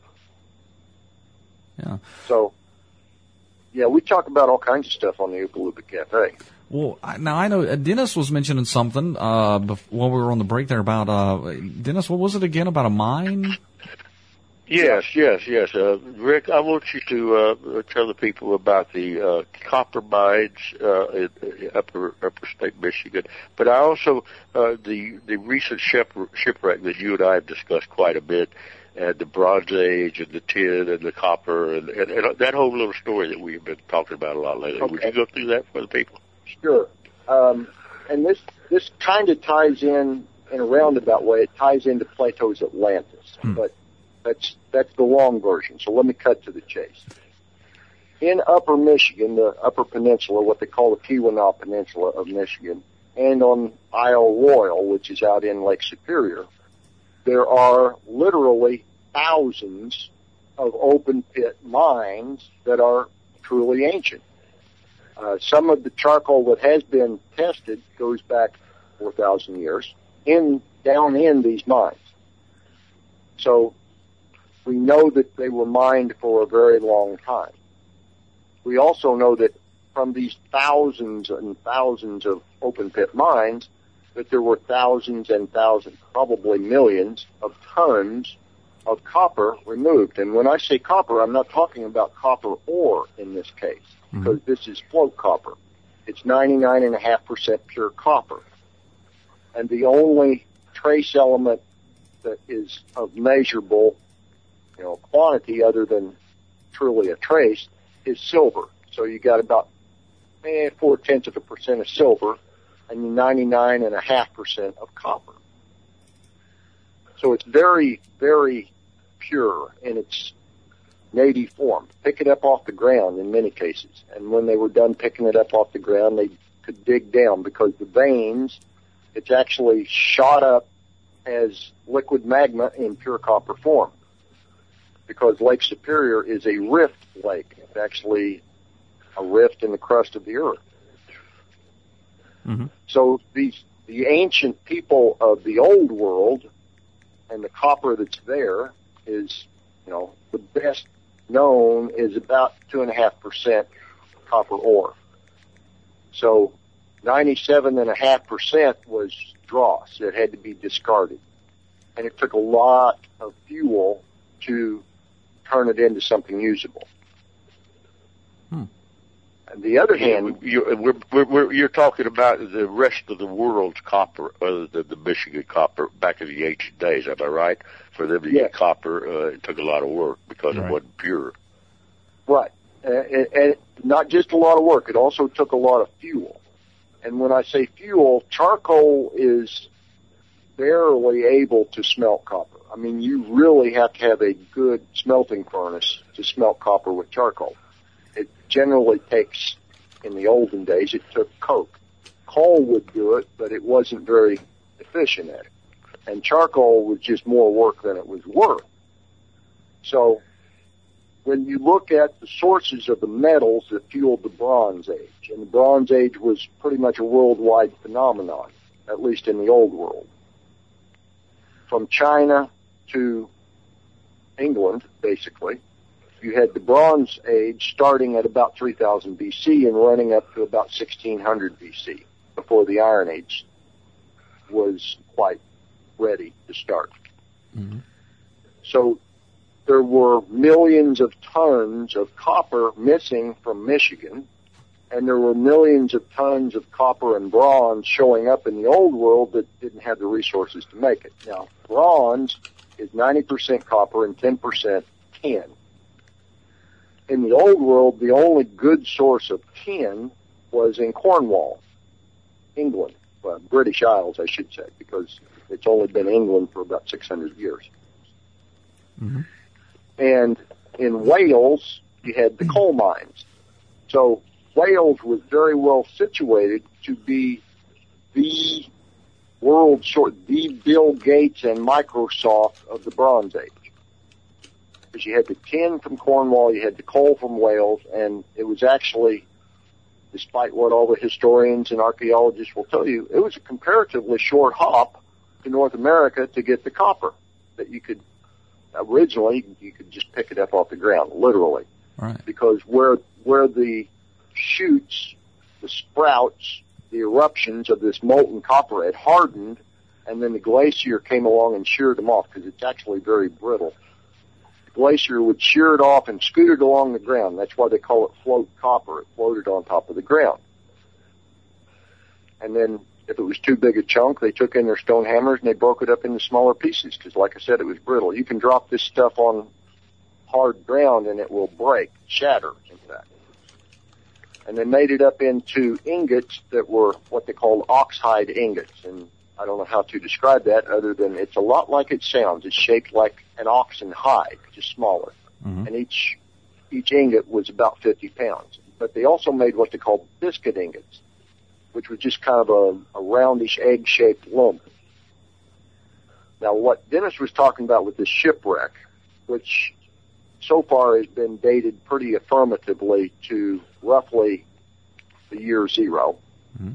Yeah. So, yeah, we talk about all kinds of stuff on the Oompa Loompa Cafe. Well, I, now I know uh, Dennis was mentioning something uh, bef- while we were on the break there about uh, Dennis. What was it again about a mine? Yes, yes, yes. Uh, Rick, I want you to uh, tell the people about the uh, copper mines uh, in upper upper state Michigan, but I also uh, the the recent ship, shipwreck that you and I have discussed quite a bit, and the Bronze Age and the tin and the copper and, and, and that whole little story that we've been talking about a lot lately. Okay. Would you go through that for the people? Sure. Um, and this this kind of ties in in a roundabout way. It ties into Plato's Atlantis, Hmm. but that's that's the long version. So let me cut to the chase. In Upper Michigan, the Upper Peninsula, what they call the Keweenaw Peninsula of Michigan, and on Isle Royal, which is out in Lake Superior, there are literally thousands of open pit mines that are truly ancient. Uh, some of the charcoal that has been tested goes back four thousand years in down in these mines. So we know that they were mined for a very long time. We also know that from these thousands and thousands of open pit mines, that there were thousands and thousands, probably millions of tons of copper removed. And when I say copper, I'm not talking about copper ore in this case, Mm-hmm. because this is float copper. It's ninety-nine point five percent pure copper. And the only trace element that is of measurable, you know, quantity other than truly a trace is silver. So you got about eh, four tenths of a percent of silver and ninety-nine and a half percent of copper. So it's very, very pure in its native form. Pick it up off the ground in many cases. And when they were done picking it up off the ground, they could dig down because the veins, it's actually shot up as liquid magma in pure copper form. Because Lake Superior is a rift lake. It's actually a rift in the crust of the earth. Mm-hmm. So these, the ancient people of the old world and the copper that's there is, you know, the best known is about two and a half percent copper ore. So ninety-seven and a half percent was dross. It had to be discarded. And it took a lot of fuel to turn it into something usable. Hmm. On the other hand, You're, we're, we're, we're, you're talking about the rest of the world's copper, other than the Michigan copper, back in the ancient days. Am I right? For them to Yes. get copper, uh, it took a lot of work because Right. it wasn't pure. right, uh, and, and not just a lot of work, it also took a lot of fuel. And when I say fuel, charcoal is barely able to smelt copper. I mean, you really have to have a good smelting furnace to smelt copper with charcoal. It generally takes, in the olden days, it took coke. Coal would do it, but it wasn't very efficient at it. And charcoal was just more work than it was worth. So when you look at the sources of the metals that fueled the Bronze Age, and the Bronze Age was pretty much a worldwide phenomenon, at least in the old world. From China to England, basically, you had the Bronze Age starting at about three thousand B C and running up to about sixteen hundred B C before the Iron Age was quite ready to start. Mm-hmm. So there were millions of tons of copper missing from Michigan, and there were millions of tons of copper and bronze showing up in the old world that didn't have the resources to make it. Now, bronze is ninety percent copper and ten percent tin. in the old world, the only good source of tin was in Cornwall, England, well, British Isles, I should say, because it's only been England for about six hundred years. Mm-hmm. And in Wales, you had the coal mines. So Wales was very well situated to be the world sort, the Bill Gates and Microsoft of the Bronze Age. Because you had the tin from Cornwall, you had the coal from Wales, and it was actually, despite what all the historians and archaeologists will tell you, it was a comparatively short hop to North America to get the copper that you could, originally, you could just pick it up off the ground, literally. Right. Because where, where the shoots, the sprouts, the eruptions of this molten copper had hardened, and then the glacier came along and sheared them off, because it's actually very brittle. The glacier would shear it off and scoot it along the ground. That's why they call it float copper. It floated on top of the ground. And then if it was too big a chunk, they took in their stone hammers and they broke it up into smaller pieces, because like I said, it was brittle. You can drop this stuff on hard ground and it will break, shatter, in fact. And they made it up into ingots that were what they called oxhide ingots. And I don't know how to describe that other than it's a lot like it sounds. It's shaped like an oxen hide, just smaller. Mm-hmm. And each each ingot was about fifty pounds. But they also made what they called biscuit ingots, which was just kind of a, a roundish egg-shaped lump. Now, what Dennis was talking about with the shipwreck, which so far has been dated pretty affirmatively to roughly the year zero. Mm-hmm.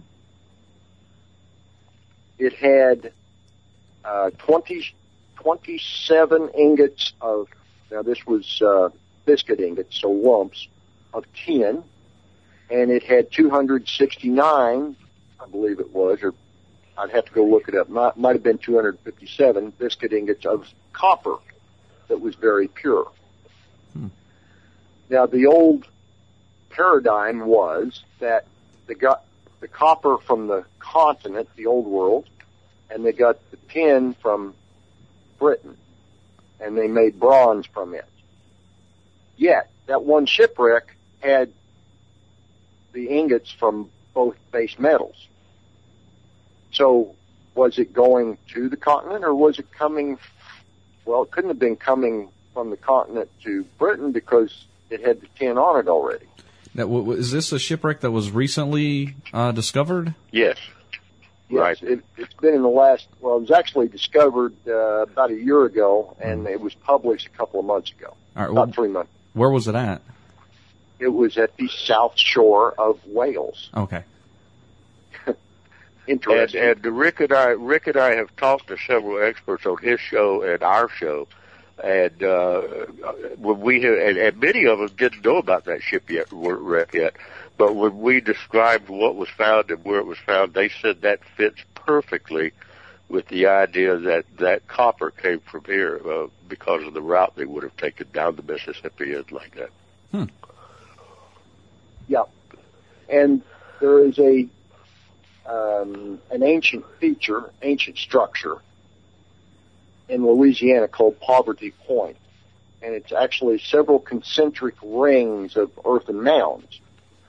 It had uh, twenty, twenty-seven ingots of, now this was uh, biscuit ingots, so lumps, of tin, and it had two hundred sixty-nine, I believe it was, or I'd have to go look it up, might, might have been two hundred fifty-seven biscuit ingots of copper that was very pure. Hmm. Now, the old paradigm was that they got the copper from the continent, the old world, and they got the tin from Britain, and they made bronze from it. Yet, that one shipwreck had the ingots from both base metals. So, was it going to the continent, or was it coming, well, it couldn't have been coming from the continent to Britain because it had the tin on it already. Now, w- w- is this a shipwreck that was recently uh, discovered? Yes. Yes, Right. it, it's been in the last, well, it was actually discovered uh, about a year ago, and it was published a couple of months ago, All right, about well, three months. Where was it at? It was at the south shore of Wales. Okay. Interesting. And, and Rick and I, Rick and I have talked to several experts on his show and our show, and uh, when we have, and, and many of them didn't know about that ship yet, wreck yet. But when we described what was found and where it was found, they said that fits perfectly with the idea that that copper came from here uh, because of the route they would have taken down the Mississippi and like that. Hmm. Yeah, and there is a um, an ancient feature, ancient structure in Louisiana called Poverty Point, and it's actually several concentric rings of earthen mounds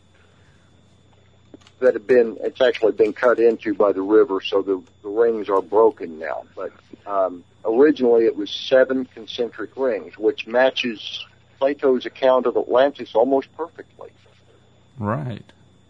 that have been, it's actually been cut into by the river, so the, the rings are broken now. But um, originally it was seven concentric rings, which matches Plato's account of Atlantis almost perfectly. Right.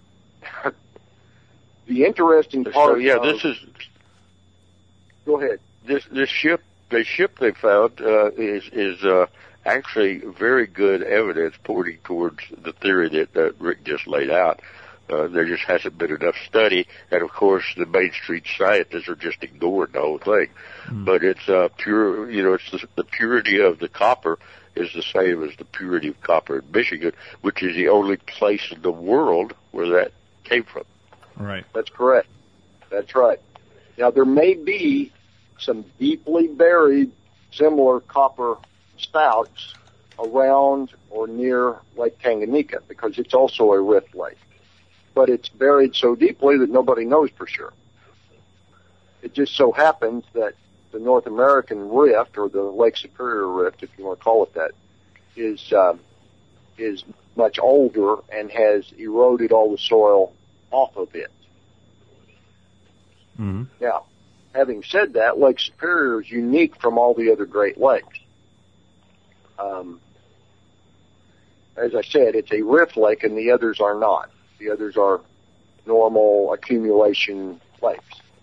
The interesting part. So yeah, of, this is Go ahead. this this ship. The ship they found uh, is is uh, actually very good evidence pointing towards the theory that, that Rick just laid out. Uh, there just hasn't been enough study, and of course the Main Street scientists are just ignoring the whole thing. Mm. But it's uh, pure, you know, it's the, the purity of the copper is the same as the purity of copper in Michigan, which is the only place in the world where that came from. Right. That's correct. That's right. Now there may be some deeply buried similar copper spouts around or near Lake Tanganyika because it's also a rift lake. But it's buried so deeply that nobody knows for sure. It just so happens that the North American rift, or the Lake Superior rift, if you want to call it that, is uh, is much older and has eroded all the soil off of it. Mm-hmm. Now, having said that, Lake Superior is unique from all the other Great Lakes. Um, as I said, it's a rift lake, and the others are not. The others are normal accumulation lakes.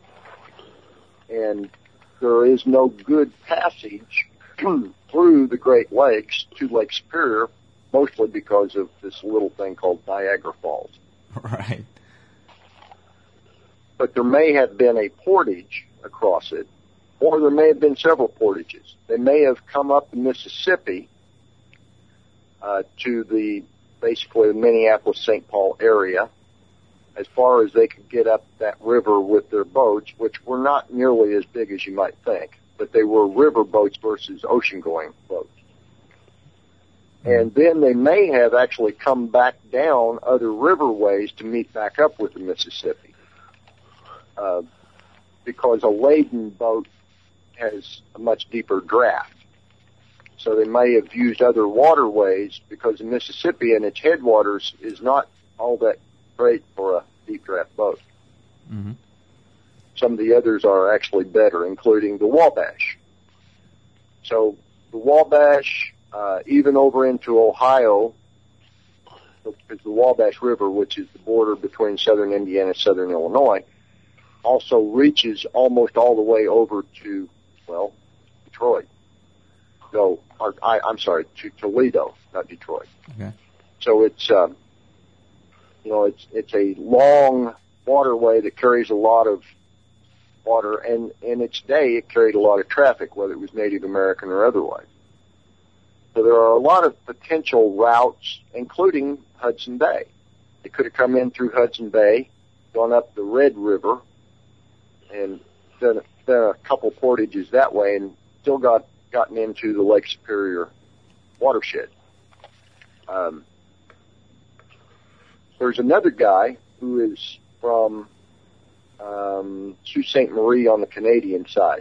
And there is no good passage through the Great Lakes to Lake Superior, mostly because of this little thing called Niagara Falls. Right. But there may have been a portage across it, or there may have been several portages. They may have come up the Mississippi uh, to the, basically, the Minneapolis-Saint Paul area, as far as they could get up that river with their boats, which were not nearly as big as you might think, but they were river boats versus ocean-going boats. And then they may have actually come back down other riverways to meet back up with the Mississippi, uh, because a laden boat has a much deeper draft. So they may have used other waterways, because the Mississippi and its headwaters is not all that great for a deep draft boat. Mm-hmm. Some of the others are actually better, including the Wabash. So the Wabash, uh, even over into Ohio, is the Wabash River, which is the border between southern Indiana and southern Illinois, also reaches almost all the way over to, well, Detroit. So, or, I, I'm sorry, to Toledo, not Detroit. Okay. So it's, um, you know, it's it's a long waterway that carries a lot of water, and in its day it carried a lot of traffic, whether it was Native American or otherwise. So there are a lot of potential routes, including Hudson Bay. They could have come in through Hudson Bay, gone up the Red River, and done, done a couple portages that way, and still got gotten into the Lake Superior watershed. Um, there's another guy who is from um, Sault Ste. Marie on the Canadian side,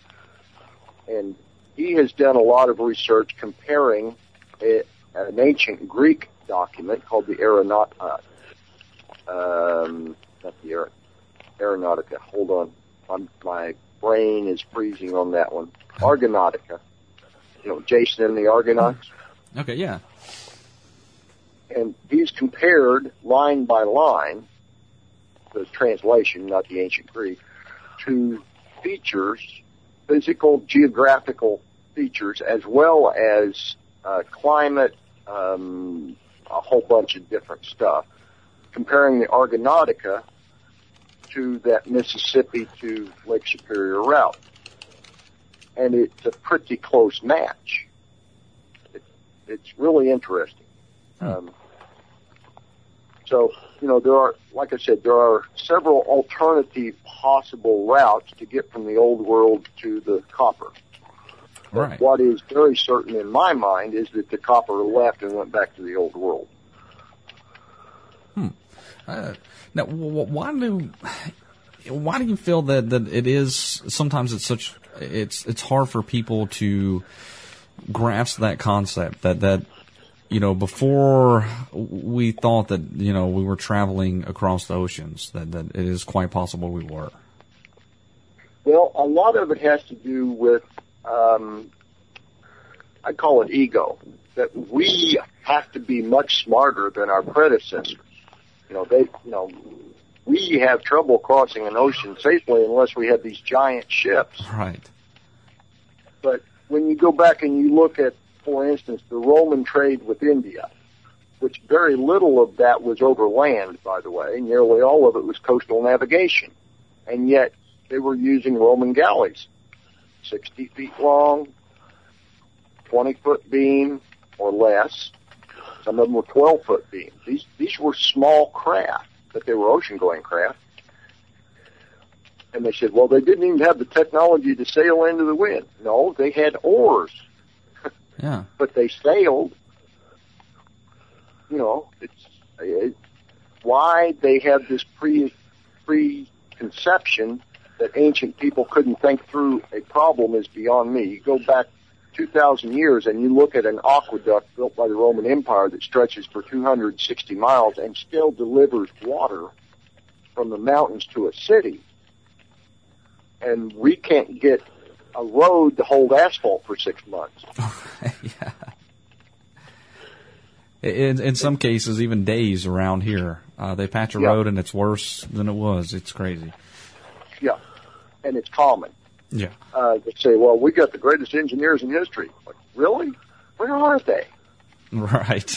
and he has done a lot of research comparing a, an ancient Greek document called the Aeronautica. Um, not the Aer- Aeronautica. Hold on, I'm, my brain is freezing on that one. Argonautica. You know, Jason and the Argonauts. Okay, yeah. And he's compared line by line, the translation, not the ancient Greek, to features, physical, geographical features, as well as uh, climate, um, a whole bunch of different stuff, comparing the Argonautica to that Mississippi to Lake Superior route. And it's a pretty close match. It, it's really interesting. Um, so, you know, there are, like I said, there are several alternative possible routes to get from the old world to the copper. Right. What is very certain in my mind is that the copper left and went back to the old world. Hmm. Uh, now, why do why do you feel that, that it is sometimes it's such it's it's hard for people to grasp that concept that that you know before we thought that you know we were traveling across the oceans that that it is quite possible we were. Well, a lot of it has to do with um, I call it ego, that we have to be much smarter than our predecessors. You know, they, you know, we have trouble crossing an ocean safely unless we have these giant ships. Right. But when you go back and you look at, for instance, the Roman trade with India, which very little of that was over land, by the way, nearly all of it was coastal navigation. And yet they were using Roman galleys, sixty feet long, twenty foot beam or less. Some of them were twelve foot beams. These, these were small craft, but they were ocean-going craft. And they said, well, they didn't even have the technology to sail into the wind. No, they had oars. Yeah. But they sailed. You know, it's, it's why they have this pre preconception that ancient people couldn't think through a problem is beyond me. You go back two thousand years and you look at an aqueduct built by the Roman Empire that stretches for two hundred sixty miles and still delivers water from the mountains to a city, and we can't get a road to hold asphalt for six months. Yeah. In, in some cases, even days around here. Uh, they patch a Yeah. road and it's worse than it was. It's crazy. Yeah, and it's common. Yeah. Uh, they say, well, we got the greatest engineers in history. Like, really? Where are they? Right.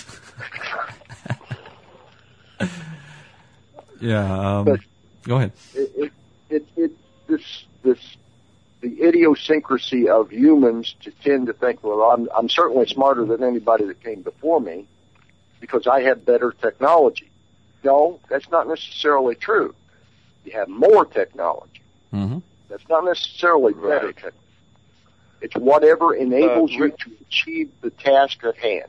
yeah. Um, But- go ahead. It, it, it, it, this, this, the idiosyncrasy of humans to tend to think, well, I'm, I'm certainly smarter than anybody that came before me because I have better technology. No, that's not necessarily true. You have more technology. Mm-hmm. That's not necessarily better Right. technology. It's whatever enables Uh, you Rick- to achieve the task at hand.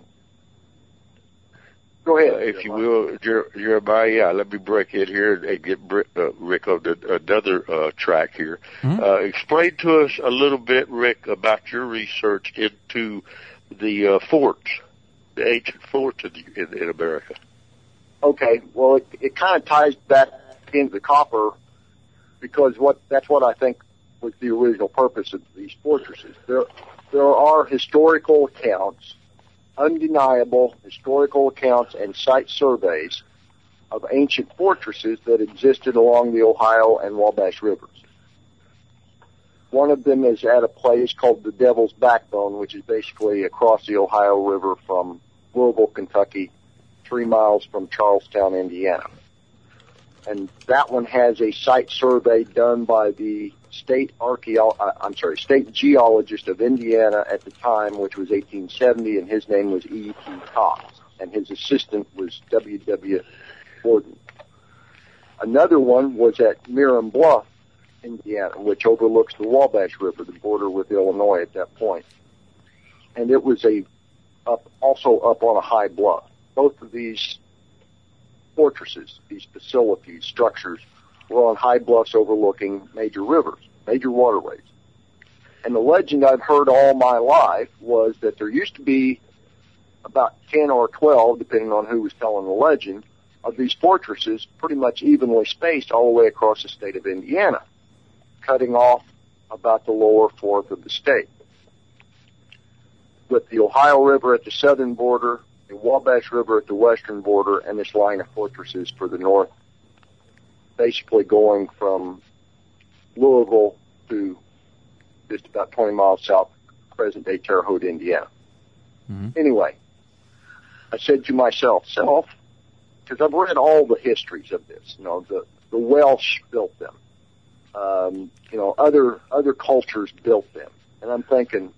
Go ahead. Uh, if you Jeremiah. will, Jer- Jeremiah, yeah, let me break in here and get Br- uh, Rick on the, another uh, track here. Mhm. Uh, explain to us a little bit, Rick, about your research into the uh, forts, the ancient forts in, the, in, in America. Okay, well, it, it kind of ties back into the copper because what that's what I think was the original purpose of these fortresses. There, there are historical accounts, undeniable historical accounts and site surveys of ancient fortresses that existed along the Ohio and Wabash rivers. One of them is at a place called the Devil's Backbone, which is basically across the Ohio River from Louisville, Kentucky, three miles from Charlestown, Indiana. And that one has a site survey done by the state archeo- uh, I'm sorry, state geologist of Indiana at the time, which was eighteen seventy, and his name was E. T. Cox, and his assistant was W. W. Gordon. Another one was at Miram Bluff, Indiana, which overlooks the Wabash River, the border with Illinois at that point. And it was a up, also up on a high bluff. Both of these fortresses, these facilities, structures, were on high bluffs overlooking major rivers, major waterways. And the legend I've heard all my life was that there used to be about ten or twelve, depending on who was telling the legend, of these fortresses pretty much evenly spaced all the way across the state of Indiana, cutting off about the lower fourth of the state. With the Ohio River at the southern border, the Wabash River at the western border, and this line of fortresses for the north, basically going from Louisville to just about twenty miles south of present-day Terre Haute, Indiana. Mhm. Anyway, I said to myself, self, because I've read all the histories of this, you know, the, the Welsh built them. Um, you know, other, other cultures built them. And I'm thinking,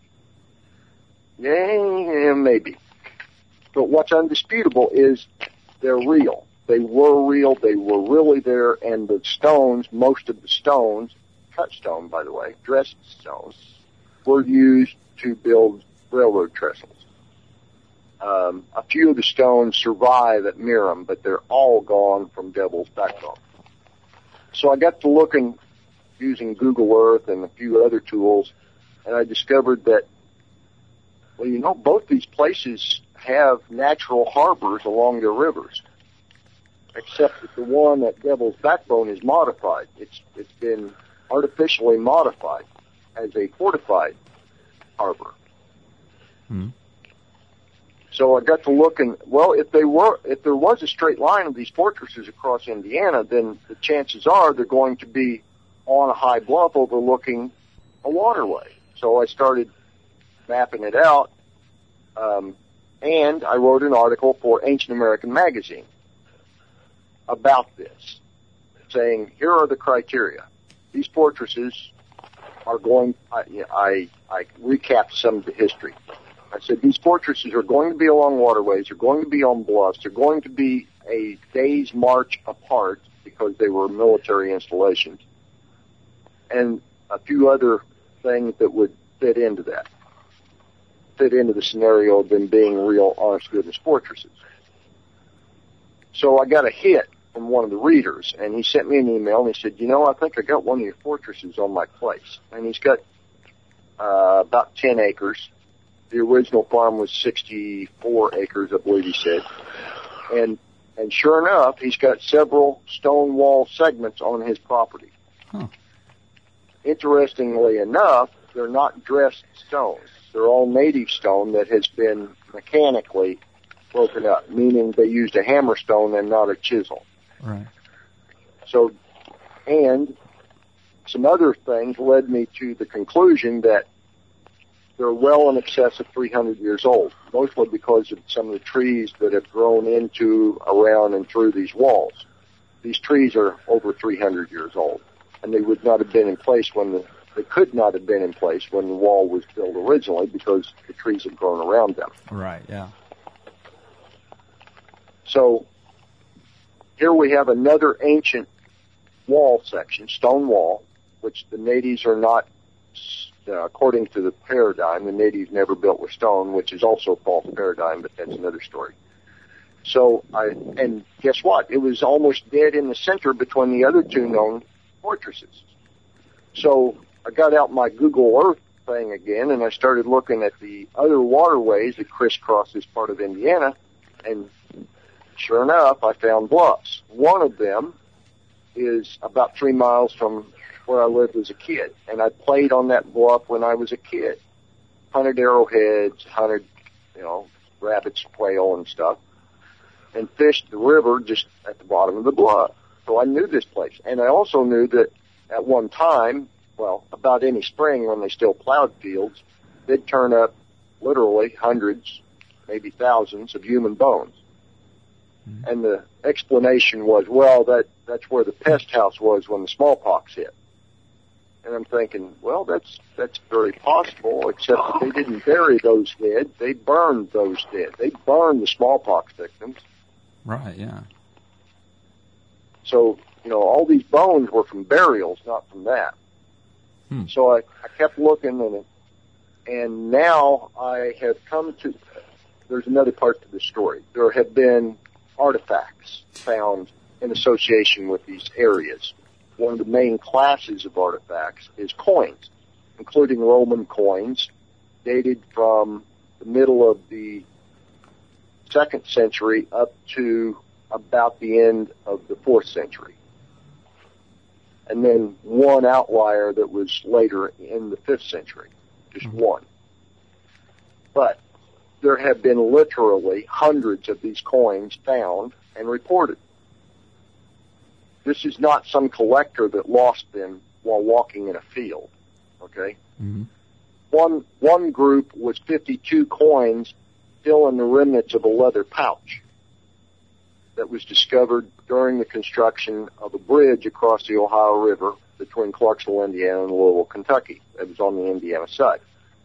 yeah, yeah, maybe. But what's undisputable is they're real. They were real. They were really there. And the stones, most of the stones, cut stone, by the way, dressed stones, were used to build railroad trestles. Um, a few of the stones survive at Miram, but they're all gone from Devil's Backbone. So I got to looking using Google Earth and a few other tools, and I discovered that, well, you know, both these places have natural harbors along their rivers, except that the one at Devil's Backbone is modified. It's it's been artificially modified as a fortified harbor. Hmm. So I got to looking, well, if they were, if there was a straight line of these fortresses across Indiana, then the chances are they're going to be on a high bluff overlooking a waterway. So I started mapping it out, um, and I wrote an article for Ancient American Magazine about this, saying, here are the criteria. These fortresses are going, I, I, I recapped some of the history. I said, these fortresses are going to be along waterways, they're going to be on bluffs, they're going to be a day's march apart because they were military installations, and a few other things that would fit into that, fit into the scenario of them being real, honest-goodness fortresses. So I got a hit from one of the readers, and he sent me an email, and he said, you know, I think I got one of your fortresses on my place. And he's got uh, about ten acres the original farm was sixty-four acres, I believe he said. And, and sure enough, he's got several stone wall segments on his property. Huh. Interestingly enough, they're not dressed stones. They're all native stone that has been mechanically broken up, meaning they used a hammer stone and not a chisel. Right. So, and some other things led me to the conclusion that they're well in excess of three hundred years old, mostly because of some of the trees that have grown into, around, and through these walls. These trees are over three hundred years old, and they would not have been in place when the, they could not have been in place when the wall was built originally because the trees had grown around them. Right, yeah. So, here we have another ancient wall section, stone wall, which the natives are not, uh, according to the paradigm, the natives never built with stone, which is also a false paradigm, but that's another story. So, I, and guess what? It was almost dead in the center between the other two known fortresses. So, I got out my Google Earth thing again, and I started looking at the other waterways that crisscross this part of Indiana, and sure enough, I found bluffs. One of them is about three miles from where I lived as a kid, and I played on that bluff when I was a kid. Hunted arrowheads, hunted, you know, rabbits, quail, and stuff, and fished the river just at the bottom of the bluff. So I knew this place, and I also knew that at one time, well, about any spring when they still plowed fields, they'd turn up literally hundreds, maybe thousands of human bones. Mm-hmm. And the explanation was, well, that that's where the pest house was when the smallpox hit. And I'm thinking, well, that's that's very possible, except that they didn't bury those dead. They burned those dead. They burned the smallpox victims. Right, yeah. So, you know, all these bones were from burials, not from that. Hmm. So I, I kept looking, and and now I have come to, there's another part to the story. There have been artifacts found in association with these areas. One of the main classes of artifacts is coins, including Roman coins dated from the middle of the second century up to about the end of the fourth century. And then one outlier that was later in the fifth century, just mm-hmm. one. But there have been literally hundreds of these coins found and reported. This is not some collector that lost them while walking in a field, okay? Mm-hmm. One one group was fifty-two coins still in the remnants of a leather pouch that was discovered during the construction of a bridge across the Ohio River between Clarksville, Indiana, and Louisville, Kentucky. That was on the Indiana side.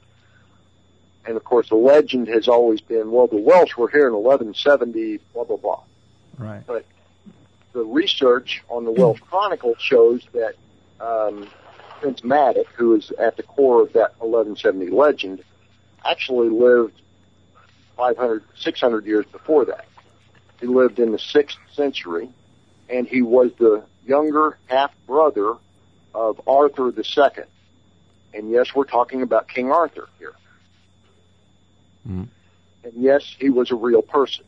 And, of course, the legend has always been, well, the Welsh were here in eleven seventy, blah, blah, blah. Right. But the research on the Welsh Chronicle shows that um, Prince Madoc, who is at the core of that eleven seventy legend, actually lived five hundred, six hundred years before that. He lived in the sixth century, and he was the younger half-brother of Arthur the Second. And yes, we're talking about King Arthur here. Mm. And yes, he was a real person.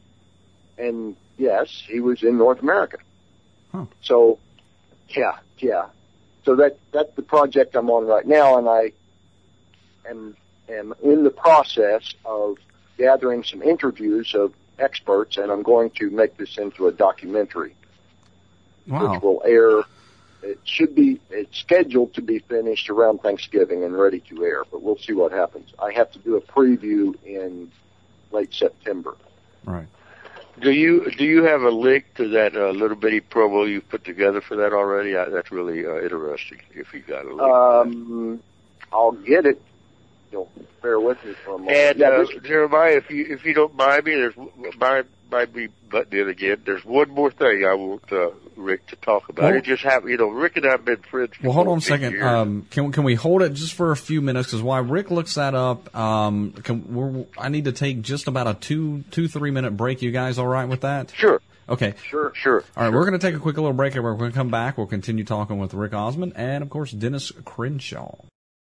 And yes, he was in North America. Huh. So, yeah, yeah. So that that's the project I'm on right now, and I am am in the process of gathering some interviews of experts, and I'm going to make this into a documentary, wow. which will air. It should be, it's scheduled to be finished around Thanksgiving and ready to air, but we'll see what happens. I have to do a preview in late September. Right. Do you do you have a link to that uh, little bitty promo you put together for that already? I, that's really uh, interesting. If you got a link, um, I'll get it. You'll bear with me for a moment. And yeah, uh, this, Jeremiah, if you if you don't mind me, there's mind mind me butting in again. There's one more thing I want uh, Rick to talk about. Well, it just happened, you know. Rick and I've been friends. For well, hold on a second. Years. Um, can can we hold it just for a few minutes? Because while Rick looks that up, um, can, we're, I need to take just about a two two three minute break. You guys all right with that? Sure. Okay. Sure. Sure. All right. Sure. We're going to take a quick little break, and we're going to come back. We'll continue talking with Rick Osmond and, of course, Dennis Crenshaw.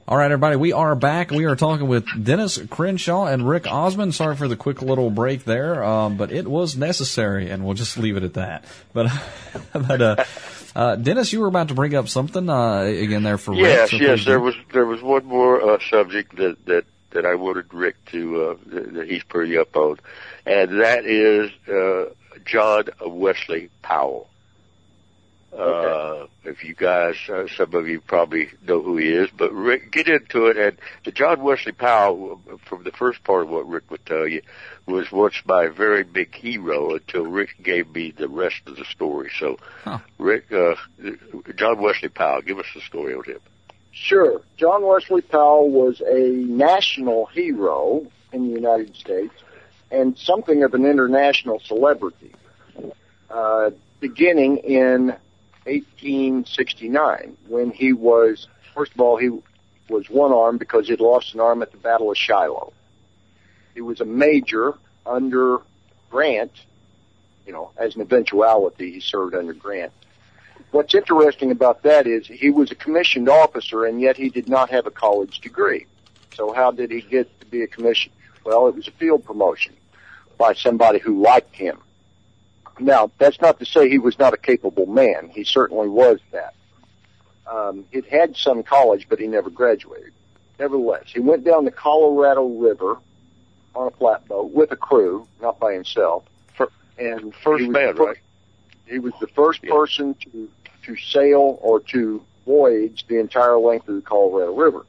All right, everybody, we are back. We are talking with Dennis Crenshaw and Rick Osmond. Sorry for the quick little break there, um, but it was necessary, and we'll just leave it at that. But, but uh, uh, Dennis, you were about to bring up something uh, again there for Rick. Yes, so yes. please There do. was there was one more uh, subject that that that I wanted Rick to uh, that, that he's pretty up on, and that is uh, John Wesley Powell. Okay. Uh, if you guys, uh, some of you probably know who he is, but Rick, get into it. And the John Wesley Powell, from the first part of what Rick would tell you, was once my very big hero until Rick gave me the rest of the story. So, Huh. Rick, uh, John Wesley Powell, give us the story on him. Sure. John Wesley Powell was a national hero in the United States and something of an international celebrity, uh, beginning in eighteen sixty-nine, when he was, first of all, he was one-armed because he'd lost an arm at the Battle of Shiloh. He was a major under Grant, you know, as an eventuality, he served under Grant. What's interesting about that is he was a commissioned officer, and yet he did not have a college degree. So how did he get to be a commissioned? Well, it was a field promotion by somebody who liked him. Now, that's not to say he was not a capable man. He certainly was that. Um, he'd had some college, but he never graduated. Nevertheless, he went down the Colorado River on a flatboat with a crew, not by himself. For, and first he was man, the right? first, he was the first Yeah. person to to sail or to voyage the entire length of the Colorado River.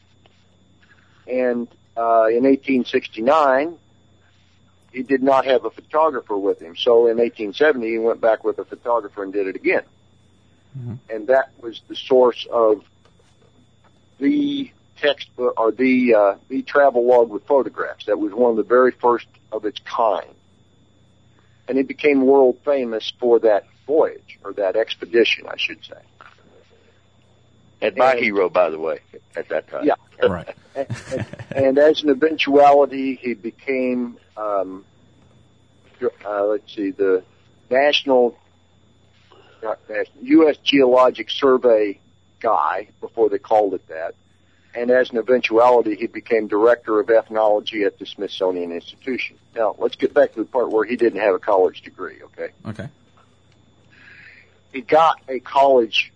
And uh, in eighteen sixty-nine, he did not have a photographer with him. So in eighteen seventy, he went back with a photographer and did it again. Mm-hmm. And that was the source of the textbook or the uh, the travel log with photographs. That was one of the very first of its kind. And he became world famous for that voyage, or that expedition, I should say. And my And- hero, by the way, at that time. Yeah. Right. and, and, and as an eventuality, he became, um, uh, let's see, the National, not National, U S Geologic Survey guy, before they called it that. And as an eventuality, he became director of ethnology at the Smithsonian Institution. Now, let's get back to the part where he didn't have a college degree, okay? Okay. He got a college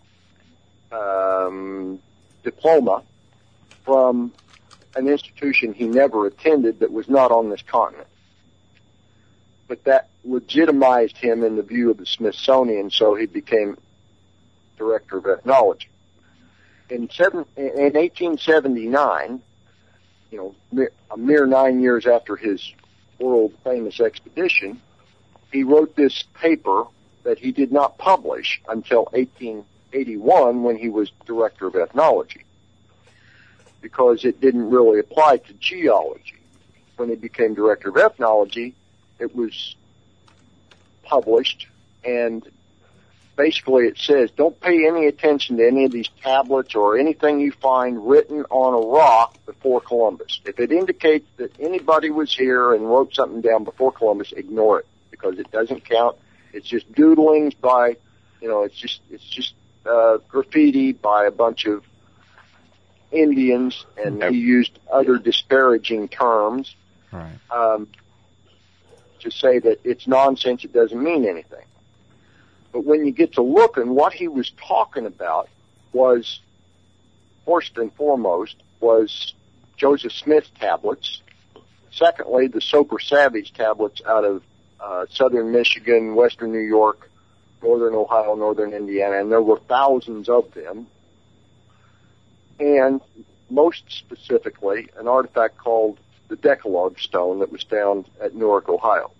um, diploma from an institution he never attended that was not on this continent. But that legitimized him in the view of the Smithsonian, so he became director of ethnology. In, seven, in eighteen seventy-nine, you know, a mere nine years after his world-famous expedition, he wrote this paper that he did not publish until eighteen eighty-one, when he was director of ethnology, because it didn't really apply to geology. When he became director of ethnology, it was published, and basically it says, don't pay any attention to any of these tablets or anything you find written on a rock before Columbus. If it indicates that anybody was here and wrote something down before Columbus, ignore it, because it doesn't count. It's just doodlings by, you know, it's just, it's just, uh, graffiti by a bunch of Indians, and he used other disparaging terms, Right. um, to say that it's nonsense, it doesn't mean anything. But when you get to looking, what he was talking about was, first and foremost, was Joseph Smith tablets. Secondly, the Soper Savage tablets out of uh, southern Michigan, western New York, northern Ohio, northern Indiana, and there were thousands of them. And most specifically, an artifact called the Decalogue Stone that was found at Newark, Ohio,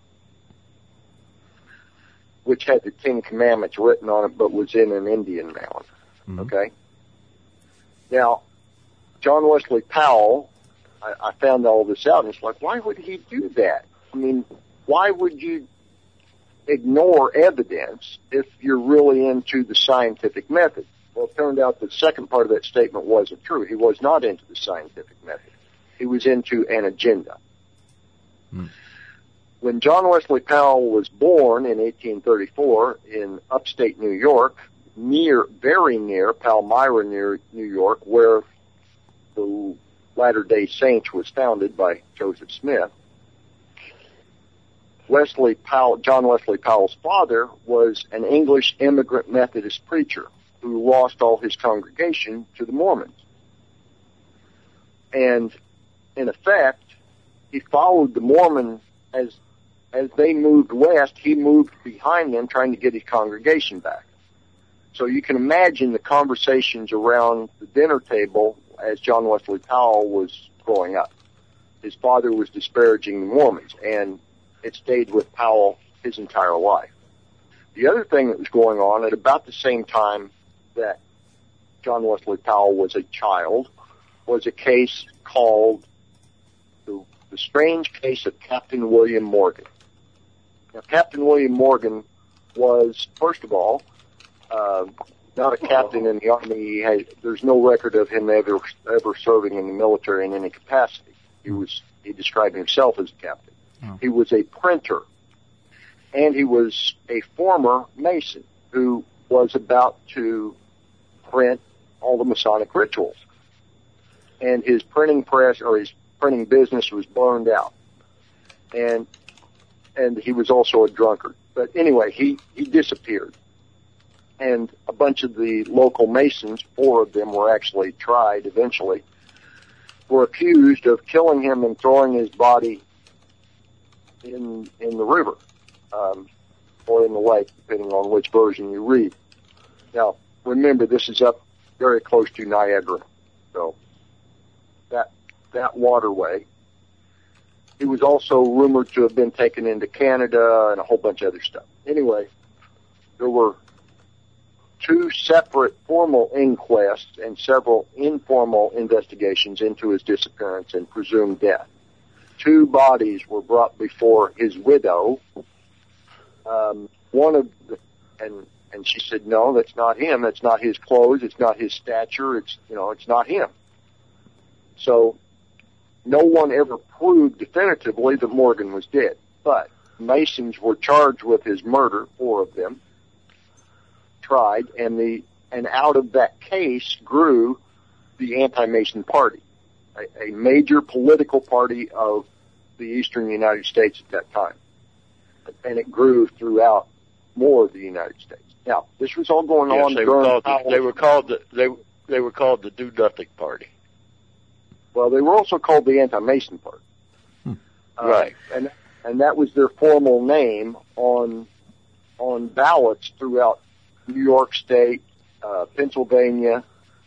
which had the Ten Commandments written on it, but was in an Indian mound. Mm-hmm. Okay? Now, John Wesley Powell, I, I found all this out, and it's like, why would he do that? I mean, why would you ignore evidence if you're really into the scientific method? Well, it turned out the second part of that statement wasn't true. He was not into the scientific method. He was into an agenda. Mm. When John Wesley Powell was born in eighteen thirty-four in upstate New York, near, very near Palmyra, near New York, where the Latter-day Saints was founded by Joseph Smith. Wesley Powell, John Wesley Powell's father was an English immigrant Methodist preacher who lost all his congregation to the Mormons. And in effect, he followed the Mormons as as they moved west. He moved behind them, trying to get his congregation back. So you can imagine the conversations around the dinner table as John Wesley Powell was growing up. His father was disparaging the Mormons, and it stayed with Powell his entire life. The other thing that was going on at about the same time that John Wesley Powell was a child was a case called the, the strange case of Captain William Morgan. Now, Captain William Morgan was, first of all, uh, not a captain in the Army. He had, there's no record of him ever ever serving in the military in any capacity. He was he described himself as a captain. Oh. He was a printer, and he was a former Mason who was about to print all the Masonic rituals. And his printing press, or his printing business, was burned out. And and he was also a drunkard. But anyway, he, he disappeared. And a bunch of the local Masons, four of them were actually tried eventually, were accused of killing him and throwing his body in in the river, um, or in the lake, depending on which version you read. Now, remember, this is up very close to Niagara, so that that waterway. He was also rumored to have been taken into Canada and a whole bunch of other stuff. Anyway, there were two separate formal inquests and several informal investigations into his disappearance and presumed death. Two bodies were brought before his widow. Um, one of the, and and she said, no, that's not him. That's not his clothes. It's not his stature. It's, you know, it's not him. So no one ever proved definitively that Morgan was dead. But Masons were charged with his murder, four of them, tried, and the and out of that case grew the Anti-Mason Party, a, a major political party of the eastern United States at that time. And it grew throughout more of the United States. Now, this was all going yes, on they during were called the, they were called the, they they were called the Do Nothing Party. Well, they were also called the Anti-Mason Party. Hmm. Uh, right. And and that was their formal name on on ballots throughout New York State, uh, Pennsylvania,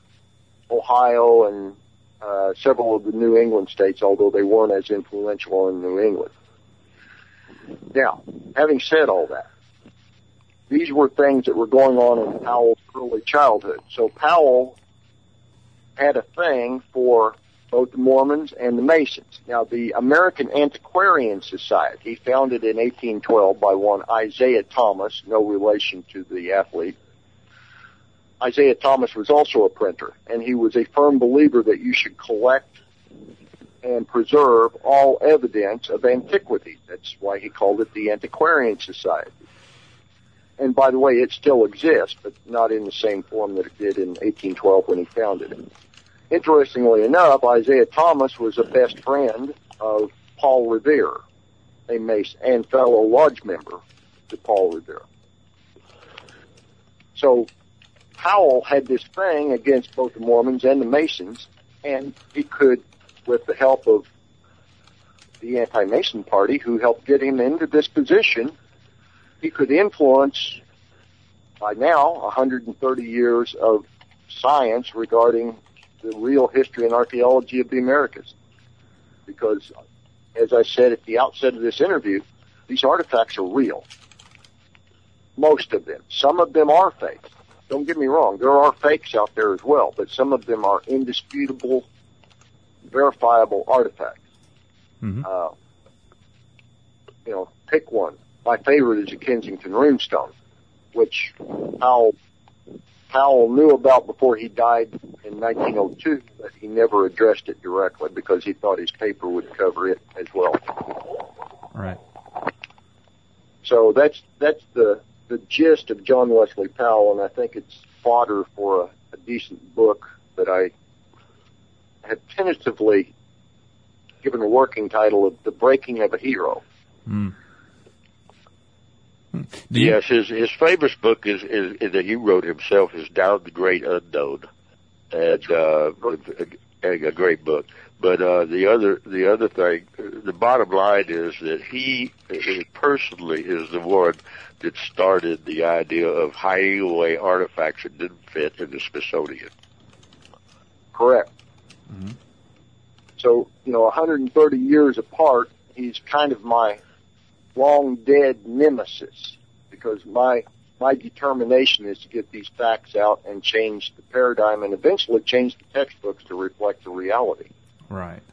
Ohio, and uh, several of the New England states, although they weren't as influential in New England. Now, having said all that, these were things that were going on in Powell's early childhood. So Powell had a thing for both the Mormons and the Masons. Now, the American Antiquarian Society, founded in eighteen twelve by one Isaiah Thomas, no relation to the athlete. Isaiah Thomas was also a printer, and he was a firm believer that you should collect and preserve all evidence of antiquity. That's why he called it the Antiquarian Society. And by the way, it still exists, but not in the same form that it did in eighteen twelve when he founded it. Interestingly enough, Isaiah Thomas was a best friend of Paul Revere, a Mason and fellow lodge member to Paul Revere. So Powell had this thing against both the Mormons and the Masons, and he could, with the help of the Anti-Mason Party, who helped get him into this position, he could influence, by now, one hundred thirty years of science regarding the real history and archaeology of the Americas. Because, as I said at the outset of this interview, these artifacts are real. Most of them. Some of them are fake. Don't get me wrong, there are fakes out there as well, but some of them are indisputable, verifiable artifacts. Mm-hmm. Uh, you know, pick one. My favorite is a Kensington runestone, which Powell, Powell knew about before he died in nineteen oh two, but he never addressed it directly because he thought his paper would cover it as well. Right. So that's that's the the gist of John Wesley Powell, and I think it's fodder for a, a decent book that I have tentatively given a working title of The Breaking of a Hero. Mm. Do you, yes, his his famous book is, is, is that he wrote himself is Down the Great Unknown, and uh, a, a great book. But uh, the other the other thing, the bottom line is that he, he personally is the one that started the idea of hiding away artifacts that didn't fit in the Smithsonian. Correct. Mm-hmm. So, you know, one hundred thirty years apart, he's kind of my long dead nemesis, because my my determination is to get these facts out and change the paradigm and eventually change the textbooks to reflect the reality. right.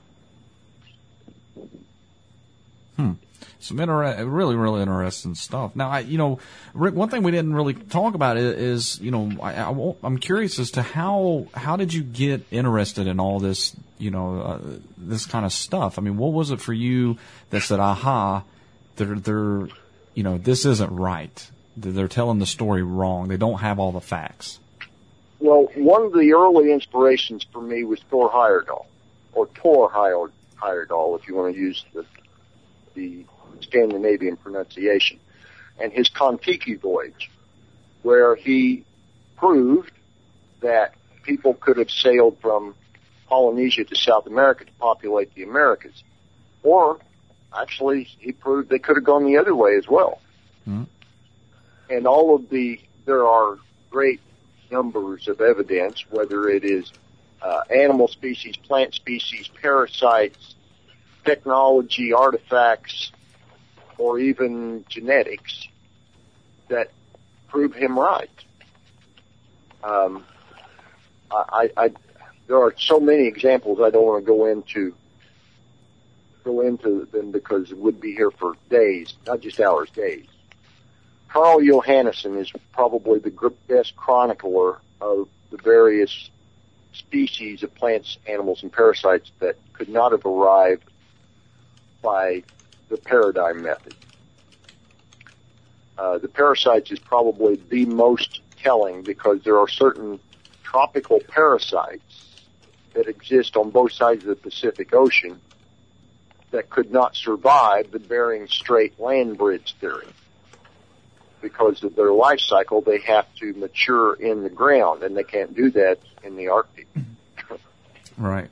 Hmm. Some inter- really, really interesting stuff. Now, I, you know, Rick, one thing we didn't really talk about is, is you know, I, I won't, I'm curious as to how how did you get interested in all this, you know, uh, this kind of stuff? I mean, what was it for you that said, aha, they're they're, you know, this isn't right. They're telling the story wrong. They don't have all the facts. Well, one of the early inspirations for me was Thor Heyerdahl, or Tor Heyerdahl, Heyerdahl, if you want to use the the Scandinavian pronunciation, and his Kon-Tiki voyage, where he proved that people could have sailed from Polynesia to South America to populate the Americas. Or, actually, he proved they could have gone the other way as well. Mm-hmm. And all of the, there are great numbers of evidence, whether it is uh, animal species, plant species, parasites, technology, artifacts, or even genetics, that prove him right. Um, I, I, there are so many examples I don't want to go into go into them because it would be here for days, not just hours, days. Carl Johannesson is probably the gr- best chronicler of the various species of plants, animals, and parasites that could not have arrived by the paradigm method. Uh, the parasites is probably the most telling because there are certain tropical parasites that exist on both sides of the Pacific Ocean that could not survive the Bering Strait land bridge theory. Because of their life cycle, they have to mature in the ground, and they can't do that in the Arctic. Right.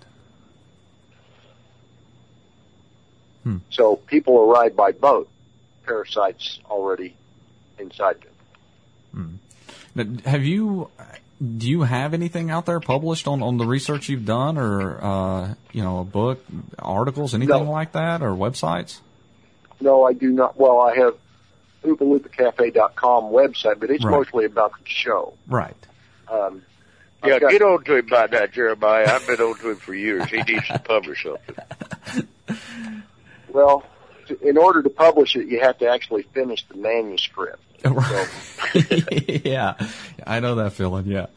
Hmm. So people arrive by boat, parasites already inside them. Hmm. Now, have you, do you have anything out there published on, on the research you've done, or, uh, you know, a book, articles, anything No. like that, or websites? No, I do not. Well, I have Oompa Loompa Cafe dot com website, but it's Right. mostly about the show. Right. Um, Yeah, I've got- get on to him about that, Jeremiah. I've been on to him for years. He needs to publish something. Well, to, in order to publish it, you have to actually finish the manuscript. So, Yeah, I know that feeling. Yeah.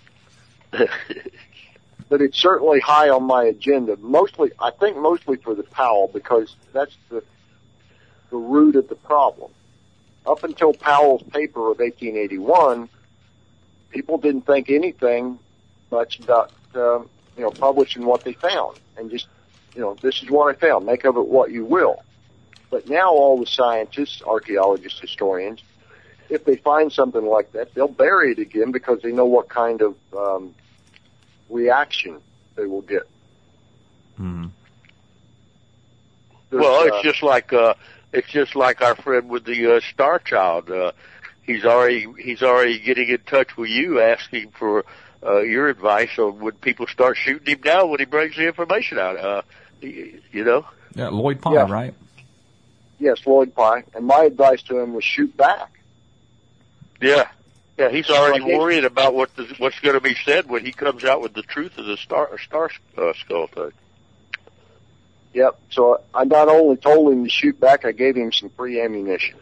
but it's certainly high on my agenda. Mostly, I think mostly for the Powell, because that's the the root of the problem. Up until Powell's paper of eighteen eighty-one, people didn't think anything much about um, you know publishing what they found, and just you know this is what I found. Make of it what you will. But now all the scientists, archaeologists, historians, if they find something like that, they'll bury it again because they know what kind of um, reaction they will get. Hmm. There's, Well, uh, it's just like uh, it's just like our friend with the uh, Star Child. Uh, he's already he's already getting in touch with you, asking for uh, your advice on when people start shooting him down when he brings the information out. Uh, you, you know. Yeah, Lloyd Pye, Yeah. right? Yes, Lloyd Pye. And my advice to him was shoot back. Yeah. Yeah, he's already Okay. worried about what the, what's going to be said when he comes out with the truth of the star star uh, skull thing. Yep. So I not only told him to shoot back, I gave him some free ammunition.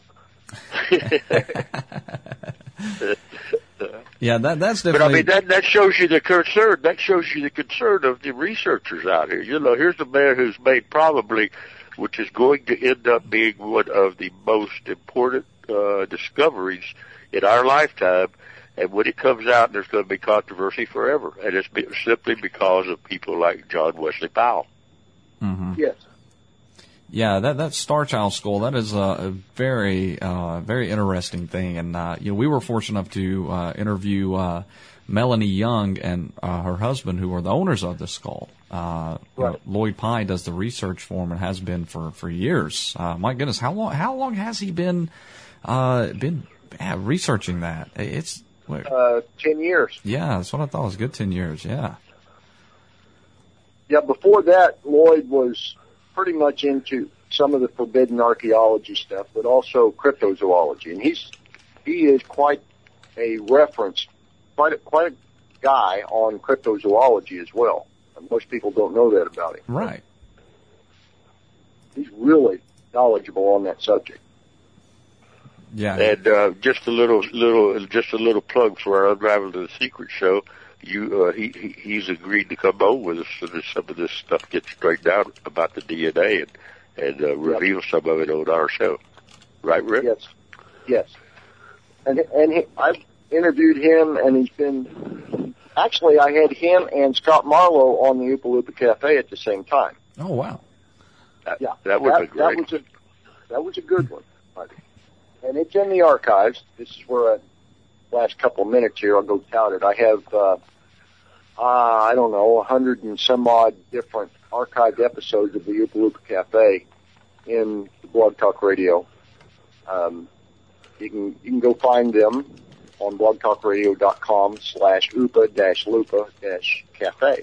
Yeah, that that's But I definitely. mean, that that shows you the concern. That shows you the concern of the researchers out here. You know, here's a man who's made probably, which is going to end up being one of the most important uh, discoveries in our lifetime, And when it comes out, there's going to be controversy forever. And it's be, simply because of people like John Wesley Powell. Mm-hmm. Yes. Yeah, that that Star Child skull, that is a, a very uh, very interesting thing, and uh, you know we were fortunate enough to uh, interview uh, Melanie Young and uh, her husband, who are the owners of the skull. Uh, you know, Right. Lloyd Pye does the research for him and has been for for years. Uh, my goodness, how long how long has he been uh, been uh, researching that? It's what, Uh, ten years. yeah, that's what I thought. It was a good ten years. Yeah. Yeah, before that, Lloyd was pretty much into some of the forbidden archaeology stuff, but also cryptozoology. And he's, he is quite a reference, quite a, quite a guy on cryptozoology as well. And most people don't know that about him. Right. He's really knowledgeable on that subject. Yeah. And uh, just a little, little, just a little plug for our Unraveling the Secret show. You, uh, he, he, he's agreed to come on with us so that some of this stuff gets straightened out about the D N A and and uh, reveal some of it on our show. Right, Rick? Yes, yes. And and he, I've interviewed him, and he's been. Actually, I had him and Scott Marlowe on the Oopa Loopa Cafe at the same time. Oh wow. That, Yeah, that would that, be great. That was a that was a good one, buddy. And it's in the archives. This is where I, last couple of minutes here, I'll go tout it. I have, uh, uh, I don't know, a hundred and some odd different archived episodes of the Oopa Loopa Cafe in the Blog Talk Radio. Um, you can you can go find them on blogtalkradio.com slash oopa dash lupa dash cafe.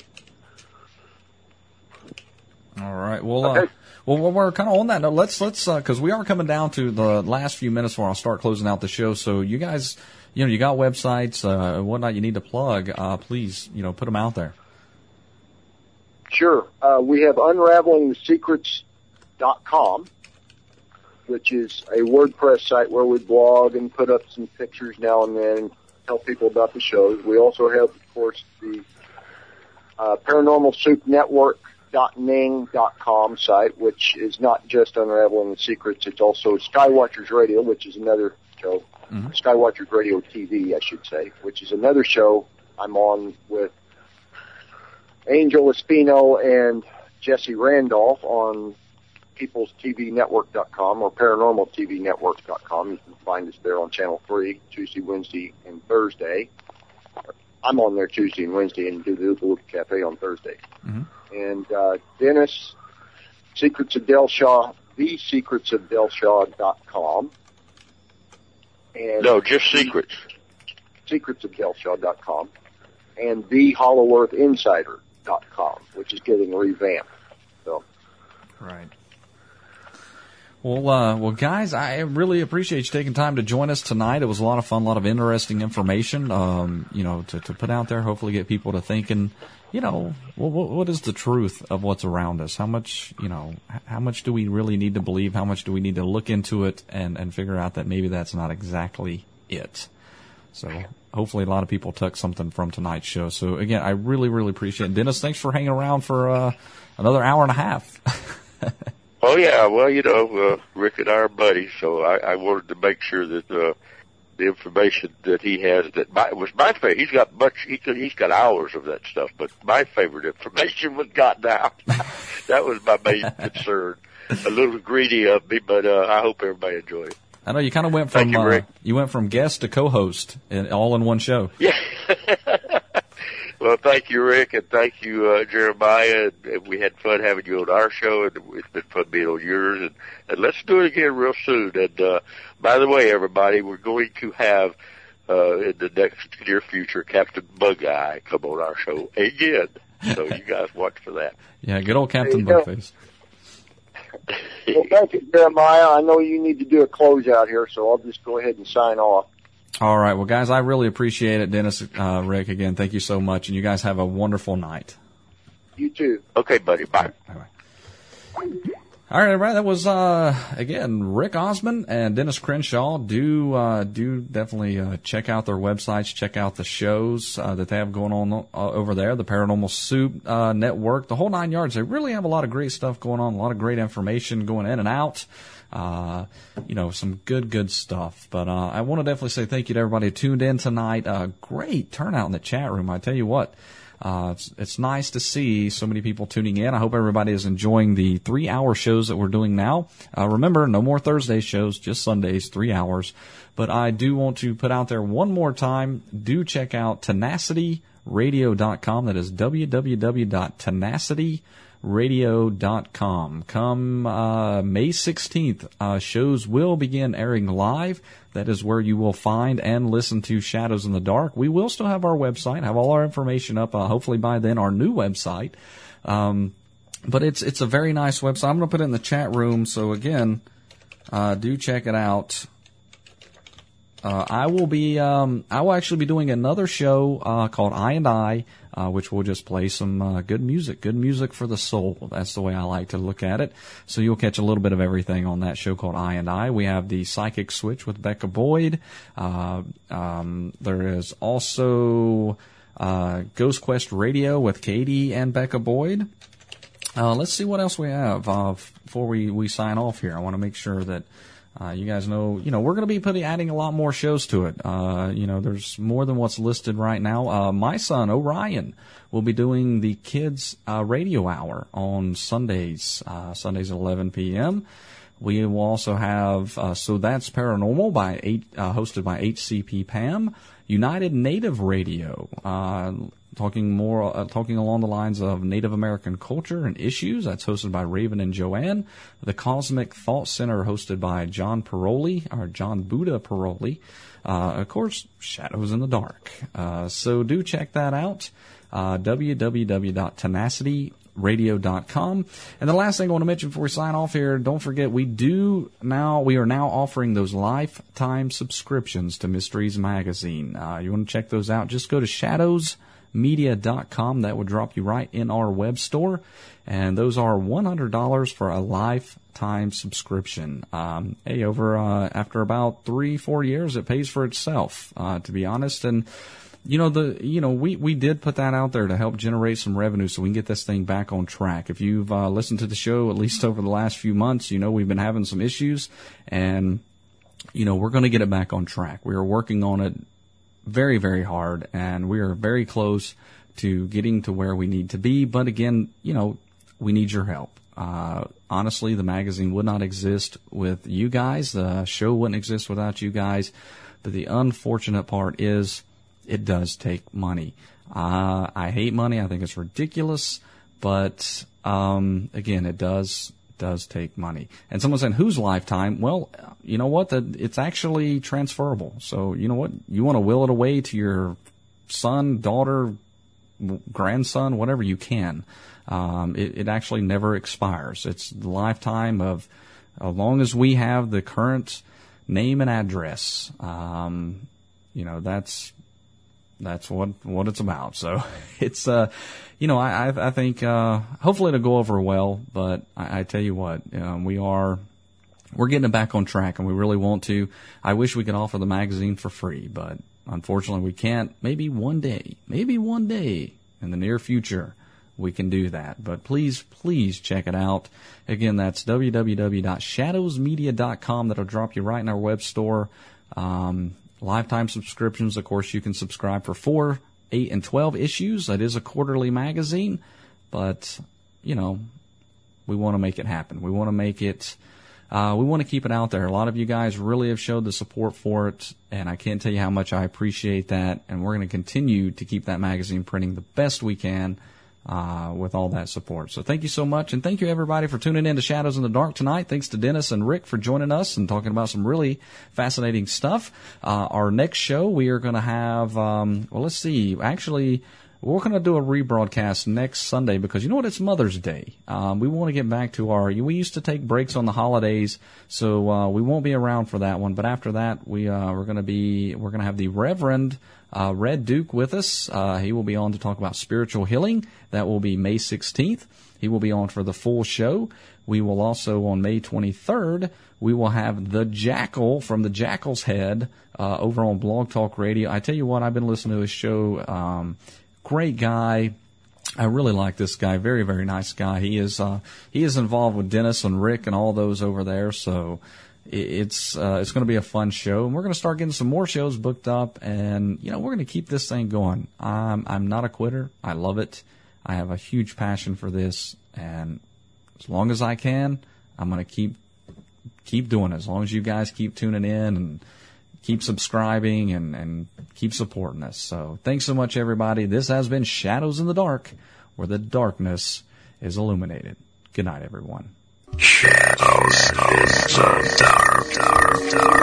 All right. Well, uh, Okay. well, while we're kind of on that note, let's let's because we are coming down to the last few minutes where I'll start closing out the show. So you guys, you know, you got websites, uh, whatnot you need to plug. Uh, please, you know, put them out there. Sure. Uh, we have unraveling the secrets dot com, which is a WordPress site where we blog and put up some pictures now and then and tell people about the shows. We also have, of course, the uh, Paranormal Soup Network dot ning dot com site, which is not just Unraveling the Secrets, it's also Skywatchers Radio, which is another show. Mm-hmm. Skywatchers Radio T V, I should say, which is another show I'm on with Angel Espino and Jesse Randolph on peoples T V network dot com or paranormal T V network dot com. You can find us there on Channel three, Tuesday, Wednesday, and Thursday. I'm on there Tuesday and Wednesday and do the Oopa Loopa Cafe on Thursday. Mm-hmm. And uh, Dennis, Secrets of Delshaw, the secrets of delshaw dot com. And No, just secrets. secrets of delshaw dot com. And the hollow earth insider dot com, which is getting revamped. So, Right. Well, uh, well, guys, I really appreciate you taking time to join us tonight. It was a lot of fun, a lot of interesting information, um, you know, to, to put out there, hopefully get people to thinking, you know, what, what is the truth of what's around us? How much, you know, how much do we really need to believe? How much do we need to look into it and, and figure out that maybe that's not exactly it? So hopefully a lot of people took something from tonight's show. So again, I really, really appreciate it. Dennis, thanks for hanging around for, uh, another hour and a half. Oh yeah, well, you know, uh, Rick and I are buddies, so I, I wanted to make sure that uh, the information that he has that my, was my favorite. He's got much, he could, he's got hours of that stuff, but my favorite information was gotten out. That was my main concern. A little greedy of me, but uh, I hope everybody enjoyed it. I know you kind of went Thank from you, uh, Rick. you went from guest to co-host in, all in one show. Yeah. Well, thank you, Rick, and thank you, uh, Jeremiah. And, and we had fun having you on our show, and it's been fun being on yours. And, and let's do it again real soon. And uh, by the way, everybody, we're going to have uh, in the next near future Captain Bug-Eye come on our show again. So you guys watch for that. Yeah, good old Captain There you go. Bugface. well, thank you, Jeremiah. I know you need to do a closeout here, so I'll just go ahead and sign off. All right, well, guys, I really appreciate it. Dennis, uh, Rick, again, thank you so much, and you guys have a wonderful night. You too. Okay, buddy. Bye. Bye-bye. All right, everybody, that was, uh, again, Rick Osmond and Dennis Crenshaw. Do, uh, do definitely, uh, check out their websites, check out the shows, uh, that they have going on uh, over there, the Paranormal Soup, uh, Network, the whole nine yards. They really have a lot of great stuff going on, a lot of great information going in and out. Uh, you know, some good, good stuff. But uh, I want to definitely say thank you to everybody who tuned in tonight. Uh, great turnout in the chat room. I tell you what, uh, it's, it's nice to see so many people tuning in. I hope everybody is enjoying the three-hour shows that we're doing now. Uh, remember, no more Thursday shows, just Sundays, three hours. But I do want to put out there one more time, do check out tenacity radio dot com. That is w w w dot tenacity radio dot com. Come uh, May sixteenth, uh, shows will begin airing live. That is where you will find and listen to Shadows in the Dark. We will still have our website, have all our information up, uh, hopefully by then, our new website. Um, but it's it's a very nice website. I'm going to put it in the chat room, so again, uh, do check it out. Uh, I will be, um, I will actually be doing another show, uh, called I and I, uh, which will just play some, uh, good music, good music for the soul. That's the way I like to look at it. So you'll catch a little bit of everything on that show called I and I. We have the Psychic Switch with Becca Boyd. Uh, um, there is also, uh, Ghost Quest Radio with Katie and Becca Boyd. Uh, let's see what else we have, uh, before we, we sign off here. I want to make sure that, Uh, you guys know, you know, we're going to be putting, adding a lot more shows to it. Uh, you know, there's more than what's listed right now. Uh, my son, Orion, will be doing the kids, uh, radio hour on Sundays, uh, Sundays at eleven p.m. We will also have, uh, So That's Paranormal by eight, uh, hosted by H C P Pam. United Native Radio, uh, talking more, uh, talking along the lines of Native American culture and issues. That's hosted by Raven and Joanne. The Cosmic Thought Center, hosted by John Paroli, or John Buddha Paroli. Uh, of course, Shadows in the Dark. Uh, so do check that out. Uh, w w w dot tenacity radio dot com. And the last thing I want to mention before we sign off here, don't forget we do now, we are now offering those lifetime subscriptions to Mysteries Magazine. Uh, you want to check those out, just go to shadows media dot com. That would drop you right in our web store. And those are one hundred dollars for a lifetime subscription. Um, hey, over, uh, after about three, four years, it pays for itself, uh, to be honest. And, You know, the, you know, we, we did put that out there to help generate some revenue so we can get this thing back on track. If you've, uh, listened to the show at least over the last few months, you know, we've been having some issues and, you know, we're going to get it back on track. We are working on it very, very hard and we are very close to getting to where we need to be. But again, you know, we need your help. Uh, honestly, the magazine would not exist with you guys. The show wouldn't exist without you guys. But the unfortunate part is, it does take money. Uh, I hate money. I think it's ridiculous. But, um, again, it does, does take money. And someone said, whose lifetime? Well, you know what? The, it's actually transferable. So, you know what? You want to will it away to your son, daughter, grandson, whatever you can. Um, it, it actually never expires. It's the lifetime of, as long as we have the current name and address, um, you know, that's, That's what what it's about. So it's uh, you know, I I think uh, hopefully it'll go over well. But I, I tell you what, um, we are we're getting it back on track, and we really want to. I wish we could offer the magazine for free, but unfortunately we can't. Maybe one day, maybe one day in the near future, we can do that. But please, please check it out. Again, that's w w w dot shadows media dot com. That'll drop you right in our web store. Um, Lifetime subscriptions, of course, you can subscribe for four, eight, and twelve issues. That is a quarterly magazine, but, you know, we want to make it happen. We want to make it, uh, we want to keep it out there. A lot of you guys really have showed the support for it, and I can't tell you how much I appreciate that, and we're going to continue to keep that magazine printing the best we can, uh, with all that support. So thank you so much, and thank you everybody for tuning in to Shadows in the Dark tonight. Thanks to Dennis and Rick for joining us and talking about some really fascinating stuff. Uh, our next show, we are going to have, um, well, let's see, actually, we're going to do a rebroadcast next Sunday because, you know what, it's Mother's Day. Um, we want to get back to our, we used to take breaks on the holidays, so uh, we won't be around for that one. But after that, we, uh, we're going to be, we're going to have the Reverend Uh, Red Duke with us. Uh, he will be on to talk about spiritual healing. That will be May sixteenth. He will be on for the full show. We will also, on May twenty-third, we will have the Jackal from the Jackal's Head uh, over on Blog Talk Radio. I tell you what, I've been listening to his show. Um, great guy. I really like this guy. Very, very nice guy. He is, uh, he is involved with Dennis and Rick and all those over there. So it's, uh, it's going to be a fun show. And we're going to start getting some more shows booked up. And, you know, we're going to keep this thing going. I'm, I'm not a quitter. I love it. I have a huge passion for this. And as long as I can, I'm going to keep, keep doing it. As long as you guys keep tuning in and keep subscribing and, and keep supporting us. So thanks so much, everybody. This has been Shadows in the Dark, where the darkness is illuminated. Good night, everyone. Shadows in the dark, dark, dark.